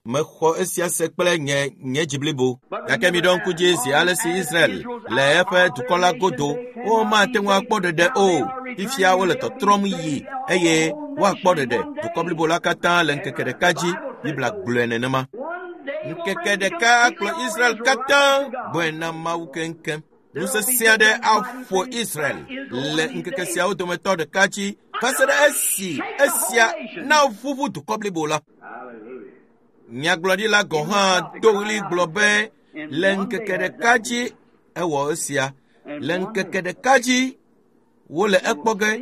S1: mexɔ esia se kple nye nye dziblibo gake mi ɖɔ ŋku dzi zi ale si Israel le eƒe dukɔ la godo womate ŋu akpɔ ɖeɖe o fifia wole tɔtrɔm yi eye woakpɔ ɖeɖe dukɔ blibo la katã le ŋkeke ɖeka dzi Biblia gblɔe nenema ŋkeke ɖeka akplɔ Israel katã gbɔe na Mawu keŋkeŋ nusesẽ aɖe aƒo Israel le ŋkeke siawo dometɔ ɖeka dzi va se ɖe esi esia na ʋuʋu dukɔ blibo la. Nyagblɔɖila gɔ̃ hã do ɣli gblɔ be le ŋkeke ɖeka dzi ewɔ esia le ŋkeke ɖeka dzi wole ekpɔ ge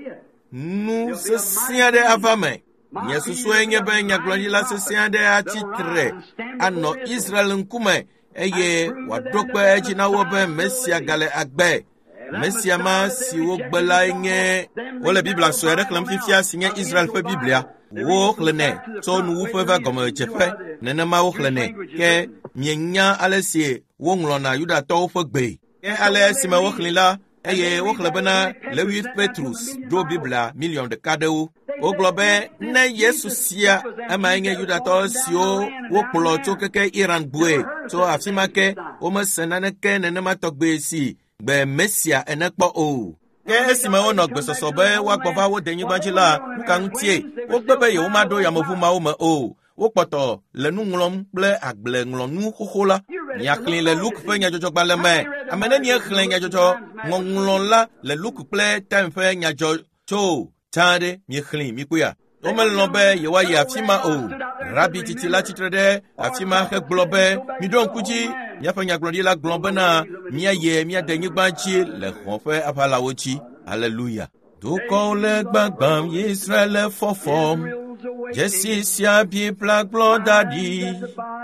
S1: nu sesẽ aɖe ava me. Nye susue nye be nyagblɔɖila sesẽ aɖe atsitre anɔ Israel ŋkume eye wòaɖo kpe edzi na wo be Mesia gale agbe. Mesia ma si wogbe lae nye wole Biblia sue aɖe xlẽm fifia si nye Israel ƒe Biblia. Wo xlẽnɛ tso nuwuƒe va gɔmedzeƒe nenema wo xlẽnɛ ke mienya ale si woŋlɔna Yudatɔwo ƒe gbe. Ke ale si me woxlẽ la eye woxlẽ bena Lewis Petrus ɖo Biblia miliɔn ɖeka ɖewo. Wogblɔ be ne Yesu sia emae nye Yudatɔ siwo wokplɔ tso keke Iran gbɔe tso afi ma ke womese naneke nenema tɔgbe si gbe Mesia ene kpɔ o. Ke esime wonɔ gbesɔsɔ be woagbɔ va wo denyigba dzi la nuka ŋutie wogbe be yewomaɖo yameʋu mawo me o. Wokpɔtɔ le nu ŋlɔm kple agbleŋlɔnu xoxo la. Miaxlẽ le Luk ƒe nyadzɔdzɔgbalẽ me. Ame ne miexlẽ nyadzɔdzɔ ŋɔŋlɔ la le Luk kple Time ƒe nyadzɔ tso tsã ɖe miexlẽ mikuia. Womelɔ̃ be yewoayi afi ma o. Rabi titi la tsitre ɖe afi ma hegblɔ be miɖo ŋku dzi míaƒe nyagblɔɖila gblɔ bena míayi míade nyigba dzi le xɔ ƒe aʋalawo dzi. Aleluya. Dukɔwo le gbagbam Israel le fɔfɔm. Dzesi sia Biblia gblɔ da ɖi.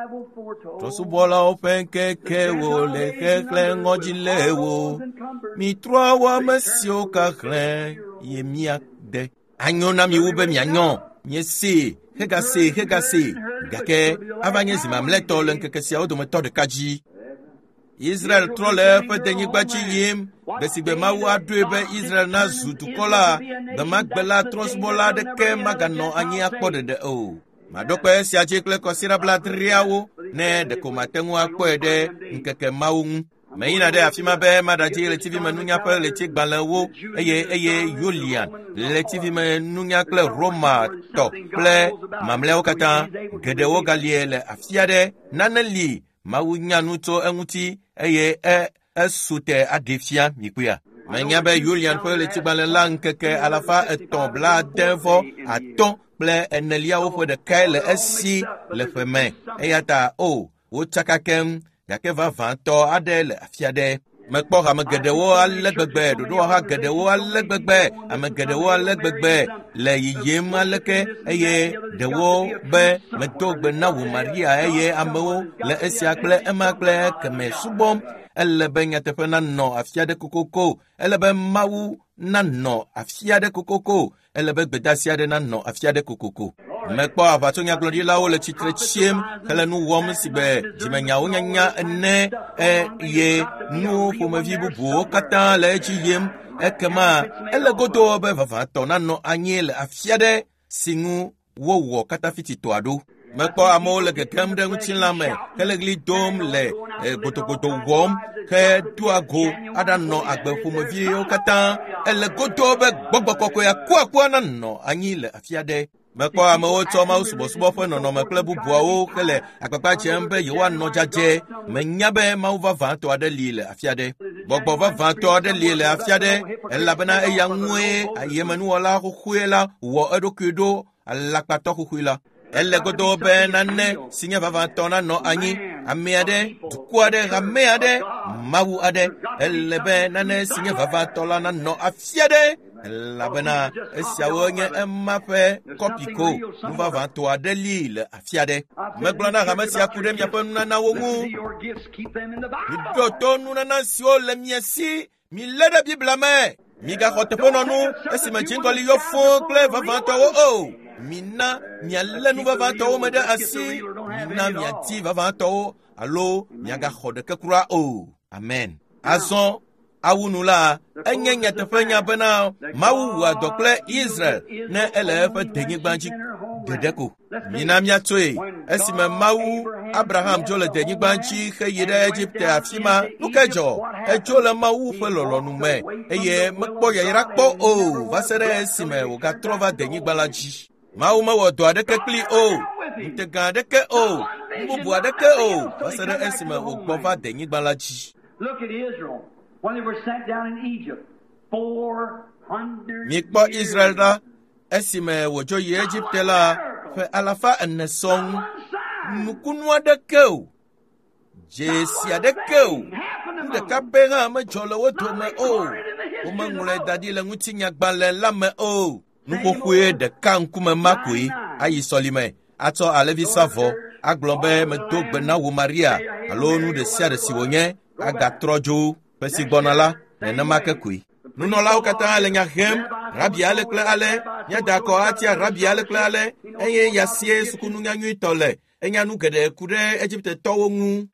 S1: Trɔsubɔlawo ƒe ŋkekewo le xexlẽ ŋɔdzi le wo. Mitrɔ wɔ ame siwo ka xlẽ ye miade. Anyo na mi wu be mianyɔ. Miese, hegase, hegase. Gake ava nye zi mamlɛtɔ le ŋkeke siawo dometɔ ɖeka dzi. Israel trɔ le eƒe denyigba dzi yim. Gbe si gbe Mawu aɖoe be Israel nazu dukɔ la, gbe ma gbe la trɔsubɔla aɖeke maganɔ anyi akpɔ ɖeɖe o. Maɖo kpe esia dzi kple kɔsiɖa blaadriawo ne ɖeko mate ŋu akpɔe ɖe ŋkeke Mawu ŋu. Meyina ɖe afi ma be maɖadzi ɣletivi me nunya ƒe ɣletigbalẽwo eye eye Yulian ɣletivi me nunya kple Roma tɔ kple mamlɛawo katã geɖewo galie le afi aɖe. Nane li Mawu nya nu tso eŋuti eye e esu te aɖe fia mikuia. Menya be Yulian ƒe ɣletigbalẽ la ŋkeke alafa etɔ̃ blaade-vɔ atɔ̃ kple eneliawo ƒe ɖekae le esi le ƒe me eya ta o wotsaka kem gake vavãtɔ aɖe le afi aɖe. Mekpɔ ame geɖewo ale gbegbe, ɖoɖoha geɖewo ale gbegbe, ame geɖewo ale gbegbe le yiyim aleke eye ɖewo be medo gbe na wò Maria eye amewo le esia kple ema kple ekeme subɔm. Ele be nyateƒe nanɔ afi aɖe kokoko, ele be Mawu nanɔ afi aɖe kokoko, ele be gbedasi aɖe nanɔ afi aɖe kokoko. Mekpɔ aʋatsonyagblɔɖilawo le tsitre tsim hele nu wɔm si be dzimenyawo nyanya ene eye nu ƒomevi bubuwo katã le edzi yim. Ekema ele godo be vavãtɔ nanɔ anyi le afi aɖe si ŋu wowɔ katafititɔa ɖo. Mekpɔ amewo le gegem ɖe ŋutilã me hele ɣli dom le gbodogodo wɔm he do ago aɖanɔ agbe ƒomeviwo katã. Ele godo be gbɔgbɔ kɔkɔe akuakua nanɔ anyi le afi aɖe. Mekpɔ amewo tsɔ Mawu subɔsubɔ ƒe nɔnɔme kple bubuawo hele agbagba dzem be yewoanɔ dzadze. Menya be Mawu vavãtɔ aɖe li le afi aɖe. Gbɔgbɔ vavãtɔ aɖe li le afi aɖe elabena eya ŋue ayemenuwɔla xoxoe la wɔ eɖokui ɖo alakpatɔ xoxoe la. Ele godo be nane si nye vavãtɔ nanɔ anyi. Ame aɖe, dukɔ aɖe, ame aɖe, Mawu aɖe. Ele be nane si nye vavãtɔ la nanɔ afi aɖe. Elabena esiawo nye ema ƒe kɔpiko nuvavãtɔ aɖe li le afi aɖe. Megblɔ na hame sia ku ɖe miaƒe nunanawo ŋu. Miɖo to nunana siwo le mia si, milé ɖe Biblia me. Migaxɔ teƒenɔnu esime dziŋgɔli yɔ fũu kple vavãtɔwo o. Mina mialé nu vavãtɔwo me ɖe asi. Mina miati vavãtɔwo alo miagaxɔ ɖeke kura o. Amen. Azɔ awunu la enye nyateƒe nya bena Mawu wɔ dɔ kple Israel ne ele eƒe denyigba dzi gedeko. Mina miatoe, esime mawu Abraham dzo le denyigba ŋtsi heyi ɖe Egypte afi ma, nu ke dzɔ? Edzo le mawu ƒe lɔlɔnu me, eye mekpɔ yayra kpɔ o, va se ɖe esime wògatrɔ va denyigba la dzi. Mawu mewɔ dɔ aɖeke kpli o, ŋutegã aɖeke o, nububu aɖeke o, va se ɖe esime wògbɔ va denyigba la dzi. Mikpɔ Israel ɖa esime wòdzo yi Egypte la ƒe alafa ene sɔŋ, nukunu aɖeke o, dzesi aɖeke o, nu ɖeka pɛ hã medzɔ le wo dome o, womeŋlɔe da ɖi le ŋutinyagbalẽ la me o. Nuƒoƒoe ɖeka ŋkume ma koe ayi sɔlime atsɔ alẽvi sa vɔ agblɔ be medo gbe na wò Maria alo nu ɖe sia ɖe si wònye agatrɔ dzo ƒe si gbɔna la nenema ke koe. Nunɔlawo katã le nya hem, rabi ale kple ale, míada akɔ atia rabi ale kple ale, eye yasie sukunu nyanyuitɔ le, enya nu geɖe ku ɖe Egiptetɔwo ŋu.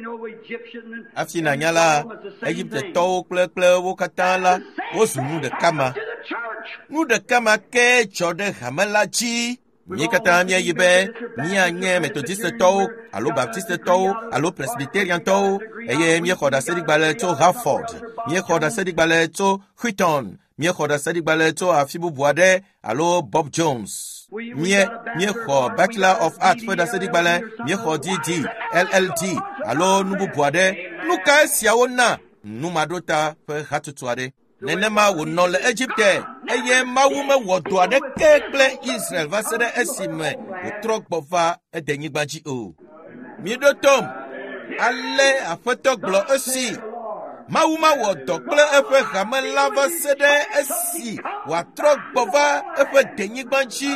S1: Afi nanya la, Egiptetɔwo kple kple wo katã la, wozu nu ɖeka ma. Nu ɖeka ma ke tsɔ ɖe hame la dzi. Mí katã míayi be míanye metodistetɔwo alo baptistetɔwo alo presbyteriantɔwo, eye míexɔ ɖaseɖigbalẽ tso Harvard, míexɔ ɖaseɖigbalẽ tso Wheaton, míexɔ ɖaseɖigbalẽ tso afi bubu aɖe alo Bob Jones. Mie míexɔ Bachelor of Arts ƒe ɖaseɖigbalẽ, míexɔ D D, L L D alo nu bubu aɖe. Nu ka esiawo na? Numaɖota ƒe hatutu aɖe. Nenema wònɔ le Egypte, eye Mawu mewɔ dɔ aɖeke kple Israel va se ɖe esime wòtrɔ gbɔ va edenyigba dzi o. Miɖo tom, ale Aƒetɔ gblɔ esi, Mawu mawɔ dɔ kple eƒe hame la va se ɖe esi wòatrɔ gbɔ va eƒe denyigba dzi.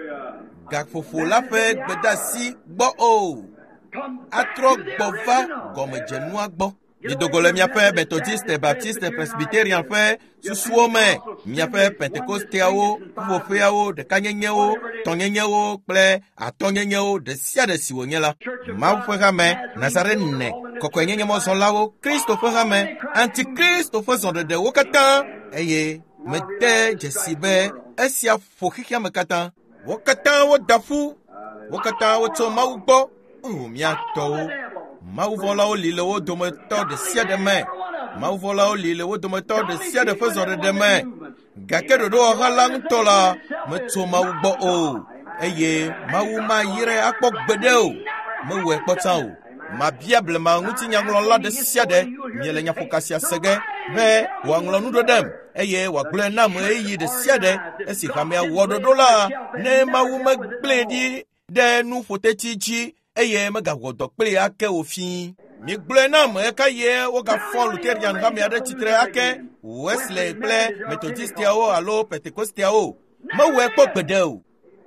S1: Gaƒoƒo la ƒe gbedeasi gbɔ o, atrɔ gbɔ va gɔmedzenua gbɔ. Midogo le miaƒe metodiste, baptiste, presbyterian ƒe susuwo me, miaƒe pentekosteawo, ƒuƒoƒeawo, ɖekanyenyewo, tɔnyenyewo kple atɔnyenyewo, ɖe sia ɖe si wònye la. Mawu ƒe hame, Nazarene, kɔkɔenyenye-mɔzɔlawo, Kristo ƒe hame, antikristo ƒe zɔɖeɖewo katã, eye mede dzesi be esia ƒo xixia me katã. Wo katã woda ƒu, wo katã wotso Mawu gbɔ, o miatɔwo. Mawuvɔlawo li le wo dometɔ ɖe sia ɖe me. Mawuvɔlawo li le wo dometɔ ɖe sia ɖe ƒe zɔɖeɖe me. Gake ɖoɖo ɔha la ŋutɔ la metso Mawu gbɔ o. Eye Mawu mayrae akpɔ gbeɖe o. Mewɔe kpɔtsã o. Mabia blema ŋutinyaŋlɔla ɖe sia ɖe miele nyaƒokasia se ge be wòaŋlɔ nu ɖo ɖem, eye wòagblɔe nam eye ɖe sia ɖe esi hamea wɔ ɖoɖo la, ne Mawu megblẽ ɖi ɖe nu ƒoteti dzi, eye megawɔ dɔ kple ake wò fĩi. Migblɔe nam eka ye wogafɔ Luterian hame aɖe tsitre ake, Wesley kple Methodistiawo alo Pentekostiawo. Mewɔe kpɔ gbeɖe o.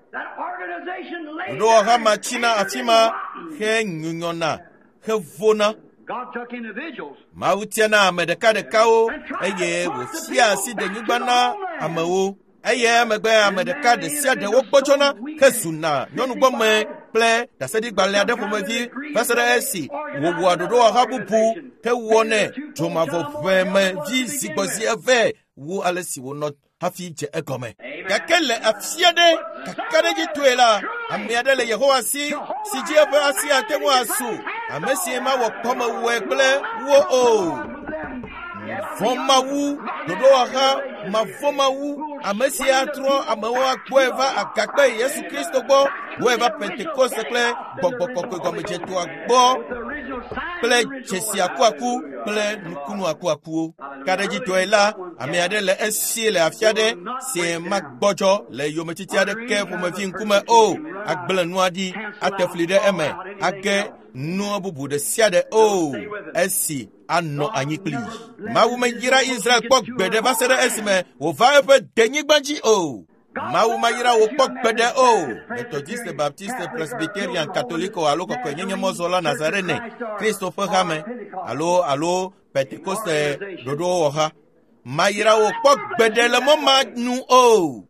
S1: Ɖo hama tsina afi ma he nyunyɔna, he vona. Mawu tiana ame ɖeka ɖekawo, eye wòfia asi denyigba na amewo. Eye emegbe ame ɖeka ɖe sia ɖe wokpɔtsɔna hezuna nyɔnugbɔme kple ɖaseɖigbalẽ aɖe ƒomevi va se ɖe esi wòwɔa ɖoɖo ɔha bubu hewɔnɛ dzomavɔʋemevi zigbɔzi eve wu ale si wònɔ hafi dze egɔme. Gake le afi aɖe kaka ɖe dzi toe la, ame aɖe le Yehowa si, si dzi eƒe asi ate ŋu asu, ame si mawɔ kpɔmewɔe kple wo o. Vɔmawu, ɖoɖo ɔha, mavɔmawu, ame si atrɔ amewo akpɔe va agakpe Yesu Kristo gbɔ, wɔe va Pentekoste kple gbɔgbɔ kɔkɔe gɔmedzetoa gbɔ, kple dzesi akuaku kple nukunu akuakuwo. Kaɖedzitɔe la, ame aɖe le esi le afi aɖe si magbɔdzɔ le yometiti aɖeke ƒomevi ŋkume o, agblẽ nua ɖi, ate fli ɖe eme, age nu bubu ɖe sia ɖe o, esi anɔ anyi kpli. Mawu meyra Israel kpɔ gbeɖe va se ɖe esime wòva eƒe denyigba dzi o. Mawu mayra wò kpɔ gbeɖe o. Methodiste, Baptiste, Presbyterian, Katoliko alo kɔkɔenyenye-mɔzɔla Nazarene, Kristo ƒe hame alo alo Pentekoste ɖoɖo wɔha. Mayra wò kpɔ gbeɖe le mɔ ma nu o.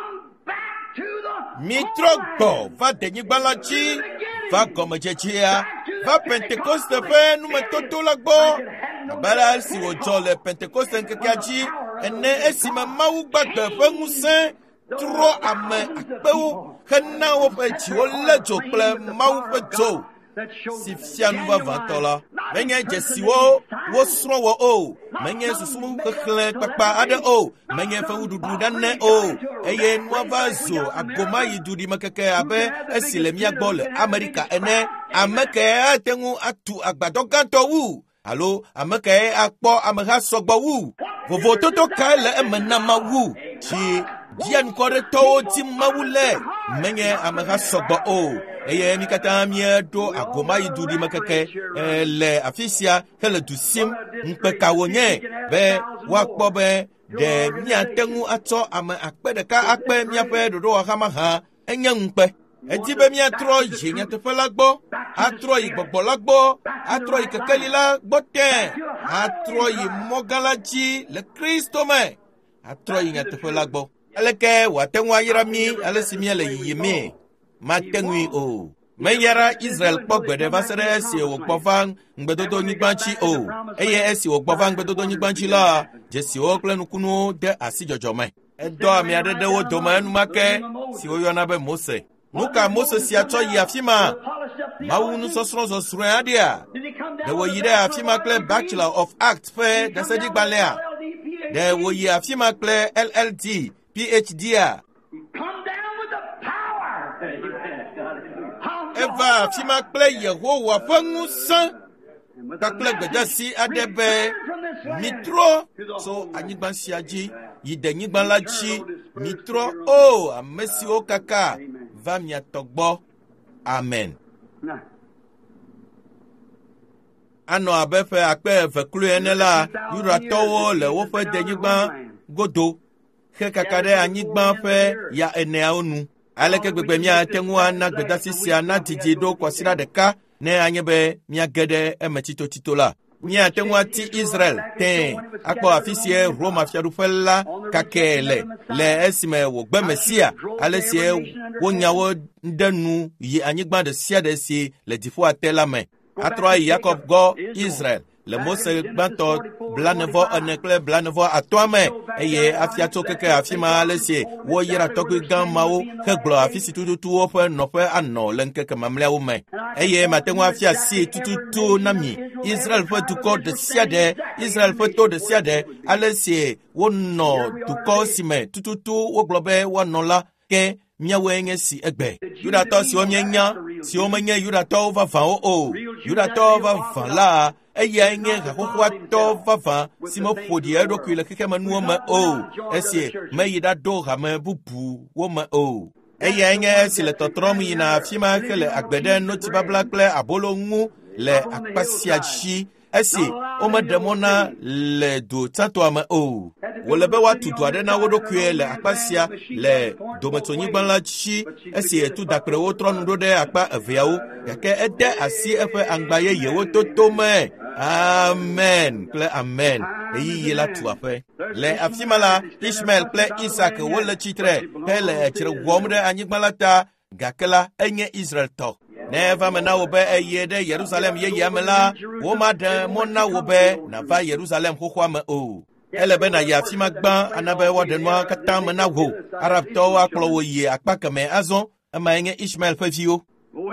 S1: Mitrɔ gbɔ va denyigba la dzi, va gɔmedzedzea, va Pentekoste ƒe numetoto la gbɔ. Abala si wòdzɔ le Pentekoste ŋkekea dzi, ene esime Mawu gbagbe ƒe ŋusẽ trɔ ame akpewo hena woƒe dziwo lé dzo kple Mawu ƒe dzo si fia nu vavãtɔ la. Menye dzesiwo wosrɔ̃ wɔ o, menye susu xexlẽ kpakpa aɖe o, menye fewuɖuɖu ɖane o, eye nua va zo agoma yi duɖime keke abe esi le mía gbɔ le Amerika ene. Ame kae ate ŋu atu agbadɔ gãtɔ wu alo ame kae akpɔ ameha sɔgbɔ wu? Vovototo kae le eme na Mawu si dzia ŋkɔ ɖe tɔwo dzi Mawu lé, menye ameha sɔgbɔ o. Eye mi katã míeɖo agoma yi duɖime keke e, le afi sia hele du sim ŋkpekawo nye be woakpɔ be ɖe míate ŋu atsɔ ame akpe ɖeka akpe míaƒe ɖoɖo xama hã enye ŋukpe. Edi be míatrɔ yi nyateƒe la gbɔ, atrɔ yi gbɔgbɔ la gbɔ, atrɔ yi kekeli la gbɔ tẽ, atrɔ yi mɔ gã la dzi le Kristo me, atrɔ yi nyateƒe la gbɔ. Aleke wòate ŋu ayra mí ale si míele yiyimee? Mate ŋui o. Meyara Israel kpɔ gbe ɖe va se ɖe esi wògbɔ va ŋgbedodonyigba dzi o. Eye esi wògbɔ va ŋgbedodonyigba dzi la, dzesiwo kple nukunuwo de asi dzɔdzɔ me. Edɔ ame aɖe ɖe wo dome enumake si woyɔna be Mose. Nu ka Mose sia tsɔ yi afi ma? Mawu nusɔsrɔ̃ zɔzrɔ̃e aɖea? Ɖe wòyi ɖe afi ma kple Bachelor of Arts ƒe ɖaseɖigbalẽa? Ɖe wòyi afi ma kple L L D, P H D a? Eva afi ma kple Yehowa ƒe ŋusẽ kpakple gbedasi aɖe be mitrɔ tso anyigba sia dzi yi denyigba la dzi, mitrɔ o ame siwo kaka va mia tɔ gbɔ. Amen. Anɔ abe ƒe akpe eve kloe ene la, Yudatɔwo le woƒe denyigba godo xe kaka ɖe anyigba ƒe ya eneawo nu. Aleke gbegbe míate ŋu ana gbedasi sia nadidi ɖo kɔsiɖa ɖeka ne anye be míage ɖe eme titotito la. Míate ŋu ati Israel tẽ akpɔ afi sie Roma fiaɖuƒe la kake le le esime wògbe Mesia, ale sie wonyawo ɖe nu yi anyigba ɖe sia ɖe si le dziƒoa te la me. Atrɔ ayi Yakob gbɔ Israel le Mose gbãtɔ blanevɔ ene kple blanevɔ atɔa me, eye afia tso keke afi ma ale sie woyra tɔgbui gã mawo hegblɔ afi si tututu woƒe nɔƒe anɔ le ŋkeke mamlɛawo me. Eye mate ŋu afia si tututu na mi Israel ƒe dukɔ ɖe sia ɖe, Israel ƒe to ɖe sia ɖe, ale sie wonɔ dukɔ si me tututu wogblɔ be woanɔ la, ke míawoe nye si egbe. Yudatɔ siwo mienya, siwo menye Yudatɔwo vavãwo o. Yudatɔ vavã la, eyae nye haxoxoatɔ vavã si meƒo ɖi eɖokui le xexemenuwo me o, esi meyi ɖaɖo hame bubuwo me o. Eyae nye esi le tɔtrɔm yina afi ma hele agbe ɖe noti babla kple abolo ŋu le akpa sia dzi, esi womeɖe mɔ na le do tsãtɔa me o. Wòle be woatu du aɖe na wo ɖokui le akpa sia le dometonyigba la dzi, esi etu dakprewo trɔ nu ɖo ɖe akpa eveawo, gake ede asi eƒe aŋgba yeyewo toto me. Amen kple amen. Eyiyi la tu aƒe. Le afi ma la, Ishmael kple Isak wole tsitre hele etsre wɔm ɖe anyigba la ta, gake la enye Israel tɔ. Ne va me na wo be eye ɖe Yerusalem yeyea me la, womaɖe mɔ na wo be nava Yerusalem xoxoa me o. Ele be na yi afi ma gbã ana be woaɖe nua katã me na wo. Arabtɔwo akplɔ wo yi akpa kemɛ azɔ, emae nye Ishmael ƒe viwo.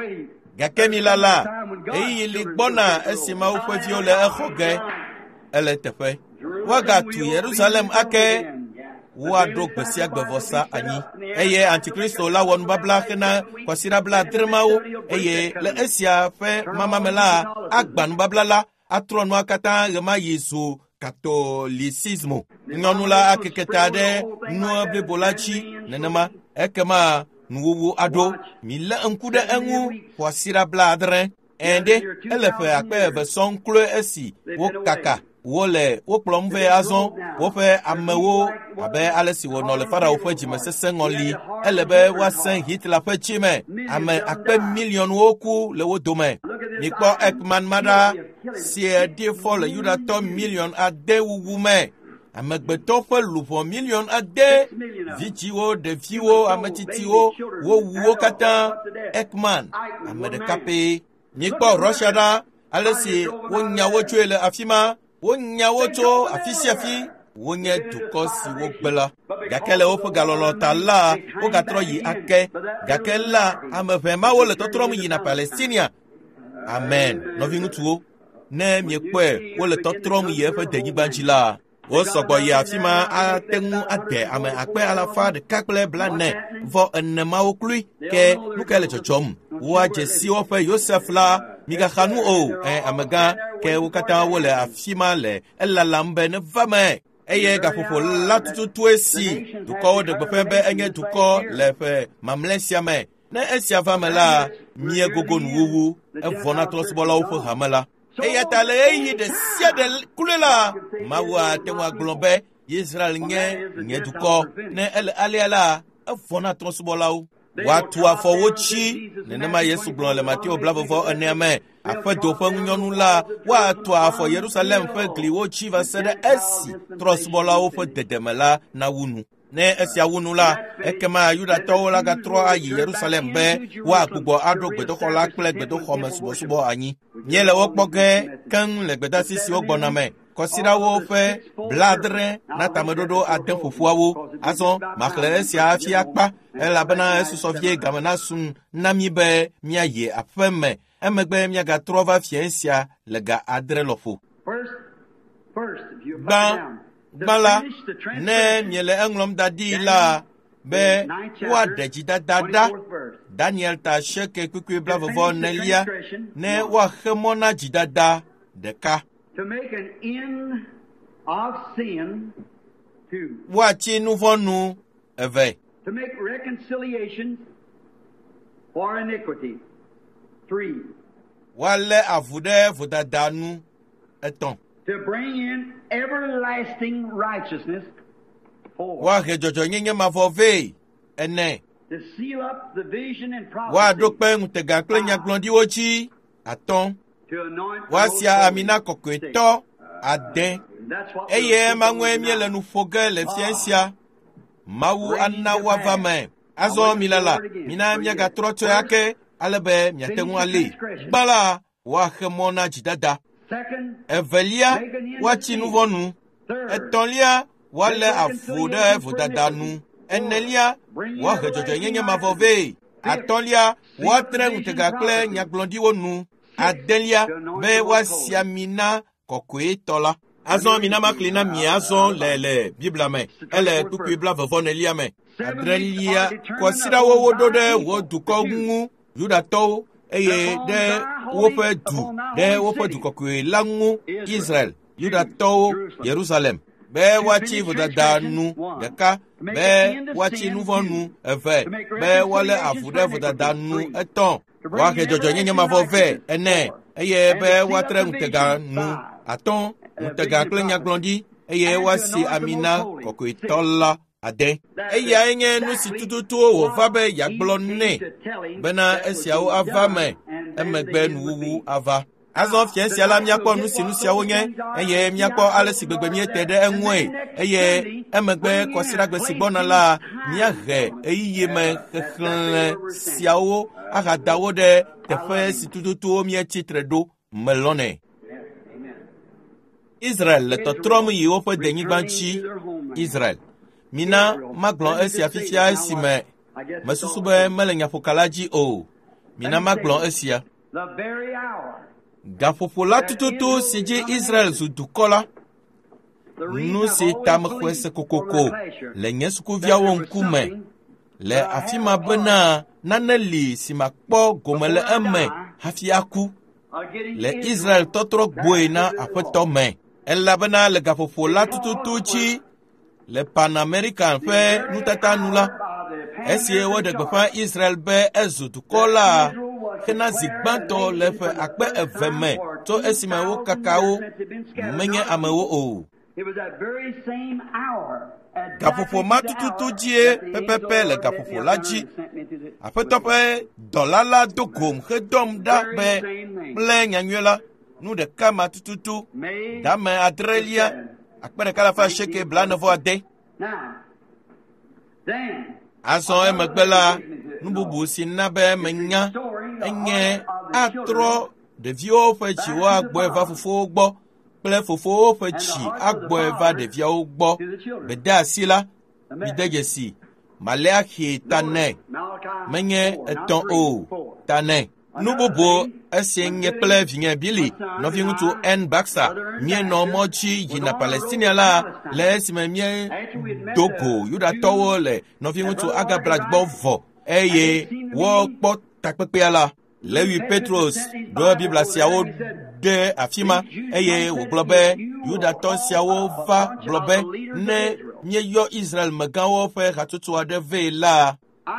S1: Gake mi la la, eyi li gbɔna esi Mawu ƒe viwo le exɔ ge, ele teƒe. Woagatu Yerusalem ake, woaɖo gbe sia gbe vɔsa anyi. Eye Antikristo la wɔ nubabla hena kɔsiɖabla adremawo, eye le esia ƒe mama me la, agba nubabla la, atrɔ nua katã ɣe ma yi zu catholicisme. Nyɔnu la akeke ta ɖe nua blibo la dzi nenema, ekema nuwuwu aɖo, mi le ŋku ɖe eŋu kɔsiɖabla adre. Ende ele ƒe akpe eve sɔŋ kloe esi wo kaka wole wokplɔm vɛ azɔ woƒe amewo abe ale si wònɔ le Farao ƒe dzimesesẽ ŋɔli. Ele be woasẽ Hitler ƒe dzi me. Ame akpe miliɔnwo ku le wo dome. Mikpɔ Ekman ma ɖa si ɖi fɔ le Yudatɔ miliɔn ade wuwu me. Amegbetɔ ƒe luʋɔ miliɔn ade, vidziwo, ɖeviwo, ametsitiwo, wowu wo katã. Ekman, ame ɖeka pɛ. Mikpɔ Russia ɖa ale si wonya wo tsoe le afi ma. Wonya wo tso afi sia afi wonye dukɔ si wogbe la gake le woƒe galɔlɔ ta la wogatrɔ yi ake gake la ame ʋɛ mawo le tɔtrɔm yina Palestinia. Amen. Nɔvi ŋutsuwo, ne miekpɔe wole tɔtrɔm yi eƒe denyigba dzi la, wosɔgbɔ yi afi ma ate ŋu ade ame akpe alafa ɖeka kple blane vɔ ene mawo kloe ke nu kae le dzɔdzɔm. Woadze si woƒe Yosef la migaxa nu o eh, amegã ke wo katã wole afi ma le elalam be ne va me eye gaƒoƒo la tututue si dukɔwo ɖe gbeƒe be enye dukɔ le ƒe mamlɛ sia me. Ne esia va me la miegogo nuwuwu evɔ na trɔsubɔlawo ƒe hame la. Eya ta le eye ɖe sia ɖe kloe la Mawu ate ŋu agblɔ be Israel nye nye dukɔ ne ele alea la evɔ na trɔsubɔlawo. Woatu afɔ wo tsi nenema Yesu gblɔ le Mateo blavevɔ enea me aƒedo ƒe ŋunyɔnu la woatu afɔ Yerusalem ƒe gliwo tsi va se ɖe esi trɔsubɔlawo ƒe dedeme la na wunu. Ne esia wunu la ekema Yudatɔwo la gatrɔ ayi Yerusalem be woagbugbɔ aɖo gbedoxɔ la kple gbedoxɔme subɔsubɔ anyi. Nye le wo kpɔ ge keŋ le gbedasi siwo gbɔna me kɔsiɖawo ƒe bladre na tameɖoɖo ade ƒoƒuawo azɔ maxlẽ esia hafi akpa elabena esusɔ vie game na sum na mi be miayi aƒe me emegbe miagatrɔ va fia sia le ga adre lɔƒo. Gbã gbã la ne miele eŋlɔm da ɖi la be woaɖe dzidada ɖa Daniel ta sheke kpekpe blavevɔ nelia ne woaxe mɔ na dzidada ɖeka. Woatsi nu vɔ nu eve.
S2: To make reconciliation for iniquity. Three.
S1: Woalé avu ɖe vodada nu etɔ̃.
S2: To bring in everlasting righteousness. Four.
S1: Woahe dzɔdzɔnyenye mavɔ vɛ ene.
S2: To seal up the vision and prophecy.
S1: Woaɖo kpe ŋutega kple nyagblɔɖiwo dzi atɔ̃.
S2: To anoint.
S1: Woasia amina kɔkɔetɔ ade. Eye maŋue miele nu ƒo ge le fia sia. Mawu ana woava me. Azɔ milala mina miagatrɔ tso ake ale be miate ŋu ali. Gbã la woaxe mɔ na dzidada. Evelia woatsi nu vɔ nu. Etɔ̃lia woalé avu ɖe vodada nu. Enelia woahe dzɔdzɔnyenye mavɔ vɛ. Atɔ̃lia woatre ŋutega kple nyagblɔɖiwo nu. Adelia be woasi ami na kɔkɔetɔ la. Azɔ mina makli na mi azɔ le le Biblia me ele kpukui blavevɔ nelia me. Adrelia kɔsiɖawo woɖo ɖe wo dukɔ ŋu Yudatɔwo eye ɖe woƒe du ɖe woƒe du kɔkɔe la ŋu Israel Yudatɔwo Yerusalem be woatsi vodada nu ɖeka be woatsi nu vɔ nu eve be woalé avu ɖe vodada nu etɔ̃ woahe dzɔdzɔnyenye mavɔ vɛ ene eye be woatre ŋutega nu atɔ̃ ŋutega kple nyagblɔɖi eye woasi amina kɔkɔetɔ la ade. Eyae nye nu si tututuwo wòva be yeagblɔ nɛ bena esiawo ava me emegbe nuwuwu ava. Azɔ fia sia la míakpɔ nu si nu siawo nye eye míakpɔ ale si gbegbe míete ɖe eŋue eye emegbe kɔsiɖagbe si gbɔna la míahe eyiye me xexlẽ siawo ahadawo ɖe teƒe si tututuwo míetsitre ɖo melɔnɛ. Israel le tɔtrɔm yi woƒe denyigba ŋuti. Israel mina magblɔ esia fifia esime mesusu be mele nyaƒoka la dzi o. Mina magblɔ esia. Gaƒoƒo la tututu si dzi Israel zu dukɔ la, nu si tamexɔe se kokoko le nye sukuviawo ŋkume le afi ma bena nane li si makpɔ gome le eme hafi aku le Israel tɔtrɔ gboe na aƒetɔ me. Elabena le gaƒoƒo la tututu dzi le Pan American ƒe nutata nu la esie woɖe gbeƒã Israel be ezu dukɔ la hena zi gbãtɔ le ƒe akpe eve me tso esime wo kakawo menye amewo o. Gaƒoƒo ma tututu dzie pepepe le gaƒoƒo la dzi. Aƒetɔ ƒe dɔla la do gom hedɔm ɖa be kple nyanyuie la nu ɖeka ma tututu dame adrelia akpe ɖeka le fa sheke blanevɔ ade. Azɔ emegbe la nu bubu si na be menya enye atrɔ ɖeviwo ƒe dziwo agbɔe va fofowo gbɔ kple fofowo ƒe tsi agbɔe va ɖeviawo gbɔ bede asi la mide dzesi malé axie ta nɛ menye etɔ̃ o ta nɛ nu bubu esie nye kple vinye Billy nɔvi ŋutsu N Baxa mienɔ mɔ dzi yina Palestinia la le esime mie dogo Yudatɔwo le nɔvi ŋutsu Agabrat gbɔ vɔ eye wɔkpɔ takpekpea la Lewi Petros ɖo Biblia siawo ɖe afi ma eye wògblɔ be Yudatɔ siawo va gblɔ be ne míeyɔ Israel megãwo ƒe hatsotso aɖe vɛ la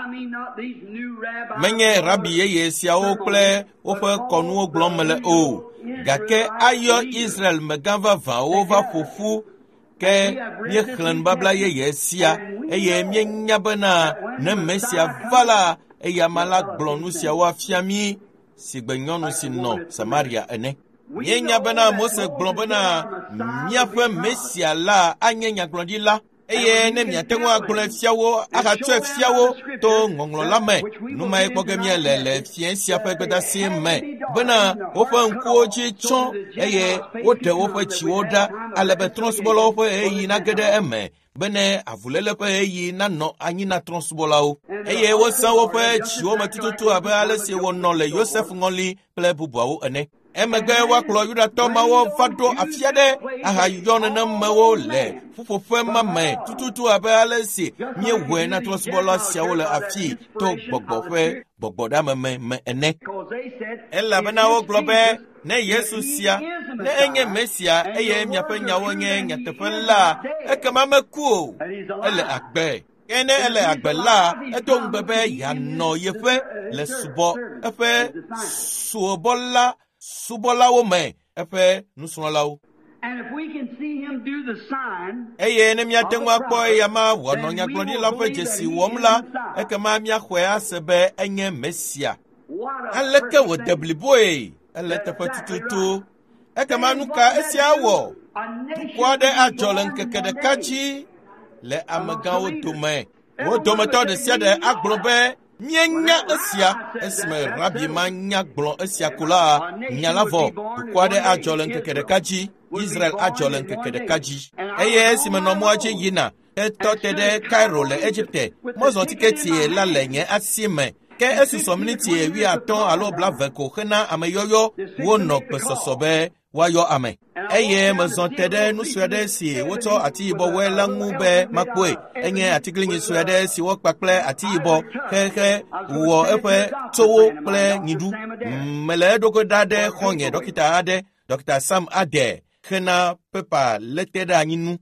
S1: menye rabi yeye siawo kple woƒe kɔnuwo gblɔm mele o gake ayɔ Israel megã vavãwo va ƒoƒu ke míexlẽ nubabla yeye sia eye míenya bena ne Mesia va la eye ame la gblɔ nu siawo afia mí si gbe nyɔnu si nɔ Samaria ene. Míenya bena Mose gblɔ bena míaƒe Mesia la anye nyagblɔɖila eye ne miate ŋu agblɔe fiawo axatsɔe fiawo to ŋɔŋlɔ la me numae kpɔ ge míele le fia sia ƒe gbedasi me bena woƒe ŋkuwo dzi tsɔ eye woɖe woƒe tsiwo ɖa ale be trɔ̃subɔlawo ƒe ɣeyiɣi nage ɖe eme bene avuléle ƒe ɣeyiɣi nanɔ anyi na trɔ̃subɔlawo eye wosẽ woƒe tsiwo me tututu abe ale si wònɔ le Yosef ŋɔli kple bubuawo ene. Emegbe woakplɔ Yudatɔ mawo va ɖo afi aɖe ahayɔ nenemewo le ƒuƒoƒe ma me tututu abe ale si míewɔe na trɔ̃subɔla siawo le afi to gbɔgbɔ ƒe gbɔgbɔɖameme me ene. Elabena wogblɔ be ne Yesu sia ne enye Mesia eye miaƒe nyawo nye nyateƒe la ekema meku o ele agbe ke ne ele agbe la edo ŋugbe be yeanɔ yeƒe le subɔ eƒe subɔla subɔlawo me eƒe nusrɔ̃lawo. Eye ne míate ŋu akpɔ eya ma wòanɔ nyagblɔɖila ƒe dzesi wɔm la ekema míaxɔe ase be enye Mesia. Aleke wòde bliboe ele teƒe tututu ekema nu ka esia wɔ? Dukɔ aɖe adzɔ le ŋkeke ɖeka dzi le amegãwo dome. Wo dometɔ ɖe sia ɖe agblɔ be míenya esia esime rabi ma nya gblɔ esia ko la nya la vɔ dukɔ aɖe adzɔ le ŋkeke ɖeka dzi Israel adzɔ le ŋkeke ɖeka dzi eye esime nɔ mɔa dzi yina etɔ te ɖe Cairo le Egypte mɔzɔ tiketi la le nye asi me ke esusɔ miniti wi atɔ alo blave ko hena ameyɔyɔ wonɔ gbesɔsɔ be woayɔ ame eye mezɔ te ɖe nu sue aɖe si wotsɔ ati yibɔ wɔe la ŋu be makpɔe enye atiglinyi sue aɖe si wokpa kple ati yibɔ xexe wɔ eƒe tsowo kple nyiɖu mele eɖokui ɖa ɖe xɔnye dɔkita aɖe dɔkita Sam Ade hena pepa lete ɖe anyi nu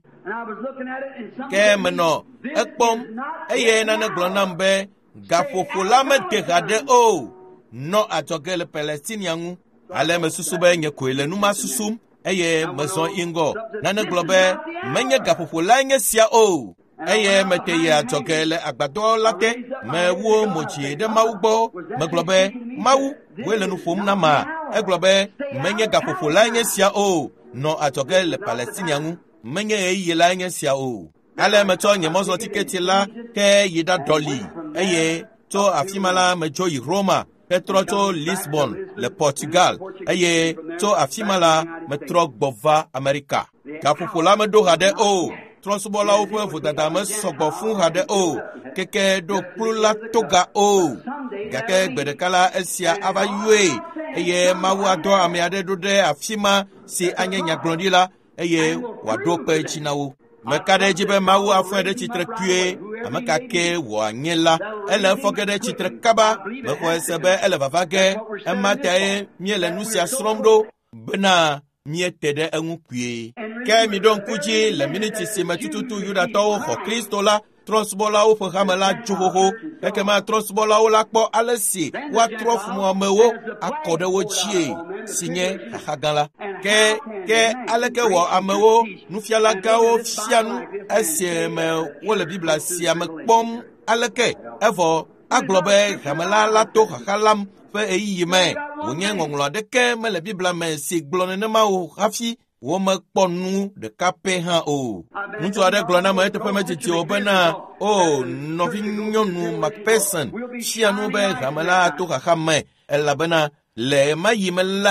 S1: ke menɔ ekpɔm eye nane gblɔ nam be gaƒoƒo la mede ha ɖe o nɔ adzɔge le Palestinia ŋu ale mesusu be nye koe le nu ma susum eye mezɔ ingɔ nane gblɔ be menye gaƒoƒo la nye sia o eye mete yi adzɔge le agbadɔ la te mewo motsi ɖe Mawu gbɔ megblɔ be Mawu woe le nu ƒom na ma egblɔ be menye gaƒoƒo la nye sia o nɔ adzɔge le Palestinia ŋu menye ɣeyiɣi la nye sia o ale metsɔ nye mɔzɔ tiketi la ke yi ɖaɖɔli eye tso afi ma la medzo yi Roma metrɔ tso Lisbon le Portugal eye tso afi ma la metrɔ gbɔ va Amerika. Gaƒoƒo la meɖo ha ɖe o trɔ̃subɔlawo ƒe vodada mesɔgbɔ fún ha ɖe o keke ɖo kplu la toga o gake gbe ɖeka la esia ava yoe eye Mawu adɔ ame aɖe ɖo ɖe afi ma si anye nyagblɔɖila eye wòaɖo kpe dzi na wo. Meka ɖe edzi be Mawu afɔe ɖe tsitre kpuie ame kake wòanye la ele efɔ ge ɖe tsitre kaba mexɔ ese be ele vava ge ema tae míele nu sia srɔ̃m ɖo bena míete ɖe eŋu kpuie ke mi ɖo ŋku dzi le miniti si me tututu Yudatɔwo xɔ Kristo la trɔ̃subɔlawo ƒe hame la dzo xoxo ekema trɔ̃subɔlawo la kpɔ ale si woatrɔ fumɔamewo akɔ ɖe wo dzie si nye xaxagã la ke ke aleke wɔ amewo nufialagãwo fia nu esi me wole Biblia sia me kpɔm aleke evɔ agblɔ be hamela la to xaxa lam ƒe ɣeyiɣi me wònye ŋɔŋlɔ aɖeke mele Biblia me si gblɔ nenema o hafi womekpɔ nu ɖeka pɛ hã o. Ŋutsu aɖe gblɔ na me eteƒe medzidzi o bena o nɔvi nyɔnu Macpherson fia nu be hame la to xaxa me elabena le ema yi me la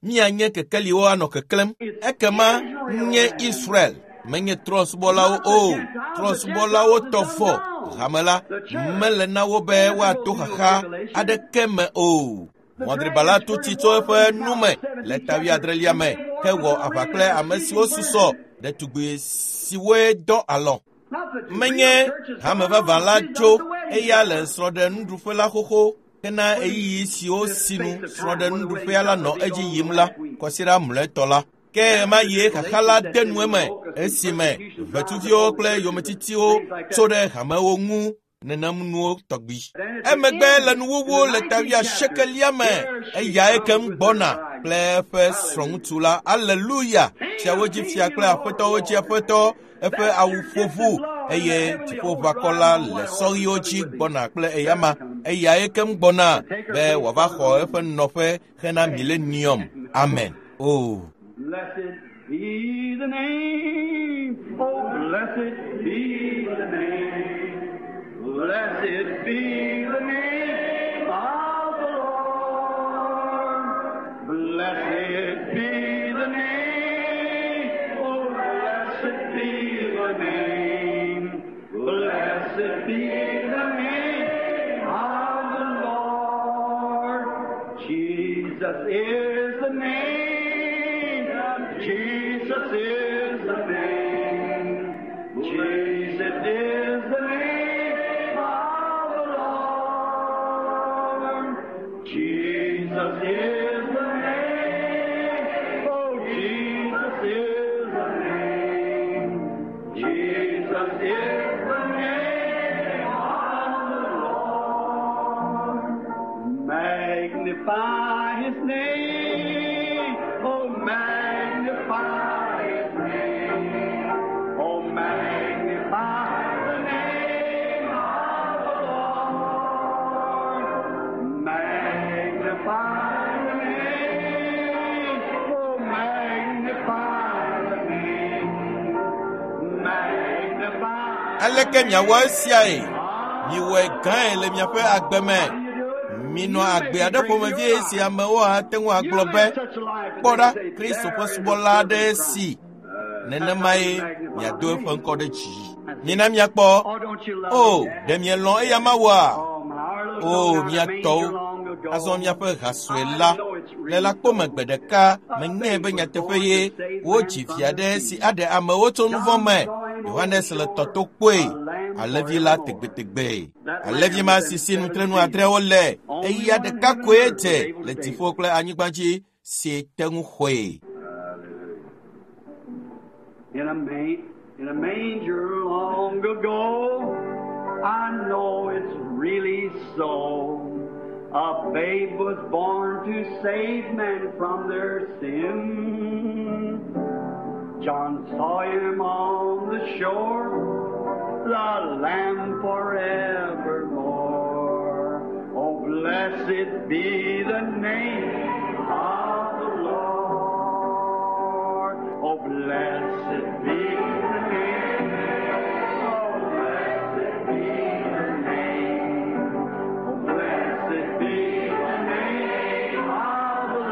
S1: mianye kekeliwo anɔ keklem ekema nye Israel menye trɔsubɔlawo o trɔsubɔlawo tɔ fɔ hame la mele na wo be woato xaxa aɖeke me o. Mɔdribala tu tsi tso eƒe nume le tawi adrelia me hewɔ aʋa kple ame siwo susɔ ɖetugbi siwoe dɔ alɔ. Menye hame vavã la tso eya le srɔ̃ɖe nuɖuƒe la xoxo kena eyiyi siwo sinu srɔ̃ɖe nuɖuƒea la nɔ edzi yim la kɔsiɖa mlɔetɔ la. Ke ma ye xaxa la de nu eme esime ʋetsuviwo kple yometitsiwo tso ɖe hamewo ŋu nenem nuwo tɔgbi. Emegbe le nuwuwu le tawia shekelia me eya ekem gbɔna kple eƒe srɔ̃ŋutsu la. Aleluya! Fiawo dzi fia kple aƒetɔwo dzi aƒetɔ eƒe awu ƒoʋu eye dziƒoʋakɔ la le sɔɣiwo dzi gbɔna kple eyama. Eya ekem gbɔna be wòava xɔ eƒe nɔƒe hena millennium. Amen. Oh.
S2: Blessed be the name, oh blessed be the name, blessed be the name of the Lord, blessed be the name, oh blessed be the name, blessed be the name of the Lord. Jesus is the name. Jesus is the name. Jesus is the name of the Lord. Jesus is the name. Oh, Jesus is the name. Jesus is the name of the Lord. Magnify His name. Oh, magnify His name. Oh, magnify the name of the Lord. Magnify the name. Oh, magnify the name. Magnify.
S1: Aleke miawo esiae miwoe gãe le miaƒe agbe me. Minɔ agbe aɖe ƒomevi si amewo ate ŋu agblɔ be kpɔɖa Kristo ƒe subɔla aɖe si nenemae miado eƒe ŋkɔ ɖe dzi. Mina miakpɔ o ɖe mielɔ eya mawɔa o miatɔwo azɔ miaƒe ha sue la le la kpɔ megbe ɖeka menyae be nyateƒe ye wodzi fia ɖe si aɖe amewo tso nu vɔ̃ me. Yohanes le tɔto kpoe alevi la tegbetegbe. Alevi ma sisi nutrenu adrewo le eya ɖeka koe dze le dziƒo kple anyigba dzi si te ŋu xɔe.
S2: In a, ma- in a manger long ago, I know it's really so. A babe was born to save men from their sin. John saw him on the shore, the Lamb forevermore. Oh, blessed be the name of the Lord. Oh, blessed be the name. Oh, blessed be the name. Oh, blessed be the name of the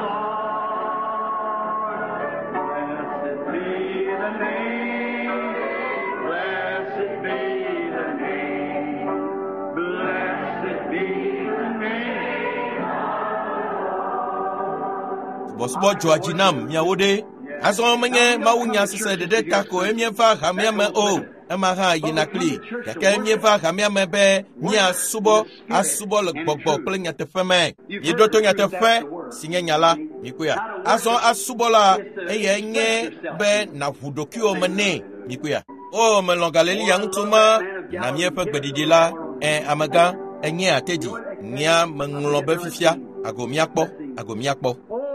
S2: Lord. Blessed be the name. Blessed be the name. Blessed be the name of the Lord.
S1: Bosbo Joajinam miawode. Aso menye mawunya sise dede tako emiefa hamia me o ema ha yinakli yake emiefa hamia me be mia subo asubo le gbogbo kple nyateƒe me mi do to nyateƒe sinye nyala mi kuya aso asubo la eye nye be na vudokiwo mene mi kuya o melon Galilea ntuma na mieƒe gbedidi la e amega enye ateji nia menglo be fifia agomiakpo agomiakpo.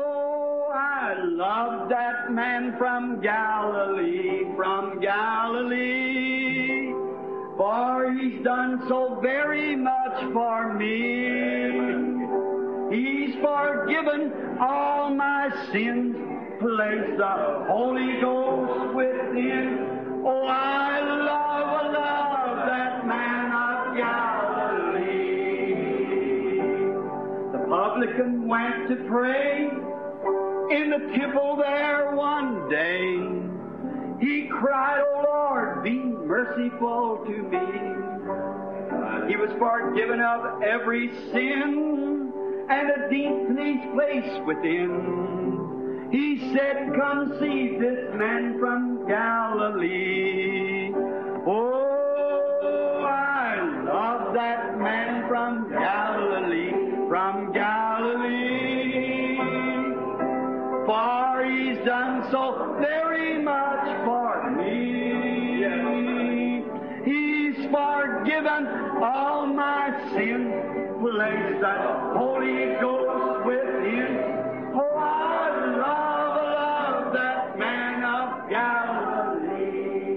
S2: Love that man from Galilee, from Galilee, for he's done so very much for me. He's forgiven all my sins, placed the Holy Ghost within. Oh, I love, love that man of Galilee. The publican went to pray in the temple there one day, he cried, "Oh Lord, be merciful to me." He was forgiven of every sin and a deep place within. He said, "Come see this man from Galilee." Oh, I love that man from Galilee, from Galilee. For he's done so very much for me. He's forgiven all my sin, placed that Holy Ghost within. Oh, I love, love that man of Galilee.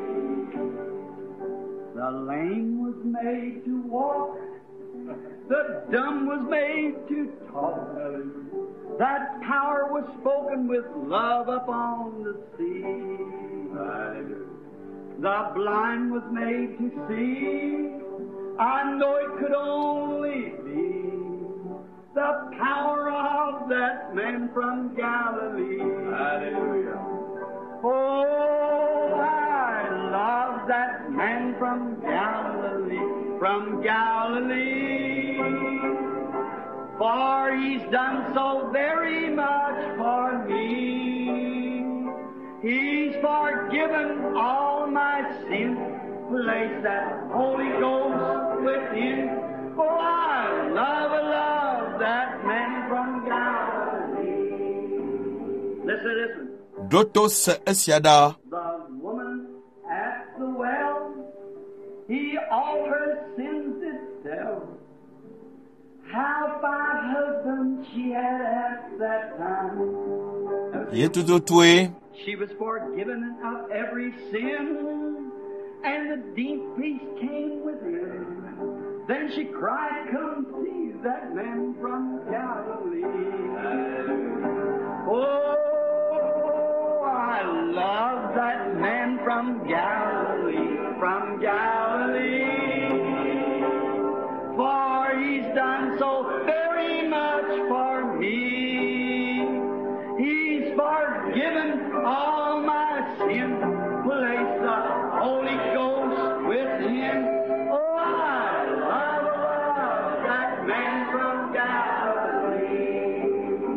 S2: The lame was made to walk, the dumb was made to talk. That power was spoken with love upon the sea. The blind was made to see. I know it could only be the power of that man from Galilee. Hallelujah. Oh, I love that man from Galilee, from Galilee. For he's done so very much for me. He's forgiven all my sins, placed that Holy Ghost within. Oh, I love, love that man from Galilee. Listen, listen.
S1: Dotos Esiada.
S2: The woman at the well, he all her sins did tell. How five husbands she had at that time.
S1: Yetutue.
S2: She was forgiven of every sin, and the deep peace came within. Then she cried, "Come see that man from Galilee." Oh, I love that man from Galilee, from Galilee. For he's done so very much for me. He's forgiven all my sins, placed the Holy Ghost within. Oh, I love, love that man from Galilee.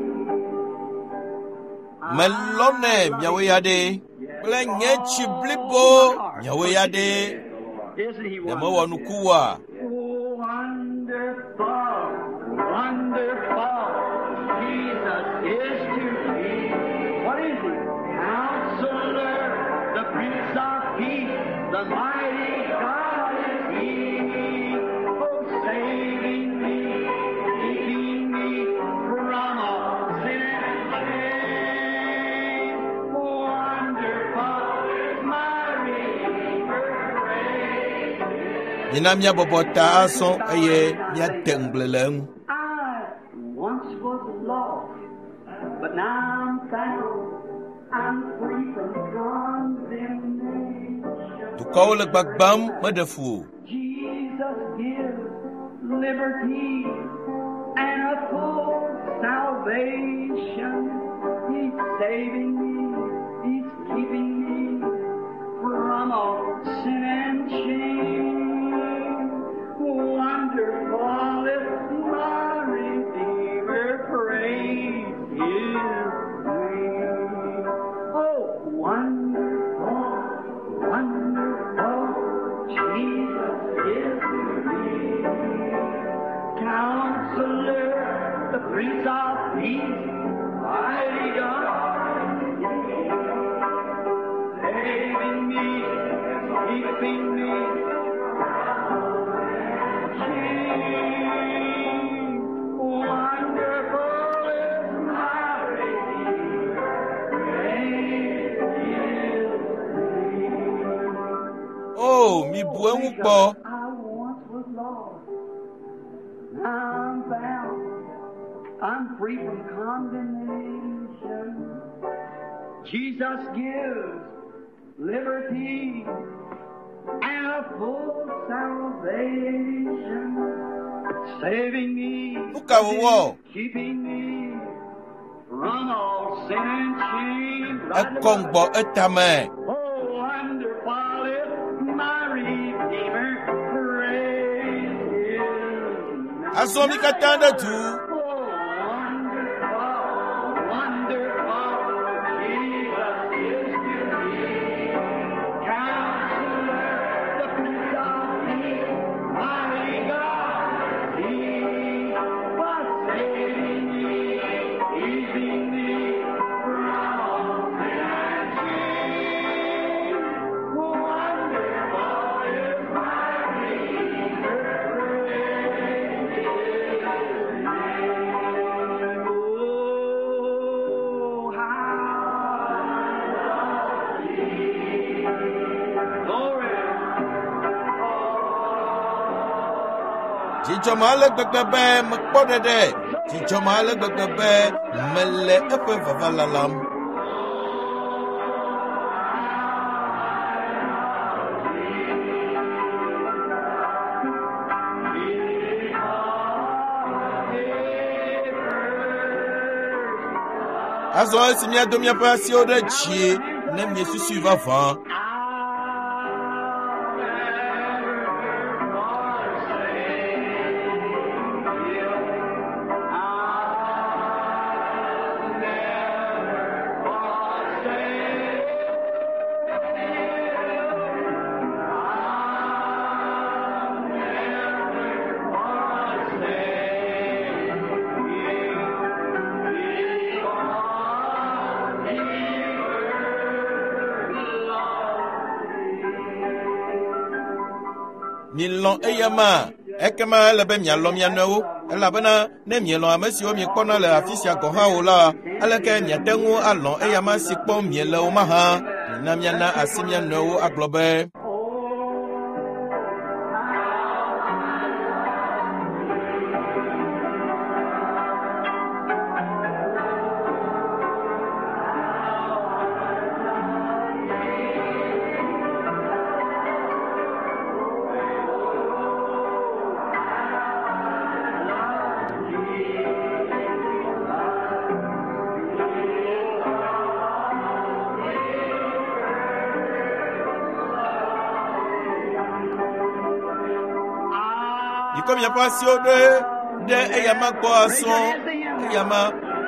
S1: Melone Yawayade. Blenye Chiblibo Yawayade.
S2: Isn't he
S1: Yamo
S2: wonderful?
S1: Wanukua.
S2: Wonderful, wonderful, Jesus is to me. What is he? Counselor, the Prince of Peace, the mighty God is he. Oh, saving me, keeping me from all sin and shame. Wonderful is my Redeemer, praise.
S1: Ninamia Bobota Ason Aye Yatemblelem.
S2: I once was lost, but now I'm found. I'm free from condemnation.
S1: To call a backbam, Madafu.
S2: Jesus gives liberty and a full salvation. He's saving me, He's keeping me from all sin and shame. Wonderful is my Redeemer, praise His name. Oh, wonderful, wonderful, Jesus is to me. Counselor, the Prince of Peace, mighty God, saving me, keeping me.
S1: Oh, mi buenpo.
S2: I once was lost. Now I'm found. I'm free from condemnation. Jesus gives liberty and a full salvation. Saving me,
S1: Ukawo.
S2: keeping me from all sin and shame.
S1: Ekongbo etame.
S2: Oh, wonderful is my Redeemer. Praise His name.
S1: Asomi katanda tu. Jijomale gbegbe mkpodede. Jijomale gbegbe mele epe vavalalam. Azo simia domia pasi ode chie nem yesu suiva van. Milon eyama ekema lebe mialom yanou elabena ne mielon amesi o mi kpona le afisia goha ola aleke miatengu alon eyama sikpo miele o maha na miana asimia nou aglobe Comme il n'y a pas si de de eyama poisson eyama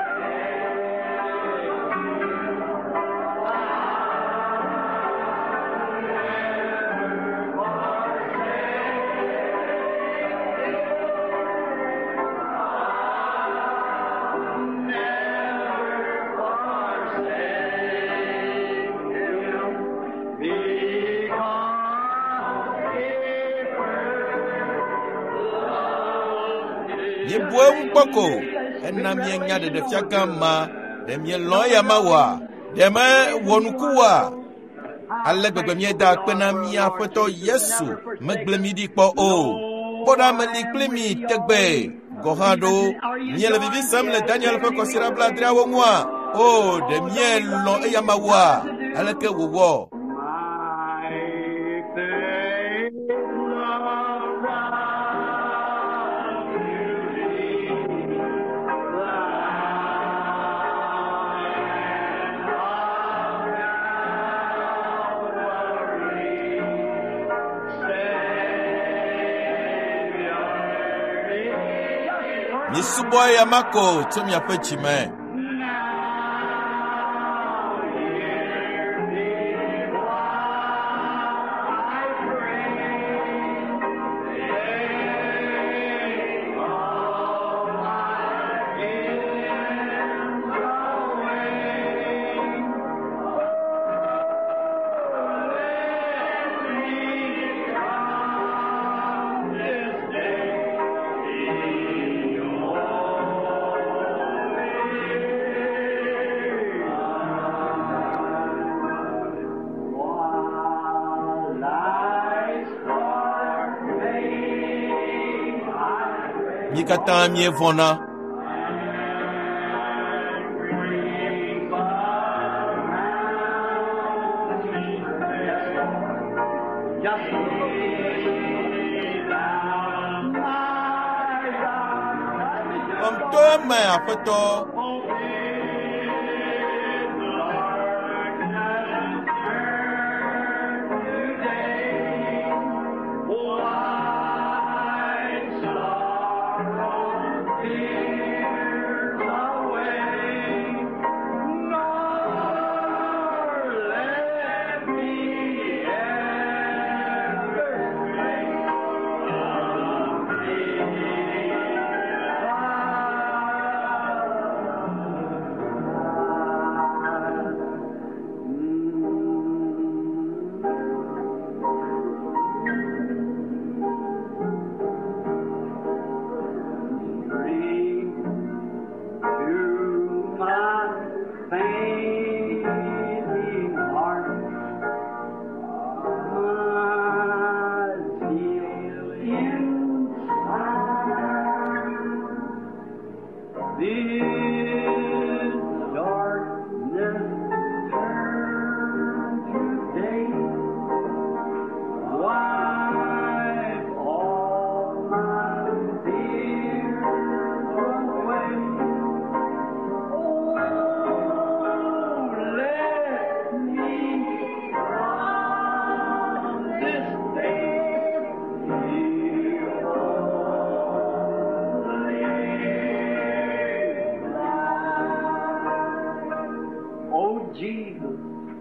S1: ye boem poko enna mienya de de fiakama de mielon yamawa de me wonukuwa allegbegbe mieda pena mia feto Yesu meglemidi po o boda meli klimi tegbe gohado miele vivi sam le Daniel pe considerable adria wo moi o de mielon yamawa aleke wowo ni suboy amako tumi apechime Nikata mievona Om tome apeto
S2: Jesus.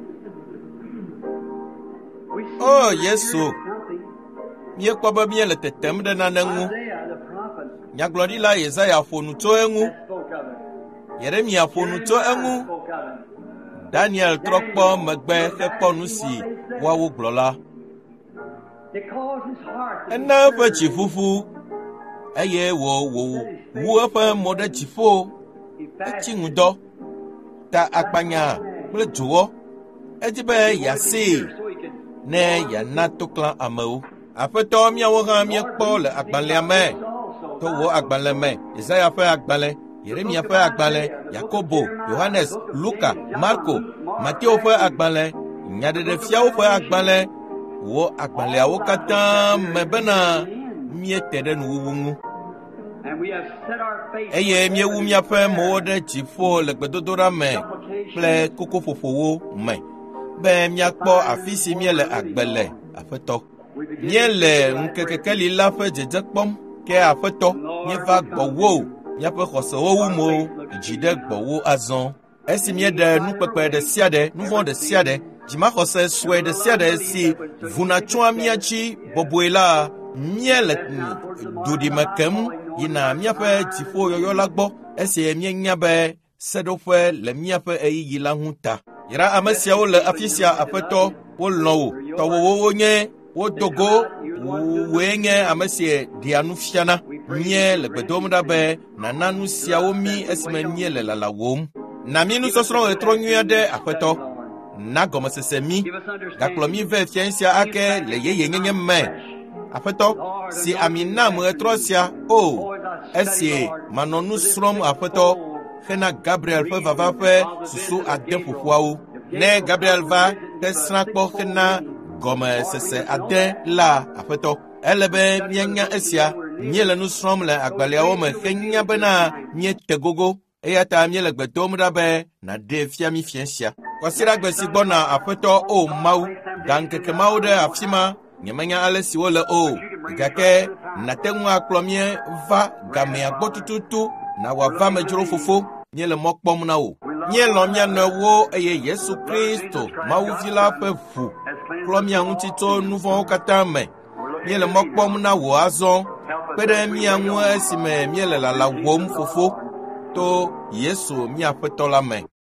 S2: We see
S1: Oh,
S2: here
S1: Yesu.
S2: something.
S1: Mie kwa ba mie le tetem de nanengu.
S2: Isaiah the prophet
S1: Nyaglodila Yesaya fonu to engu.
S2: that spoke of it.
S1: Yeremia fonu to engu.
S2: Spoke of it.
S1: Daniel trokpo megbe kekpo nusi wawu glola.
S2: It caused his heart to be
S1: Ena fe
S2: stirred.
S1: chifufu. Eye wo wo wo fe mode chifo.
S2: He
S1: Echi
S2: fasted.
S1: ngudo. Ta akpanya ble juwo. Ejibe yasi
S2: So he could
S1: ne ya na toklan ameu. Afeto mia wo ha mie kpo le agbanle ame.
S2: also
S1: To wo agbanle me. Isaiah fe agbanle. Yeremia fe agbanle. Yakobo, Yohanes, Luka, Marko, Matteo fe agbanle. Nyadede fiawo fe agbanle. Wo agbanle awo kata mebena mie tede nu wuwu.
S2: and we have set our faith
S1: Eye mie wu mia fe mo de chifo le gbedodora me. Ple koko fofowo me. Be mia kpo afisi mie le agbele afeto. Mie le nkekekeli la fe jeje kpom ke afeto. Mie va gbowo. Mia fe xɔse wo wu mo. Dzi de gbowo azɔn. Esi mie de nukpekpe de sia de, nuvɔ de sia de, dzima xɔse sue de sia de si vuna tsɔa mia tsi bɔbɔe la, mie le dodime kem yina miaƒe dziƒo yɔyɔ la gbɔ. Esi mie nya be seɖoƒe le miaƒe eyiyi la ŋu ta. Yra ame siawo le afi sia aƒetɔ wolɔ̃ wo. Tɔwòwo nye wo dogo woe nye ame si ɖia nu fiana. Mie le gbe dom ɖa be nana nu siawo mi esime mie le lala wom. Na mi nusɔsrɔ̃ ɣetrɔ nyui aɖe aƒetɔ. Na gɔmesese mi. Gakplɔ mi ve fia sia ake le yeye nyenye me. Aƒetɔ, si ami nam ɣetrɔ sia, o, esi manɔ nu srɔ̃m aƒetɔ hena Gabriel ƒe vava ƒe susu ade ƒoƒoawo. Ne Gabriel va te srã kpɔ hena gɔmesese ade la aƒetɔ. Ele be mienya esia, mie le nu srɔ̃m le agbaleawo me henya bena miete gogo. Eya ta mie le gbe dom ɖa be naɖe fia mi fia sia. Kɔsiɖa gbe si gbɔna aƒetɔ o Mawu, gaŋkeke mawo ɖe afi ma, nyemenya ale si wole o, gake nate ŋu akplɔ mie va gamea gbɔ tututu, na wòava me dzro fofo, mie le mɔ kpɔm na wo. Mie lɔ̃ mia nɔewo eye Yesu Kristo, Mawuvi la ƒe ʋu, klɔ mia ŋuti tso nu vɔ̃wo katã me. Mie le mɔ kpɔm na wò azɔ, kpe ɖe mia ŋu esime mie le lala wɔm fofo, to Yesu mia Aƒetɔ la me.